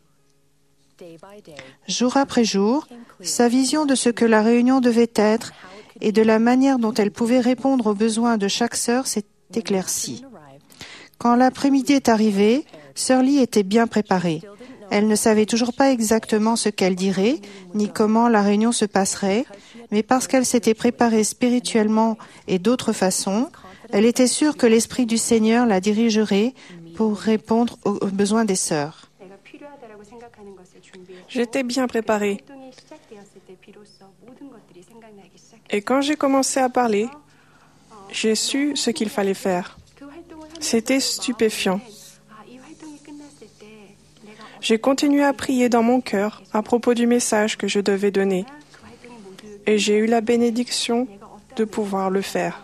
Jour après jour, sa vision de ce que la réunion devait être et de la manière dont elle pouvait répondre aux besoins de chaque sœur s'est éclaircie. Quand l'après-midi est arrivé, Sœur Lee était bien préparée. Elle ne savait toujours pas exactement ce qu'elle dirait, ni comment la réunion se passerait, mais parce qu'elle s'était préparée spirituellement et d'autres façons, elle était sûre que l'Esprit du Seigneur la dirigerait pour répondre aux besoins des sœurs. J'étais bien préparée. Et quand j'ai commencé à parler, j'ai su ce qu'il fallait faire. C'était stupéfiant. J'ai continué à prier dans mon cœur à propos du message que je devais donner. Et j'ai eu la bénédiction de pouvoir le faire.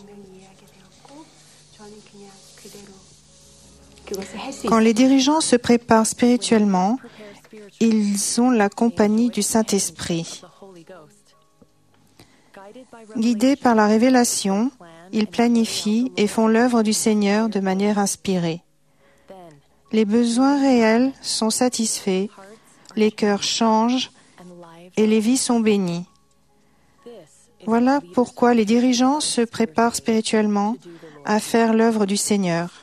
Quand les dirigeants se préparent spirituellement, ils ont la compagnie du Saint-Esprit. Guidés par la révélation, ils planifient et font l'œuvre du Seigneur de manière inspirée. Les besoins réels sont satisfaits, les cœurs changent et les vies sont bénies. Voilà pourquoi les dirigeants se préparent spirituellement à faire l'œuvre du Seigneur.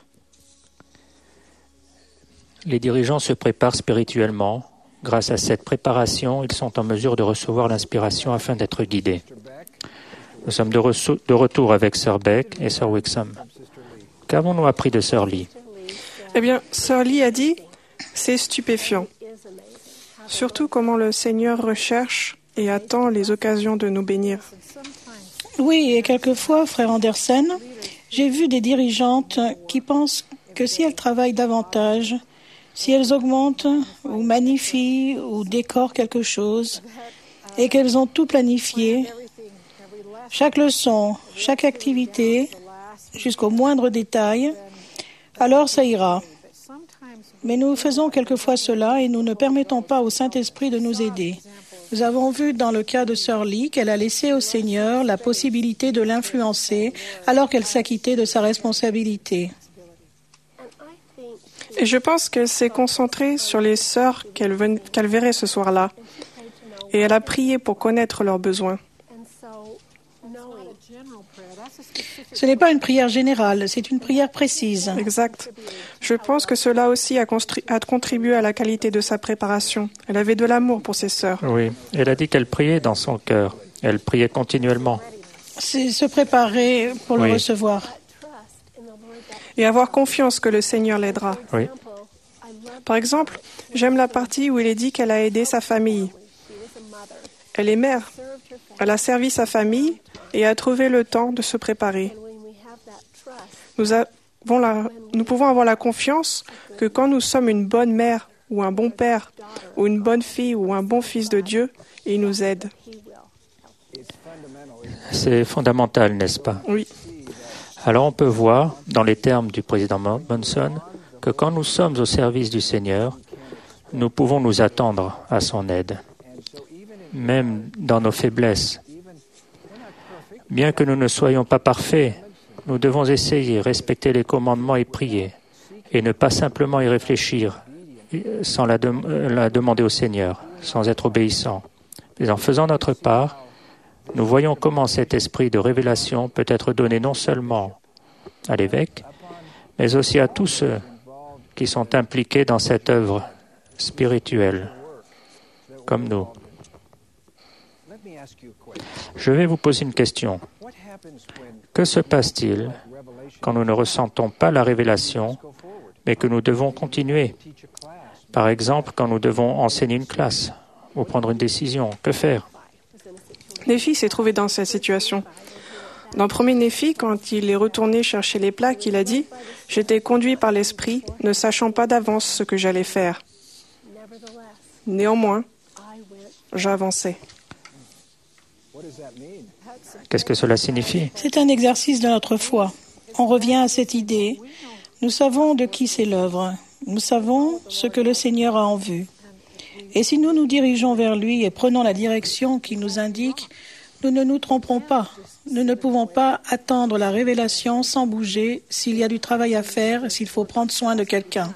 Les dirigeants se préparent spirituellement. Grâce à cette préparation, ils sont en mesure de recevoir l'inspiration afin d'être guidés. Nous sommes de, re- de retour avec Sœur Beck et Sœur Wixom. Qu'avons-nous appris de Sœur Lee? Eh bien, Sœur Lee a dit, c'est stupéfiant. Surtout comment le Seigneur recherche et attend les occasions de nous bénir. Oui, et quelquefois, frère Anderson, j'ai vu des dirigeantes qui pensent que si elles travaillent davantage, si elles augmentent ou magnifient ou décorent quelque chose et qu'elles ont tout planifié, chaque leçon, chaque activité, jusqu'au moindre détail, alors ça ira. Mais nous faisons quelquefois cela et nous ne permettons pas au Saint-Esprit de nous aider. Nous avons vu dans le cas de Sœur Lee qu'elle a laissé au Seigneur la possibilité de l'influencer alors qu'elle s'acquittait de sa responsabilité. Et je pense qu'elle s'est concentrée sur les sœurs qu'elle, ven- qu'elle verrait ce soir-là. Et elle a prié pour connaître leurs besoins. Ce n'est pas une prière générale, c'est une prière précise. Exact. Je pense que cela aussi a, constru- a contribué à la qualité de sa préparation. Elle avait de l'amour pour ses sœurs. Oui, elle a dit qu'elle priait dans son cœur. Elle priait continuellement. C'est se préparer pour Oui. le recevoir. Et avoir confiance que le Seigneur l'aidera. Oui. Par exemple, j'aime la partie où il est dit qu'elle a aidé sa famille. Elle est mère. Elle a servi sa famille et a trouvé le temps de se préparer. Nous, avons la, nous pouvons avoir la confiance que quand nous sommes une bonne mère ou un bon père ou une bonne fille ou un bon fils de Dieu, il nous aide. C'est fondamental, n'est-ce pas? Oui. Alors on peut voir, dans les termes du président Monson, que quand nous sommes au service du Seigneur, nous pouvons nous attendre à son aide, même dans nos faiblesses. Bien que nous ne soyons pas parfaits, nous devons essayer, respecter les commandements et prier, et ne pas simplement y réfléchir sans la, de- la demander au Seigneur, sans être obéissant. Mais en faisant notre part, nous voyons comment cet esprit de révélation peut être donné non seulement à l'évêque, mais aussi à tous ceux qui sont impliqués dans cette œuvre spirituelle, comme nous. Je vais vous poser une question. Que se passe-t-il quand nous ne ressentons pas la révélation, mais que nous devons continuer? Par exemple, quand nous devons enseigner une classe ou prendre une décision, que faire? Néphi s'est trouvé dans cette situation. Dans le premier Néphi, quand il est retourné chercher les plaques, il a dit « J'étais conduit par l'Esprit, ne sachant pas d'avance ce que j'allais faire. Néanmoins, j'avançais. » Qu'est-ce que cela signifie? C'est un exercice de notre foi. On revient à cette idée. Nous savons de qui c'est l'œuvre. Nous savons ce que le Seigneur a en vue. Et si nous nous dirigeons vers lui et prenons la direction qu'il nous indique, nous ne nous tromperons pas. Nous ne pouvons pas attendre la révélation sans bouger s'il y a du travail à faire, s'il faut prendre soin de quelqu'un.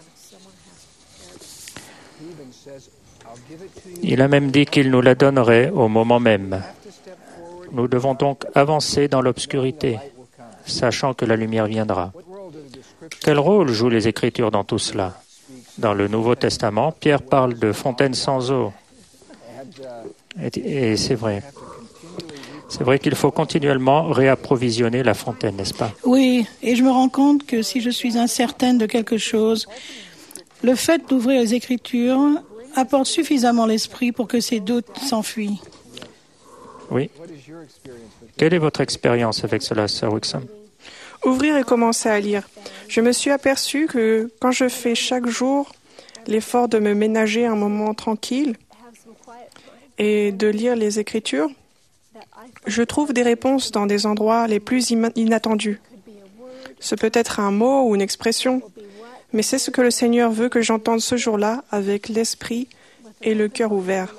Il a même dit qu'il nous la donnerait au moment même. Nous devons donc avancer dans l'obscurité, sachant que la lumière viendra. Quel rôle jouent les Écritures dans tout cela? Dans le Nouveau Testament, Pierre parle de fontaines sans eau. Et, et c'est vrai. C'est vrai qu'il faut continuellement réapprovisionner la fontaine, n'est-ce pas? Oui, et je me rends compte que si je suis incertaine de quelque chose, le fait d'ouvrir les Écritures apporte suffisamment l'esprit pour que ces doutes s'enfuient. Oui. Quelle est votre expérience avec cela, Sir Wixom? Ouvrir et commencer à lire. Je me suis aperçu que quand je fais chaque jour l'effort de me ménager un moment tranquille et de lire les Écritures, je trouve des réponses dans des endroits les plus inattendus. Ce peut être un mot ou une expression, mais c'est ce que le Seigneur veut que j'entende ce jour-là avec l'esprit et le cœur ouvert.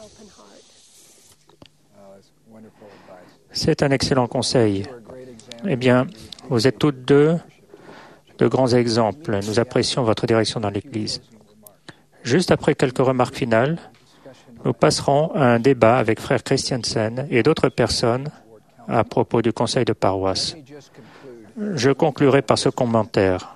C'est un excellent conseil. Eh bien, vous êtes toutes deux de grands exemples. Nous apprécions votre direction dans l'Église. Juste après quelques remarques finales, nous passerons à un débat avec Frère Christiansen et d'autres personnes à propos du conseil de paroisse. Je conclurai par ce commentaire.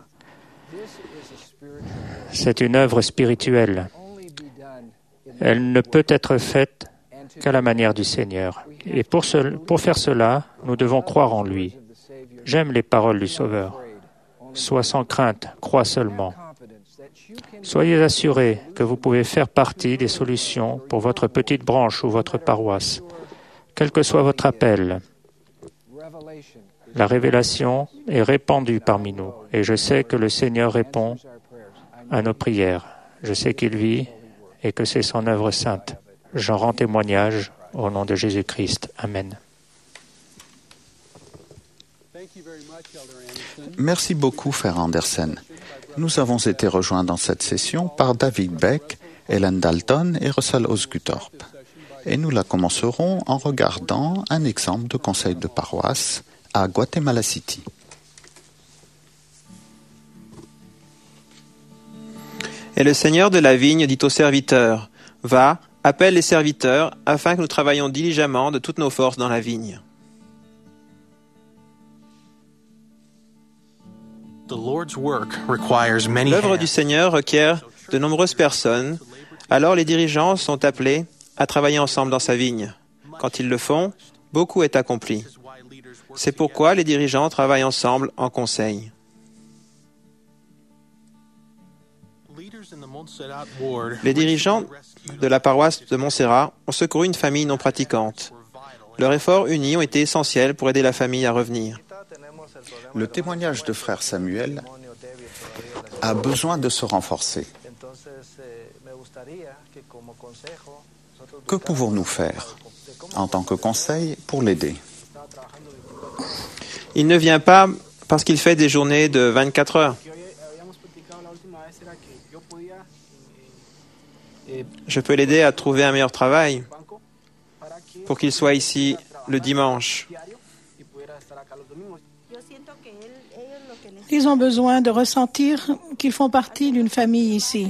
C'est une œuvre spirituelle. Elle ne peut être faite qu'à la manière du Seigneur. Et pour, ce, pour faire cela, nous devons croire en lui. J'aime les paroles du Sauveur. Sois sans crainte, crois seulement. Soyez assurés que vous pouvez faire partie des solutions pour votre petite branche ou votre paroisse, quel que soit votre appel. La révélation est répandue parmi nous et je sais que le Seigneur répond à nos prières. Je sais qu'il vit et que c'est son œuvre sainte. J'en rends témoignage au nom de Jésus-Christ. Amen. Merci beaucoup, Frère Andersen. Nous avons été rejoints dans cette session par David Beck, Ellen Dalton et Russell Osguthorpe. Et nous la commencerons en regardant un exemple de conseil de paroisse à Guatemala City. Et le seigneur de la vigne dit aux serviteurs, « Va, appelle les serviteurs, afin que nous travaillions diligemment de toutes nos forces dans la vigne. » L'œuvre du Seigneur requiert de nombreuses personnes, alors les dirigeants sont appelés à travailler ensemble dans sa vigne. Quand ils le font, beaucoup est accompli. C'est pourquoi les dirigeants travaillent ensemble en conseil. Les dirigeants de la paroisse de Montserrat ont secouru une famille non pratiquante. Leurs efforts unis ont été essentiels pour aider la famille à revenir. Le témoignage de frère Samuel a besoin de se renforcer. Que pouvons-nous faire en tant que conseil pour l'aider? Il ne vient pas parce qu'il fait des journées de vingt-quatre heures. Je peux l'aider à trouver un meilleur travail pour qu'il soit ici le dimanche. Ils ont besoin de ressentir qu'ils font partie d'une famille ici.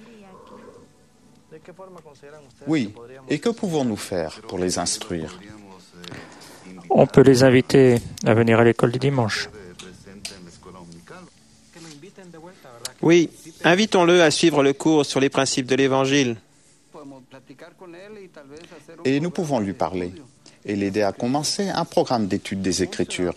Oui, et que pouvons-nous faire pour les instruire? On peut les inviter à venir à l'école du dimanche. Oui, invitons-le à suivre le cours sur les principes de l'Évangile. Et nous pouvons lui parler et l'aider à commencer un programme d'étude des Écritures.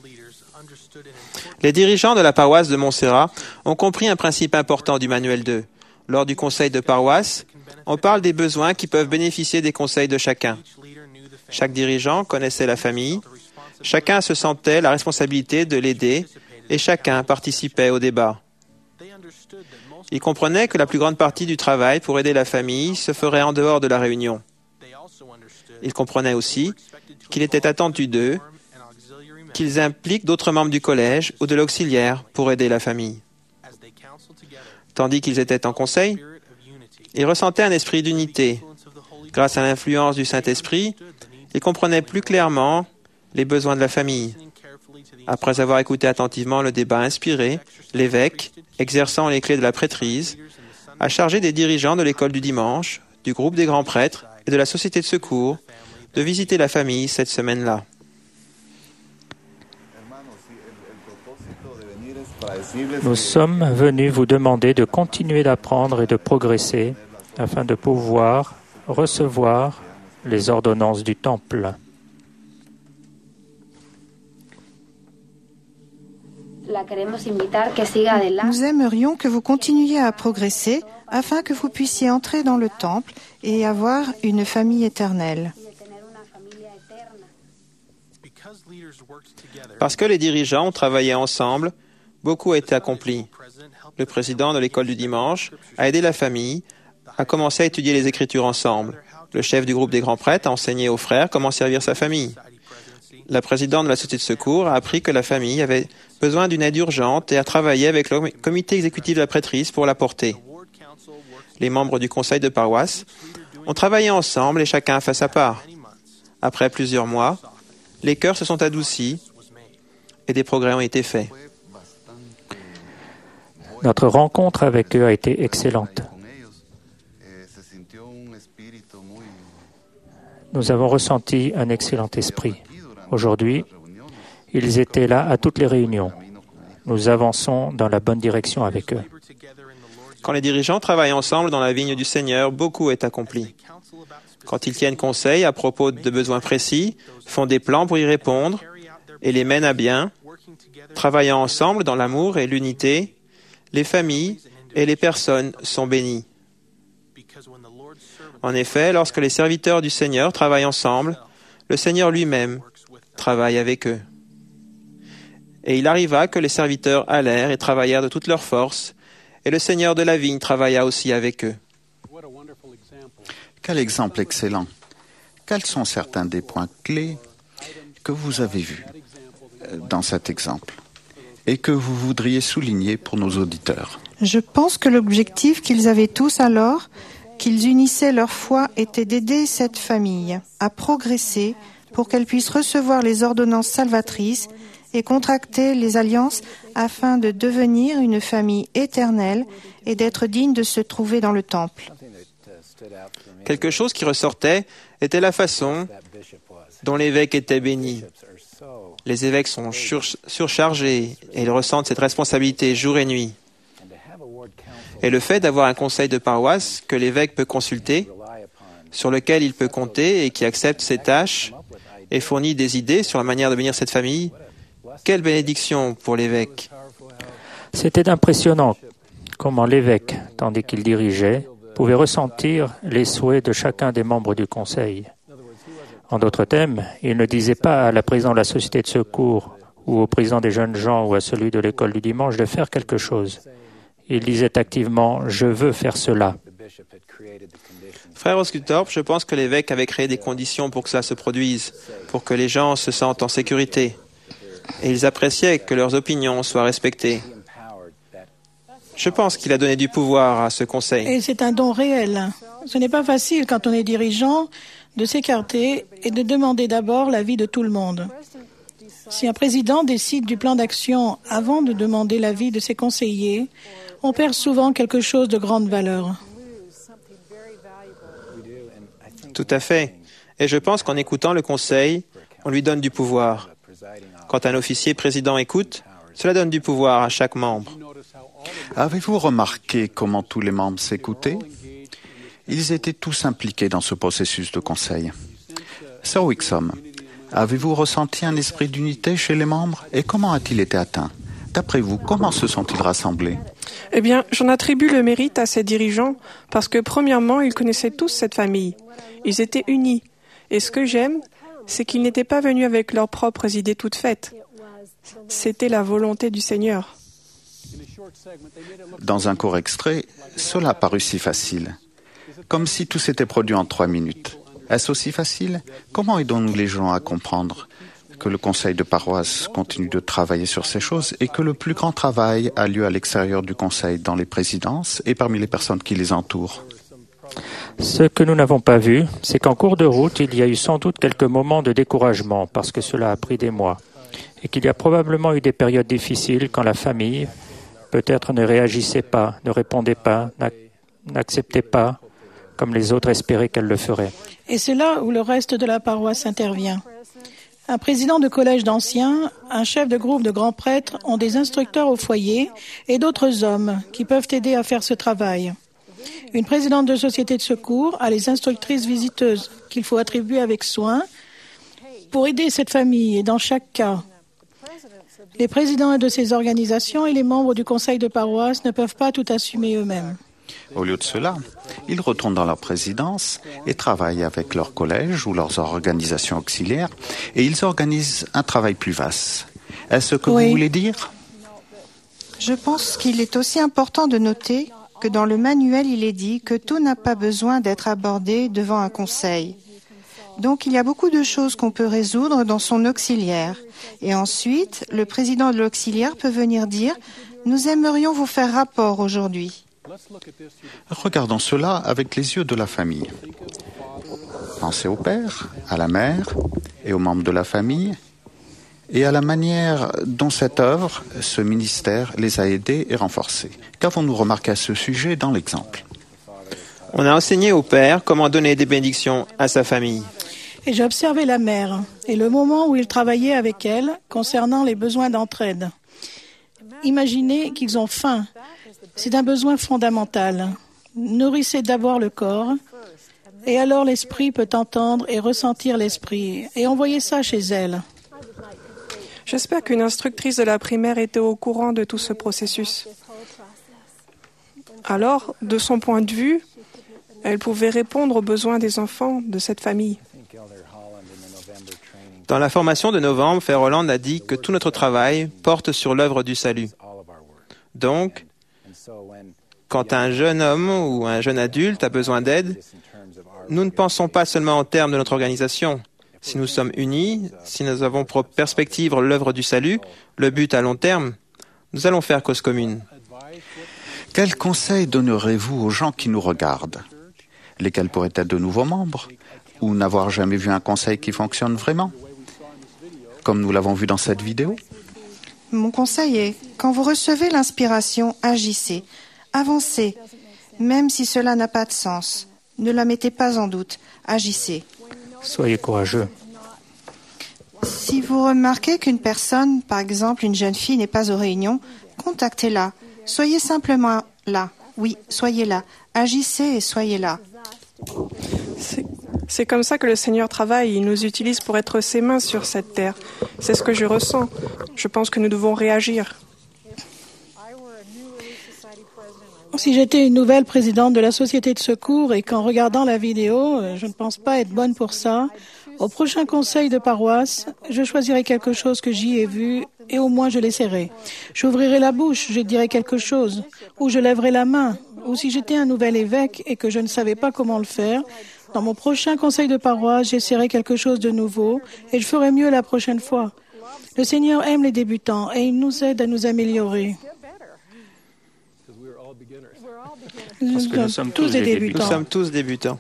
Les dirigeants de la paroisse de Montserrat ont compris un principe important du manuel deux. Lors du conseil de paroisse, on parle des besoins qui peuvent bénéficier des conseils de chacun. Chaque dirigeant connaissait la famille, chacun se sentait la responsabilité de l'aider et chacun participait au débat. Ils comprenaient que la plus grande partie du travail pour aider la famille se ferait en dehors de la réunion. Ils comprenaient aussi qu'il était attendu d'eux qu'ils impliquent d'autres membres du collège ou de l'auxiliaire pour aider la famille. Tandis qu'ils étaient en conseil, ils ressentaient un esprit d'unité. Grâce à l'influence du Saint-Esprit, ils comprenaient plus clairement les besoins de la famille. Après avoir écouté attentivement le débat inspiré, l'évêque, exerçant les clés de la prêtrise, a chargé des dirigeants de l'école du dimanche, du groupe des grands prêtres et de la société de secours de visiter la famille cette semaine-là. Nous sommes venus vous demander de continuer d'apprendre et de progresser afin de pouvoir recevoir les ordonnances du Temple. Nous aimerions que vous continuiez à progresser afin que vous puissiez entrer dans le Temple et avoir une famille éternelle. Parce que les dirigeants ont travaillé ensemble, beaucoup a été accompli. Le président de l'école du dimanche a aidé la famille à commencer à étudier les Écritures ensemble. Le chef du groupe des grands prêtres a enseigné aux frères comment servir sa famille. La présidente de la société de secours a appris que la famille avait besoin d'une aide urgente et a travaillé avec le comité exécutif de la prêtrise pour l'apporter. Les membres du conseil de paroisse ont travaillé ensemble et chacun a fait sa part. Après plusieurs mois, les cœurs se sont adoucis et des progrès ont été faits. Notre rencontre avec eux a été excellente. Nous avons ressenti un excellent esprit. Aujourd'hui, ils étaient là à toutes les réunions. Nous avançons dans la bonne direction avec eux. Quand les dirigeants travaillent ensemble dans la vigne du Seigneur, beaucoup est accompli. Quand ils tiennent conseil à propos de besoins précis, font des plans pour y répondre et les mènent à bien, travaillant ensemble dans l'amour et l'unité, les familles et les personnes sont bénies. En effet, lorsque les serviteurs du Seigneur travaillent ensemble, le Seigneur lui-même travaille avec eux. Et il arriva que les serviteurs allèrent et travaillèrent de toute leur force, et le Seigneur de la vigne travailla aussi avec eux. Quel exemple excellent! Quels sont certains des points clés que vous avez vus dans cet exemple et que vous voudriez souligner pour nos auditeurs? Je pense que l'objectif qu'ils avaient tous alors, qu'ils unissaient leur foi, était d'aider cette famille à progresser pour qu'elle puisse recevoir les ordonnances salvatrices et contracter les alliances afin de devenir une famille éternelle et d'être digne de se trouver dans le temple. Quelque chose qui ressortait était la façon dont l'évêque était béni. Les évêques sont sur, surchargés et ils ressentent cette responsabilité jour et nuit. Et le fait d'avoir un conseil de paroisse que l'évêque peut consulter, sur lequel il peut compter et qui accepte ses tâches et fournit des idées sur la manière de bénir cette famille, quelle bénédiction pour l'évêque! C'était impressionnant comment l'évêque, tandis qu'il dirigeait, pouvait ressentir les souhaits de chacun des membres du conseil. En d'autres termes, il ne disait pas à la présidente de la société de secours ou au président des jeunes gens ou à celui de l'école du dimanche de faire quelque chose. Il disait activement « Je veux faire cela ». Frère Oskutorp, je pense que l'évêque avait créé des conditions pour que cela se produise, pour que les gens se sentent en sécurité. et ils appréciaient que leurs opinions soient respectées. Je pense qu'il a donné du pouvoir à ce conseil. Et c'est un don réel. Ce n'est pas facile quand on est dirigeant de s'écarter et de demander d'abord l'avis de tout le monde. Si un président décide du plan d'action avant de demander l'avis de ses conseillers, on perd souvent quelque chose de grande valeur. Tout à fait. Et je pense qu'en écoutant le conseil, on lui donne du pouvoir. Quand un officier président écoute, cela donne du pouvoir à chaque membre. Avez-vous remarqué comment tous les membres s'écoutaient? Ils étaient tous impliqués dans ce processus de conseil. Sir Wixom, avez-vous ressenti un esprit d'unité chez les membres et comment a-t-il été atteint? D'après vous, comment se sont-ils rassemblés? Eh bien, j'en attribue le mérite à ces dirigeants parce que, premièrement, ils connaissaient tous cette famille. Ils étaient unis. Et ce que j'aime, c'est qu'ils n'étaient pas venus avec leurs propres idées toutes faites. C'était la volonté du Seigneur. Dans un court extrait, cela a paru si facile. Comme si tout s'était produit en trois minutes. Est-ce aussi facile? Comment aidons-nous les gens à comprendre que le conseil de paroisse continue de travailler sur ces choses et que le plus grand travail a lieu à l'extérieur du conseil, dans les présidences et parmi les personnes qui les entourent? Ce que nous n'avons pas vu, c'est qu'en cours de route, il y a eu sans doute quelques moments de découragement parce que cela a pris des mois et qu'il y a probablement eu des périodes difficiles quand la famille, peut-être, ne réagissait pas, ne répondait pas, n'acceptait pas comme les autres espéraient qu'elle le ferait. Et c'est là où le reste de la paroisse intervient. Un président de collège d'anciens, un chef de groupe de grands prêtres ont des instructeurs au foyer et d'autres hommes qui peuvent aider à faire ce travail. Une présidente de société de secours a les instructrices visiteuses qu'il faut attribuer avec soin pour aider cette famille et dans chaque cas. Les présidents de ces organisations et les membres du conseil de paroisse ne peuvent pas tout assumer eux-mêmes. Au lieu de cela, ils retournent dans leur présidence et travaillent avec leur collège ou leurs organisations auxiliaires et ils organisent un travail plus vaste. Est-ce ce que oui. vous voulez dire? Je pense qu'il est aussi important de noter que dans le manuel, il est dit que tout n'a pas besoin d'être abordé devant un conseil. Donc, il y a beaucoup de choses qu'on peut résoudre dans son auxiliaire. Et ensuite, le président de l'auxiliaire peut venir dire « Nous aimerions vous faire rapport aujourd'hui ». Regardons cela avec les yeux de la famille. Pensez au père, à la mère et aux membres de la famille et à la manière dont cette œuvre, ce ministère, les a aidés et renforcés. Qu'avons-nous remarqué à ce sujet dans l'exemple? On a enseigné au père comment donner des bénédictions à sa famille. Et j'ai observé la mère et le moment où il travaillait avec elle concernant les besoins d'entraide. Imaginez qu'ils ont faim. C'est un besoin fondamental. Nourrissez d'abord le corps, et alors l'esprit peut entendre et ressentir l'esprit, et envoyez ça chez elle. J'espère qu'une instructrice de la primaire était au courant de tout ce processus. Alors, de son point de vue, elle pouvait répondre aux besoins des enfants de cette famille. Dans la formation de novembre, Frère Holland a dit que tout notre travail porte sur l'œuvre du salut. Donc, quand un jeune homme ou un jeune adulte a besoin d'aide, nous ne pensons pas seulement en termes de notre organisation. Si nous sommes unis, si nous avons pour perspective l'œuvre du salut, le but à long terme, nous allons faire cause commune. Quel conseil donnerez-vous aux gens qui nous regardent? Lesquels pourraient être de nouveaux membres ou n'avoir jamais vu un conseil qui fonctionne vraiment, comme nous l'avons vu dans cette vidéo? Mon conseil est, quand vous recevez l'inspiration, agissez, avancez, même si cela n'a pas de sens. Ne la mettez pas en doute, agissez. Soyez courageux. Si vous remarquez qu'une personne, par exemple une jeune fille, n'est pas aux réunions, contactez-la. Soyez simplement là. Oui, soyez là. Agissez et soyez là. C'est, c'est comme ça que le Seigneur travaille. Il nous utilise pour être ses mains sur cette terre. C'est ce que je ressens. Je pense que nous devons réagir. Si j'étais une nouvelle présidente de la Société de secours et qu'en regardant la vidéo, je ne pense pas être bonne pour ça, au prochain conseil de paroisse, je choisirai quelque chose que j'y ai vu et au moins je l'essaierai. J'ouvrirai la bouche, je dirai quelque chose, ou je lèverai la main, ou si j'étais un nouvel évêque et que je ne savais pas comment le faire, dans mon prochain conseil de paroisse, j'essaierai quelque chose de nouveau et je ferai mieux la prochaine fois. Le Seigneur aime les débutants et il nous aide à nous améliorer. Parce que nous sommes tous des débutants. Nous sommes tous débutants.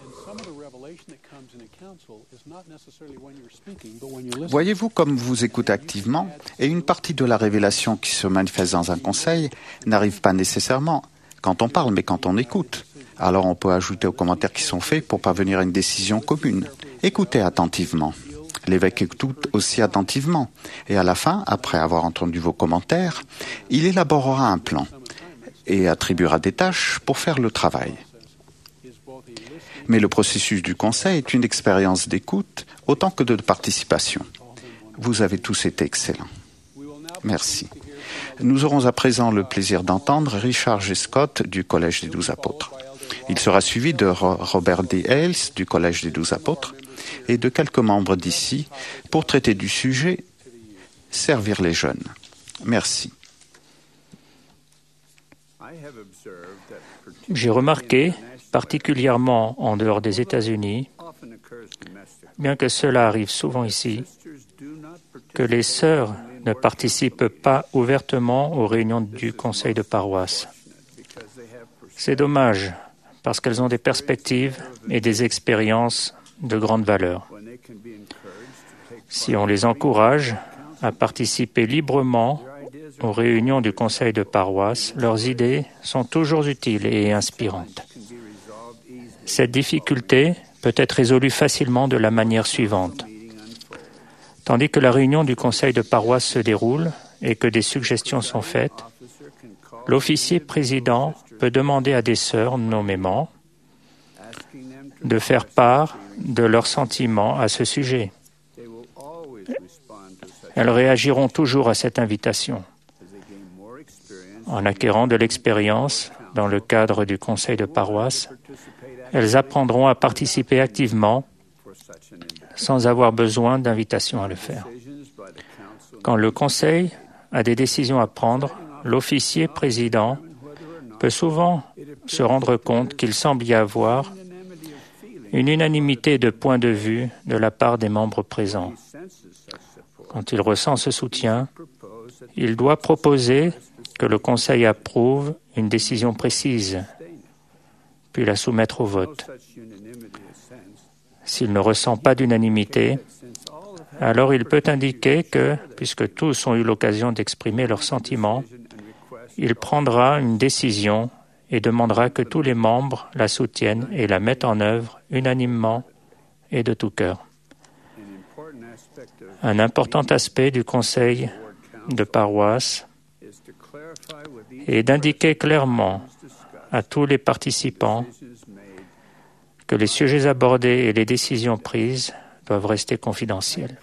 Voyez-vous, comme vous écoutez activement, et une partie de la révélation qui se manifeste dans un conseil n'arrive pas nécessairement quand on parle, mais quand on écoute. Alors on peut ajouter aux commentaires qui sont faits pour parvenir à une décision commune. Écoutez attentivement. L'évêque écoute aussi attentivement. Et à la fin, après avoir entendu vos commentaires, il élaborera un plan et attribuera des tâches pour faire le travail. Mais le processus du conseil est une expérience d'écoute autant que de participation. Vous avez tous été excellents. Merci. Nous aurons à présent le plaisir d'entendre Richard G. Scott du Collège des Douze Apôtres. Il sera suivi de Robert D. Hales du Collège des Douze Apôtres et de quelques membres d'ici pour traiter du sujet « Servir les jeunes ». Merci. J'ai remarqué, particulièrement en dehors des États-Unis, bien que cela arrive souvent ici, que les sœurs ne participent pas ouvertement aux réunions du conseil de paroisse. C'est dommage, parce qu'elles ont des perspectives et des expériences de grande valeur. Si on les encourage à participer librement aux réunions du conseil de paroisse, leurs idées sont toujours utiles et inspirantes. Cette difficulté peut être résolue facilement de la manière suivante. Tandis que la réunion du conseil de paroisse se déroule et que des suggestions sont faites, l'officier président peut demander à des sœurs nommément de faire part de leurs sentiments à ce sujet. Elles réagiront toujours à cette invitation. En acquérant de l'expérience dans le cadre du conseil de paroisse, elles apprendront à participer activement sans avoir besoin d'invitation à le faire. Quand le conseil a des décisions à prendre, l'officier président peut souvent se rendre compte qu'il semble y avoir une unanimité de points de vue de la part des membres présents. Quand il ressent ce soutien, il doit proposer que le Conseil approuve une décision précise, puis la soumettre au vote. S'il ne ressent pas d'unanimité, alors il peut indiquer que, puisque tous ont eu l'occasion d'exprimer leurs sentiments, il prendra une décision et demandera que tous les membres la soutiennent et la mettent en œuvre unanimement et de tout cœur. Un important aspect du conseil de paroisse est d'indiquer clairement à tous les participants que les sujets abordés et les décisions prises doivent rester confidentiels.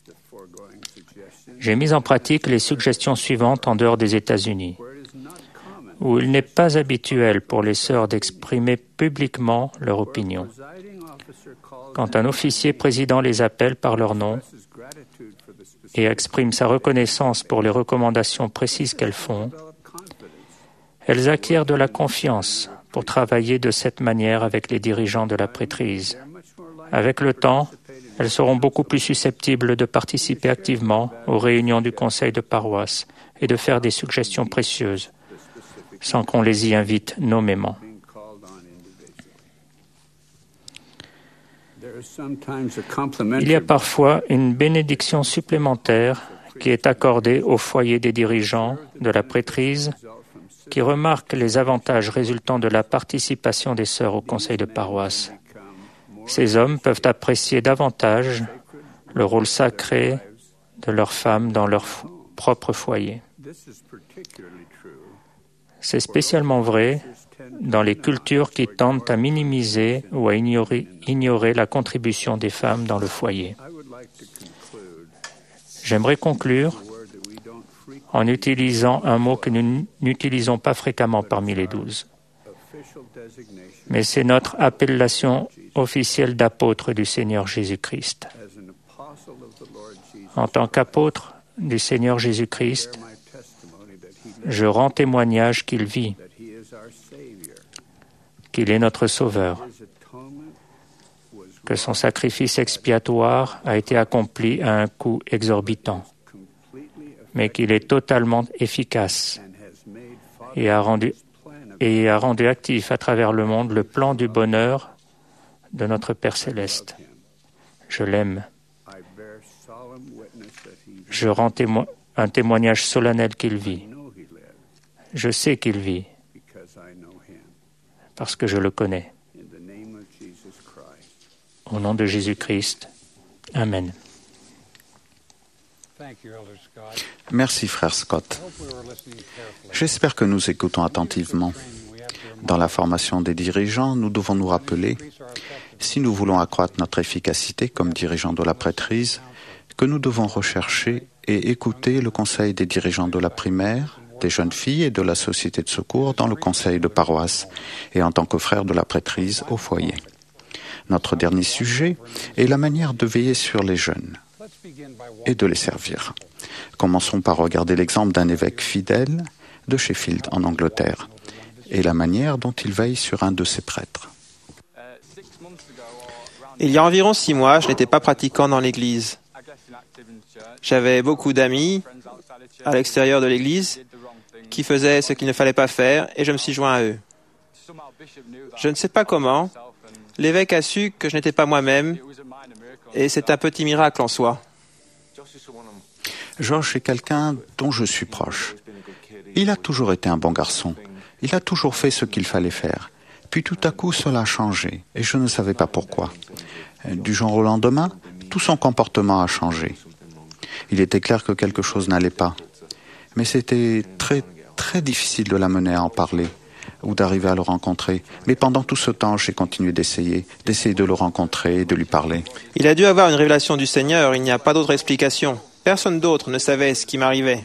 J'ai mis en pratique les suggestions suivantes en dehors des États-Unis, où il n'est pas habituel pour les sœurs d'exprimer publiquement leur opinion. Quand un officier président les appelle par leur nom et exprime sa reconnaissance pour les recommandations précises qu'elles font, elles acquièrent de la confiance pour travailler de cette manière avec les dirigeants de la prêtrise. Avec le temps, elles seront beaucoup plus susceptibles de participer activement aux réunions du conseil de paroisse et de faire des suggestions précieuses, sans qu'on les y invite nommément. Il y a parfois une bénédiction supplémentaire qui est accordée au foyer des dirigeants de la prêtrise qui remarquent les avantages résultant de la participation des sœurs au conseil de paroisse. Ces hommes peuvent apprécier davantage le rôle sacré de leurs femmes dans leur f- propre foyer. C'est spécialement vrai dans les cultures qui tendent à minimiser ou à ignorer, ignorer la contribution des femmes dans le foyer. J'aimerais conclure en utilisant un mot que nous n'utilisons pas fréquemment parmi les douze. Mais c'est notre appellation officielle d'apôtre du Seigneur Jésus-Christ. En tant qu'apôtre du Seigneur Jésus-Christ, je rends témoignage qu'il vit, qu'il est notre Sauveur, que son sacrifice expiatoire a été accompli à un coût exorbitant, mais qu'il est totalement efficace et a rendu, et a rendu actif à travers le monde le plan du bonheur de notre Père céleste. Je l'aime. Je rends témo- un témoignage solennel qu'il vit. Je sais qu'il vit parce que je le connais. Au nom de Jésus-Christ. Amen. Merci, frère Scott. J'espère que nous écoutons attentivement. Dans la formation des dirigeants, nous devons nous rappeler, si nous voulons accroître notre efficacité comme dirigeants de la prêtrise, que nous devons rechercher et écouter le conseil des dirigeants de la primaire, des jeunes filles et de la société de secours dans le conseil de paroisse et en tant que frères de la prêtrise au foyer. Notre dernier sujet est la manière de veiller sur les jeunes et de les servir. Commençons par regarder l'exemple d'un évêque fidèle de Sheffield en Angleterre et la manière dont il veille sur un de ses prêtres. Il y a environ six mois, je n'étais pas pratiquant dans l'Église. J'avais beaucoup d'amis à l'extérieur de l'Église qui faisaient ce qu'il ne fallait pas faire et je me suis joint à eux. Je ne sais pas comment, l'évêque a su que je n'étais pas moi-même et c'est un petit miracle en soi. Josh est quelqu'un dont je suis proche. Il a toujours été un bon garçon. Il a toujours fait ce qu'il fallait faire. Puis tout à coup, cela a changé et je ne savais pas pourquoi. Du jour au lendemain, tout son comportement a changé. Il était clair que quelque chose n'allait pas. Mais c'était très, très difficile de l'amener à en parler ou d'arriver à le rencontrer. Mais pendant tout ce temps, j'ai continué d'essayer, d'essayer de le rencontrer et de lui parler. Il a dû avoir une révélation du Seigneur, il n'y a pas d'autre explication. Personne d'autre ne savait ce qui m'arrivait.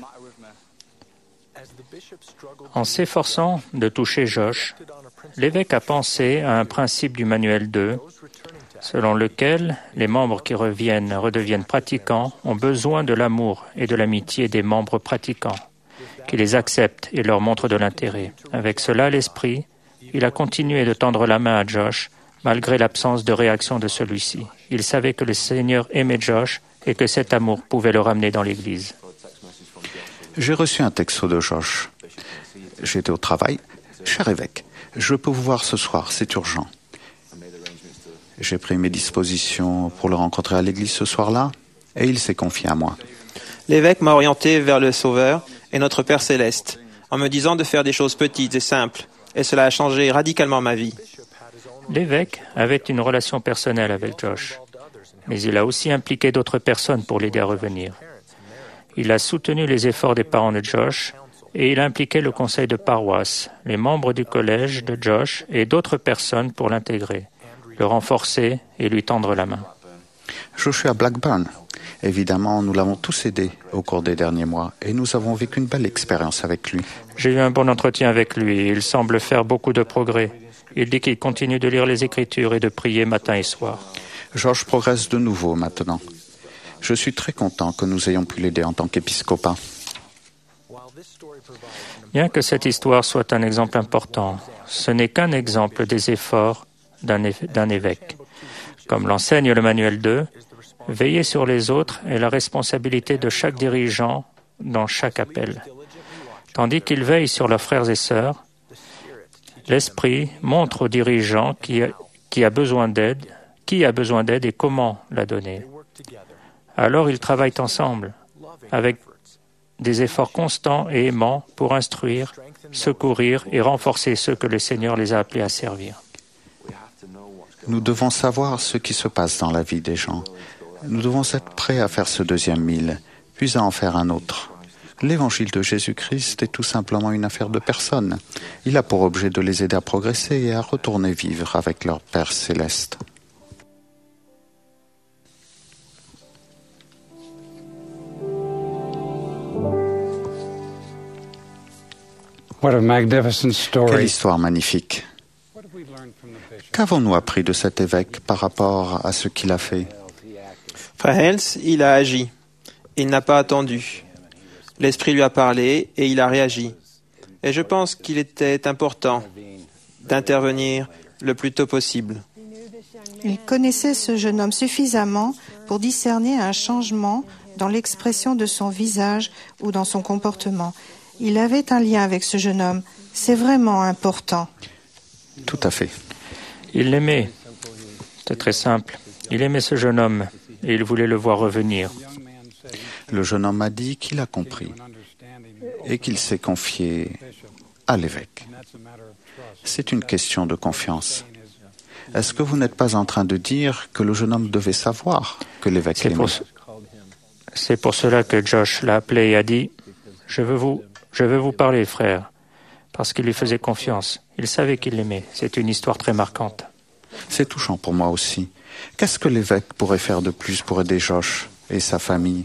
En s'efforçant de toucher Josh, l'évêque a pensé à un principe du manuel deux, selon lequel les membres qui reviennent, redeviennent pratiquants ont besoin de l'amour et de l'amitié des membres pratiquants, qui les acceptent et leur montrent de l'intérêt. Avec cela à l'esprit, il a continué de tendre la main à Josh, malgré l'absence de réaction de celui-ci. Il savait que le Seigneur aimait Josh et que cet amour pouvait le ramener dans l'Église. J'ai reçu un texto de Josh. J'étais au travail. Cher évêque, je peux vous voir ce soir, c'est urgent. J'ai pris mes dispositions pour le rencontrer à l'église ce soir-là et il s'est confié à moi. L'évêque m'a orienté vers le Sauveur et notre Père céleste, en me disant de faire des choses petites et simples, et cela a changé radicalement ma vie. L'évêque avait une relation personnelle avec Josh, mais il a aussi impliqué d'autres personnes pour l'aider à revenir. Il a soutenu les efforts des parents de Josh et il a impliqué le conseil de paroisse, les membres du collège de Josh et d'autres personnes pour l'intégrer, le renforcer et lui tendre la main. Joshua Blackburn. Évidemment, nous l'avons tous aidé au cours des derniers mois et nous avons vécu une belle expérience avec lui. J'ai eu un bon entretien avec lui. Il semble faire beaucoup de progrès. Il dit qu'il continue de lire les Écritures et de prier matin et soir. Georges progresse de nouveau maintenant. Je suis très content que nous ayons pu l'aider en tant qu'épiscopat. Bien que cette histoire soit un exemple important, ce n'est qu'un exemple des efforts d'un, év- d'un évêque. Comme l'enseigne le manuel deux, veiller sur les autres est la responsabilité de chaque dirigeant dans chaque appel. Tandis qu'il veille sur leurs frères et sœurs, l'Esprit montre aux dirigeants qui a, qui a besoin d'aide, qui a besoin d'aide et comment la donner. Alors ils travaillent ensemble, avec des efforts constants et aimants pour instruire, secourir et renforcer ceux que le Seigneur les a appelés à servir. Nous devons savoir ce qui se passe dans la vie des gens. Nous devons être prêts à faire ce deuxième mille, puis à en faire un autre. L'évangile de Jésus-Christ est tout simplement une affaire de personnes. Il a pour objet de les aider à progresser et à retourner vivre avec leur Père céleste. What a magnificent story. Quelle histoire magnifique. Qu'avons-nous appris de cet évêque par rapport à ce qu'il a fait? Frère Hels, il a agi. Il n'a pas attendu. L'Esprit lui a parlé et il a réagi. Et je pense qu'il était important d'intervenir le plus tôt possible. Il connaissait ce jeune homme suffisamment pour discerner un changement dans l'expression de son visage ou dans son comportement. Il avait un lien avec ce jeune homme. C'est vraiment important. Tout à fait. Il l'aimait. C'est très simple. Il aimait ce jeune homme et il voulait le voir revenir. Le jeune homme a dit qu'il a compris et qu'il s'est confié à l'évêque. C'est une question de confiance. Est-ce que vous n'êtes pas en train de dire que le jeune homme devait savoir que l'évêque l'aimait? C'est pour cela que Josh l'a appelé et a dit « Je veux vous, je veux vous parler, frère », parce qu'il lui faisait confiance. Il savait qu'il l'aimait. C'est une histoire très marquante. C'est touchant pour moi aussi. Qu'est-ce que l'évêque pourrait faire de plus pour aider Josh et sa famille?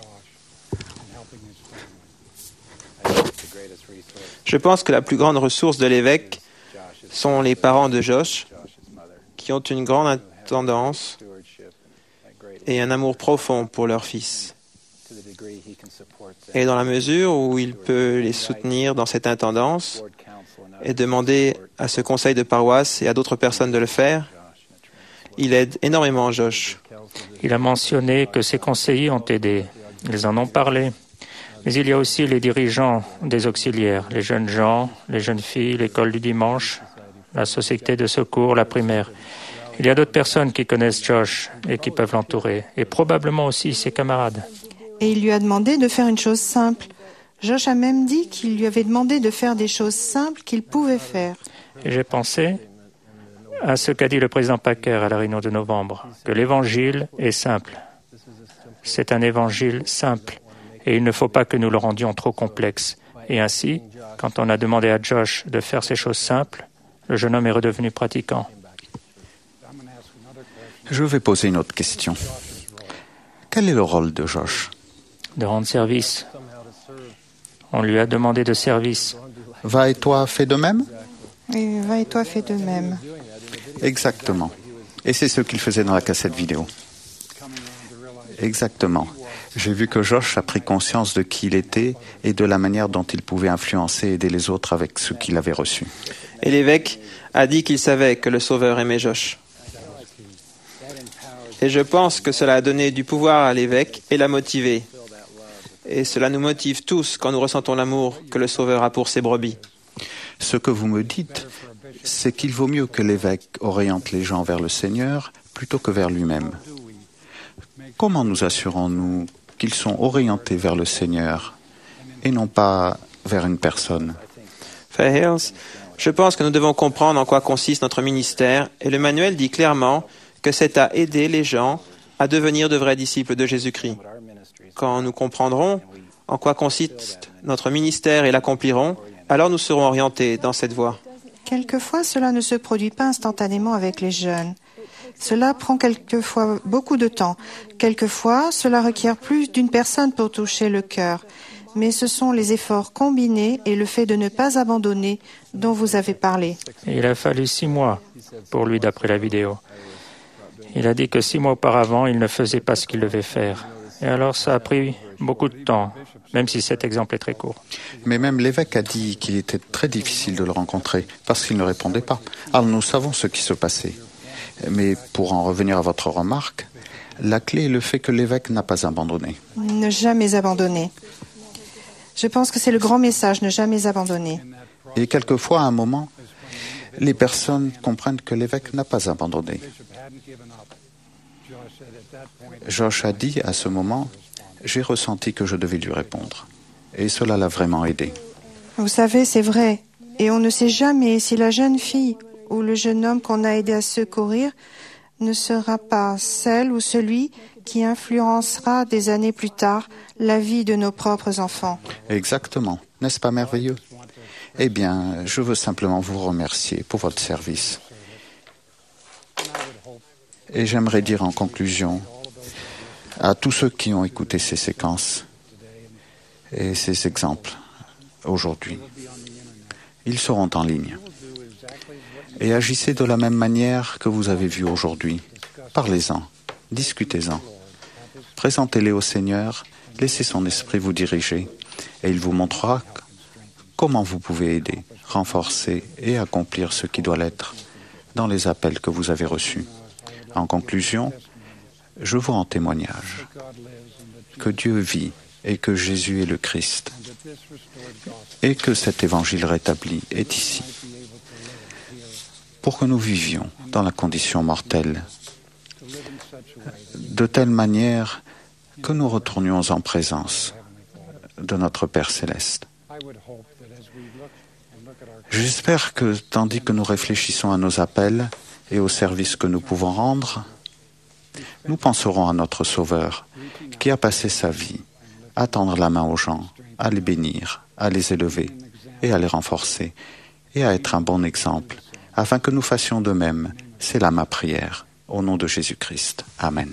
Je pense que la plus grande ressource de l'évêque sont les parents de Josh, qui ont une grande intendance et un amour profond pour leur fils. Et dans la mesure où il peut les soutenir dans cette intendance et demander à ce conseil de paroisse et à d'autres personnes de le faire, il aide énormément Josh. Il a mentionné que ses conseillers ont aidé. Ils en ont parlé. Mais il y a aussi les dirigeants des auxiliaires, les jeunes gens, les jeunes filles, l'école du dimanche, la société de secours, la primaire. Il y a d'autres personnes qui connaissent Josh et qui peuvent l'entourer, et probablement aussi ses camarades. Et il lui a demandé de faire une chose simple. Josh a même dit qu'il lui avait demandé de faire des choses simples qu'il pouvait faire. Et j'ai pensé à ce qu'a dit le président Packer à la réunion de novembre, que l'évangile est simple. C'est un évangile simple, et il ne faut pas que nous le rendions trop complexe. Et ainsi, quand on a demandé à Josh de faire ces choses simples, le jeune homme est redevenu pratiquant. Je vais poser une autre question. Quel est le rôle de Josh? De rendre service. On lui a demandé de service. Va et toi, fais de même? Et va et toi, fais de même. Exactement. Et c'est ce qu'il faisait dans la cassette vidéo. Exactement. J'ai vu que Josh a pris conscience de qui il était et de la manière dont il pouvait influencer et aider les autres avec ce qu'il avait reçu. Et l'évêque a dit qu'il savait que le Sauveur aimait Josh. Et je pense que cela a donné du pouvoir à l'évêque et l'a motivé. Et cela nous motive tous quand nous ressentons l'amour que le Sauveur a pour ses brebis. Ce que vous me dites, c'est qu'il vaut mieux que l'évêque oriente les gens vers le Seigneur plutôt que vers lui-même. Comment nous assurons-nous qu'ils sont orientés vers le Seigneur et non pas vers une personne? Fairhills, je pense que nous devons comprendre en quoi consiste notre ministère et le manuel dit clairement que c'est à aider les gens à devenir de vrais disciples de Jésus-Christ. Quand nous comprendrons en quoi consiste notre ministère et l'accomplirons, alors nous serons orientés dans cette voie. Quelquefois, cela ne se produit pas instantanément avec les jeunes. Cela prend quelquefois beaucoup de temps. Quelquefois, cela requiert plus d'une personne pour toucher le cœur. Mais ce sont les efforts combinés et le fait de ne pas abandonner dont vous avez parlé. Il a fallu six mois pour lui d'après la vidéo. Il a dit que six mois auparavant, il ne faisait pas ce qu'il devait faire. Et alors ça a pris beaucoup de temps, même si cet exemple est très court. Mais même l'évêque a dit qu'il était très difficile de le rencontrer parce qu'il ne répondait pas. Alors nous savons ce qui se passait. Mais pour en revenir à votre remarque, la clé est le fait que l'évêque n'a pas abandonné. Ne jamais abandonner. Je pense que c'est le grand message, ne jamais abandonner. Et quelquefois, à un moment, les personnes comprennent que l'évêque n'a pas abandonné. Josh a dit à ce moment, j'ai ressenti que je devais lui répondre. Et cela l'a vraiment aidé. Vous savez, c'est vrai. Et on ne sait jamais si la jeune fille ou le jeune homme qu'on a aidé à secourir ne sera pas celle ou celui qui influencera des années plus tard la vie de nos propres enfants. Exactement. N'est-ce pas merveilleux? Eh bien, je veux simplement vous remercier pour votre service. Et j'aimerais dire en conclusion à tous ceux qui ont écouté ces séquences et ces exemples aujourd'hui, ils seront en ligne. Et agissez de la même manière que vous avez vu aujourd'hui. Parlez-en, discutez-en. Présentez-les au Seigneur, laissez son esprit vous diriger et il vous montrera comment vous pouvez aider, renforcer et accomplir ce qui doit l'être dans les appels que vous avez reçus. En conclusion, je vous rends témoignage que Dieu vit et que Jésus est le Christ et que cet évangile rétabli est ici pour que nous vivions dans la condition mortelle de telle manière que nous retournions en présence de notre Père céleste. J'espère que, tandis que nous réfléchissons à nos appels et aux services que nous pouvons rendre, nous penserons à notre Sauveur qui a passé sa vie à tendre la main aux gens, à les bénir, à les élever et à les renforcer et à être un bon exemple afin que nous fassions de même. C'est là ma prière. Au nom de Jésus-Christ. Amen.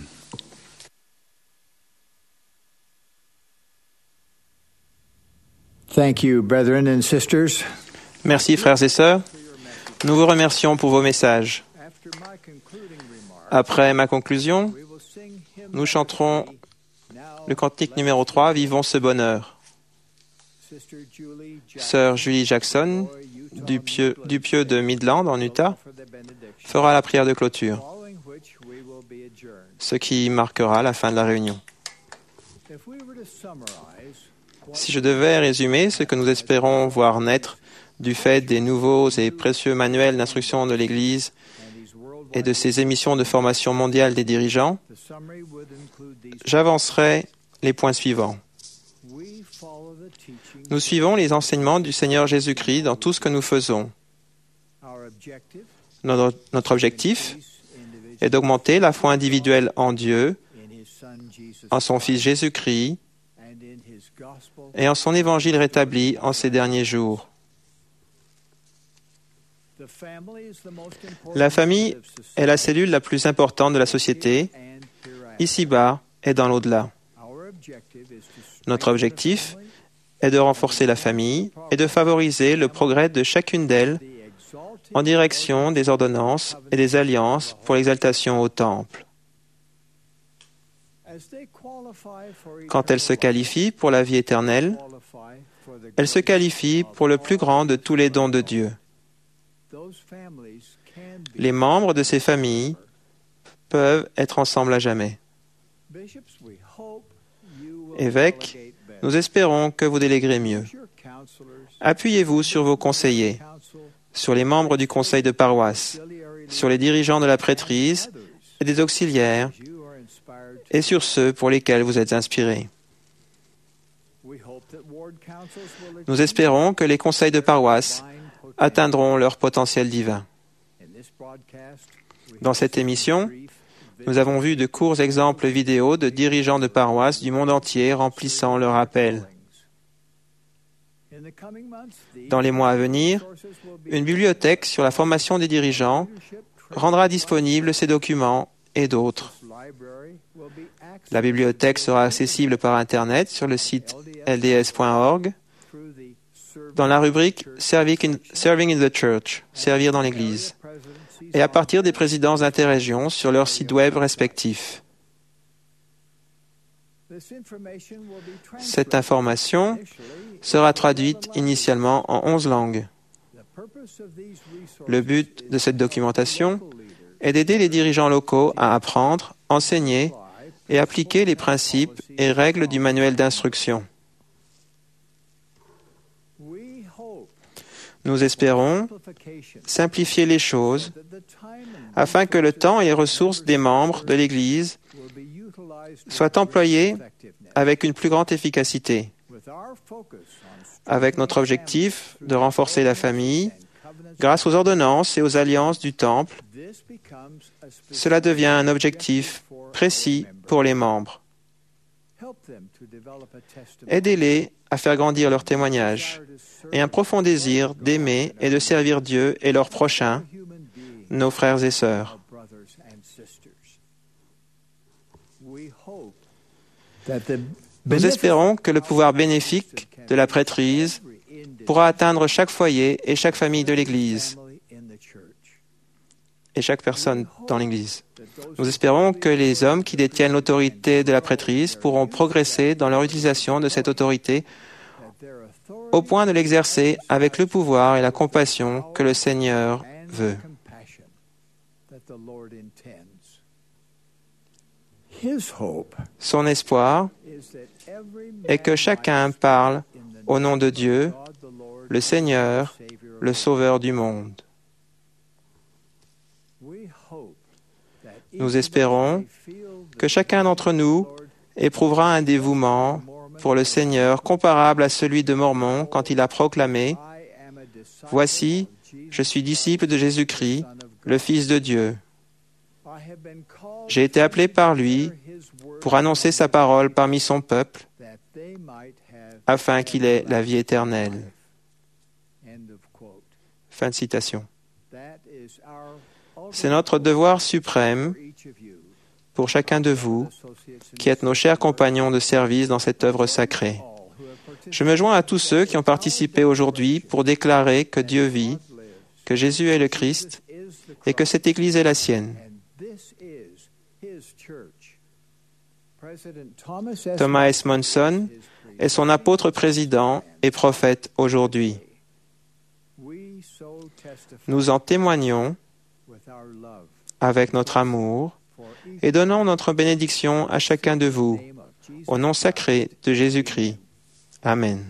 Thank you, brethren and sisters. Merci, frères et sœurs. Nous vous remercions pour vos messages. Après ma conclusion, nous chanterons le cantique numéro trois, Vivons ce bonheur. Sœur Julie Jackson, du pieu, du pieu de Midland, en Utah, fera la prière de clôture, ce qui marquera la fin de la réunion. Si je devais résumer ce que nous espérons voir naître du fait des nouveaux et précieux manuels d'instruction de l'Église et de ces émissions de formation mondiale des dirigeants, j'avancerai les points suivants. Nous suivons les enseignements du Seigneur Jésus-Christ dans tout ce que nous faisons. Notre, notre objectif est d'augmenter la foi individuelle en Dieu, en son Fils Jésus-Christ et en son évangile rétabli en ces derniers jours. La famille est la cellule la plus importante de la société, ici-bas et dans l'au-delà. Notre objectif est de renforcer la famille et de favoriser le progrès de chacune d'elles en direction des ordonnances et des alliances pour l'exaltation au Temple. Quand elles se qualifient pour la vie éternelle, elles se qualifient pour le plus grand de tous les dons de Dieu. Les membres de ces familles peuvent être ensemble à jamais. Évêques, nous espérons que vous déléguerez mieux. Appuyez-vous sur vos conseillers, sur les membres du conseil de paroisse, sur les dirigeants de la prêtrise et des auxiliaires, et sur ceux pour lesquels vous êtes inspirés. Nous espérons que les conseils de paroisse atteindront leur potentiel divin. Dans cette émission, nous avons vu de courts exemples vidéo de dirigeants de paroisse du monde entier remplissant leur appel. Dans les mois à venir, une bibliothèque sur la formation des dirigeants rendra disponibles ces documents et d'autres. La bibliothèque sera accessible par Internet sur le site L D S point org dans la rubrique Serving in, Serving in the Church, servir dans l'Église, et à partir des présidences d'interrégion sur leurs sites web respectifs. Cette information sera traduite initialement en onze langues. Le but de cette documentation est d'aider les dirigeants locaux à apprendre, enseigner et appliquer les principes et règles du manuel d'instruction. Nous espérons simplifier les choses afin que le temps et les ressources des membres de l'Église soient employés avec une plus grande efficacité. Avec notre objectif de renforcer la famille, grâce aux ordonnances et aux alliances du Temple, cela devient un objectif précis pour les membres. Aidez-les à faire grandir leur témoignage et un profond désir d'aimer et de servir Dieu et leurs prochains, nos frères et sœurs. Nous espérons que le pouvoir bénéfique de la prêtrise pourra atteindre chaque foyer et chaque famille de l'Église et chaque personne dans l'Église. Nous espérons que les hommes qui détiennent l'autorité de la prêtrise pourront progresser dans leur utilisation de cette autorité au point de l'exercer avec le pouvoir et la compassion que le Seigneur veut. Son espoir est que chacun parle au nom de Dieu, le Seigneur, le Sauveur du monde. Nous espérons que chacun d'entre nous éprouvera un dévouement pour le Seigneur comparable à celui de Mormon quand il a proclamé « Voici, je suis disciple de Jésus-Christ, le Fils de Dieu. J'ai été appelé par lui pour annoncer sa parole parmi son peuple, afin qu'il ait la vie éternelle. » Fin de citation. C'est notre devoir suprême pour chacun de vous, qui êtes nos chers compagnons de service dans cette œuvre sacrée. Je me joins à tous ceux qui ont participé aujourd'hui pour déclarer que Dieu vit, que Jésus est le Christ et que cette Église est la sienne. Thomas S. Monson est son apôtre président et prophète aujourd'hui. Nous en témoignons avec notre amour et donnons notre bénédiction à chacun de vous, au nom sacré de Jésus-Christ. Amen.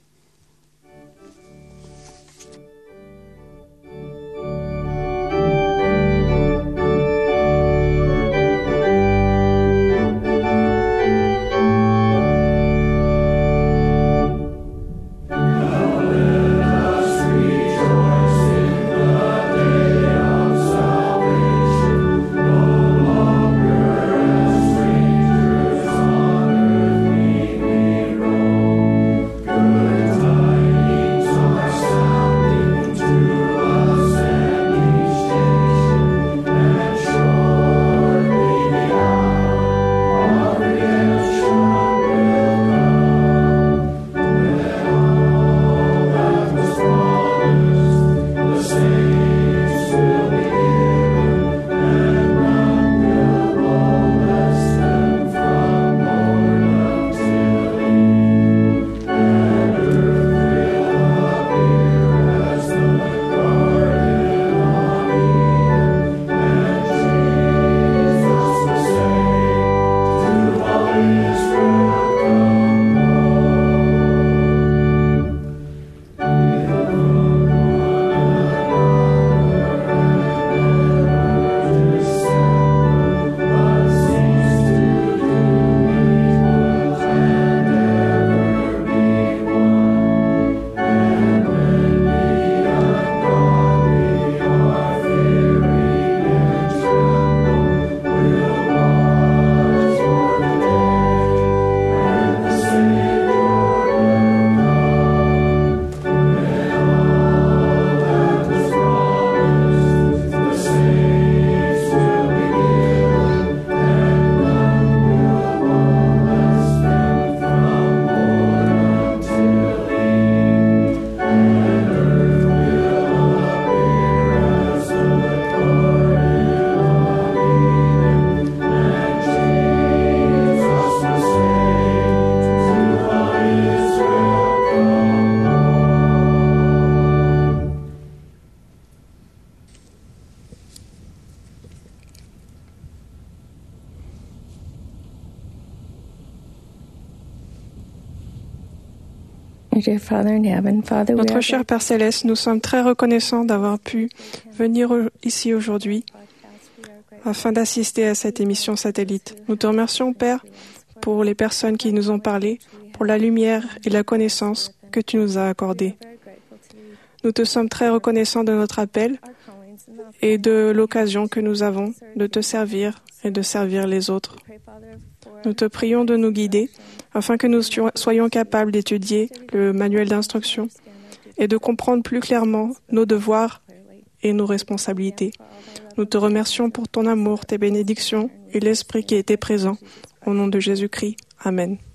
Notre cher Père Céleste, nous sommes très reconnaissants d'avoir pu venir ici aujourd'hui afin d'assister à cette émission satellite. Nous te remercions, Père, pour les personnes qui nous ont parlé, pour la lumière et la connaissance que tu nous as accordées. Nous te sommes très reconnaissants de notre appel et de l'occasion que nous avons de te servir et de servir les autres. Nous te prions de nous guider afin que nous soyons capables d'étudier le manuel d'instruction et de comprendre plus clairement nos devoirs et nos responsabilités. Nous te remercions pour ton amour, tes bénédictions et l'Esprit qui était présent. Au nom de Jésus-Christ. Amen.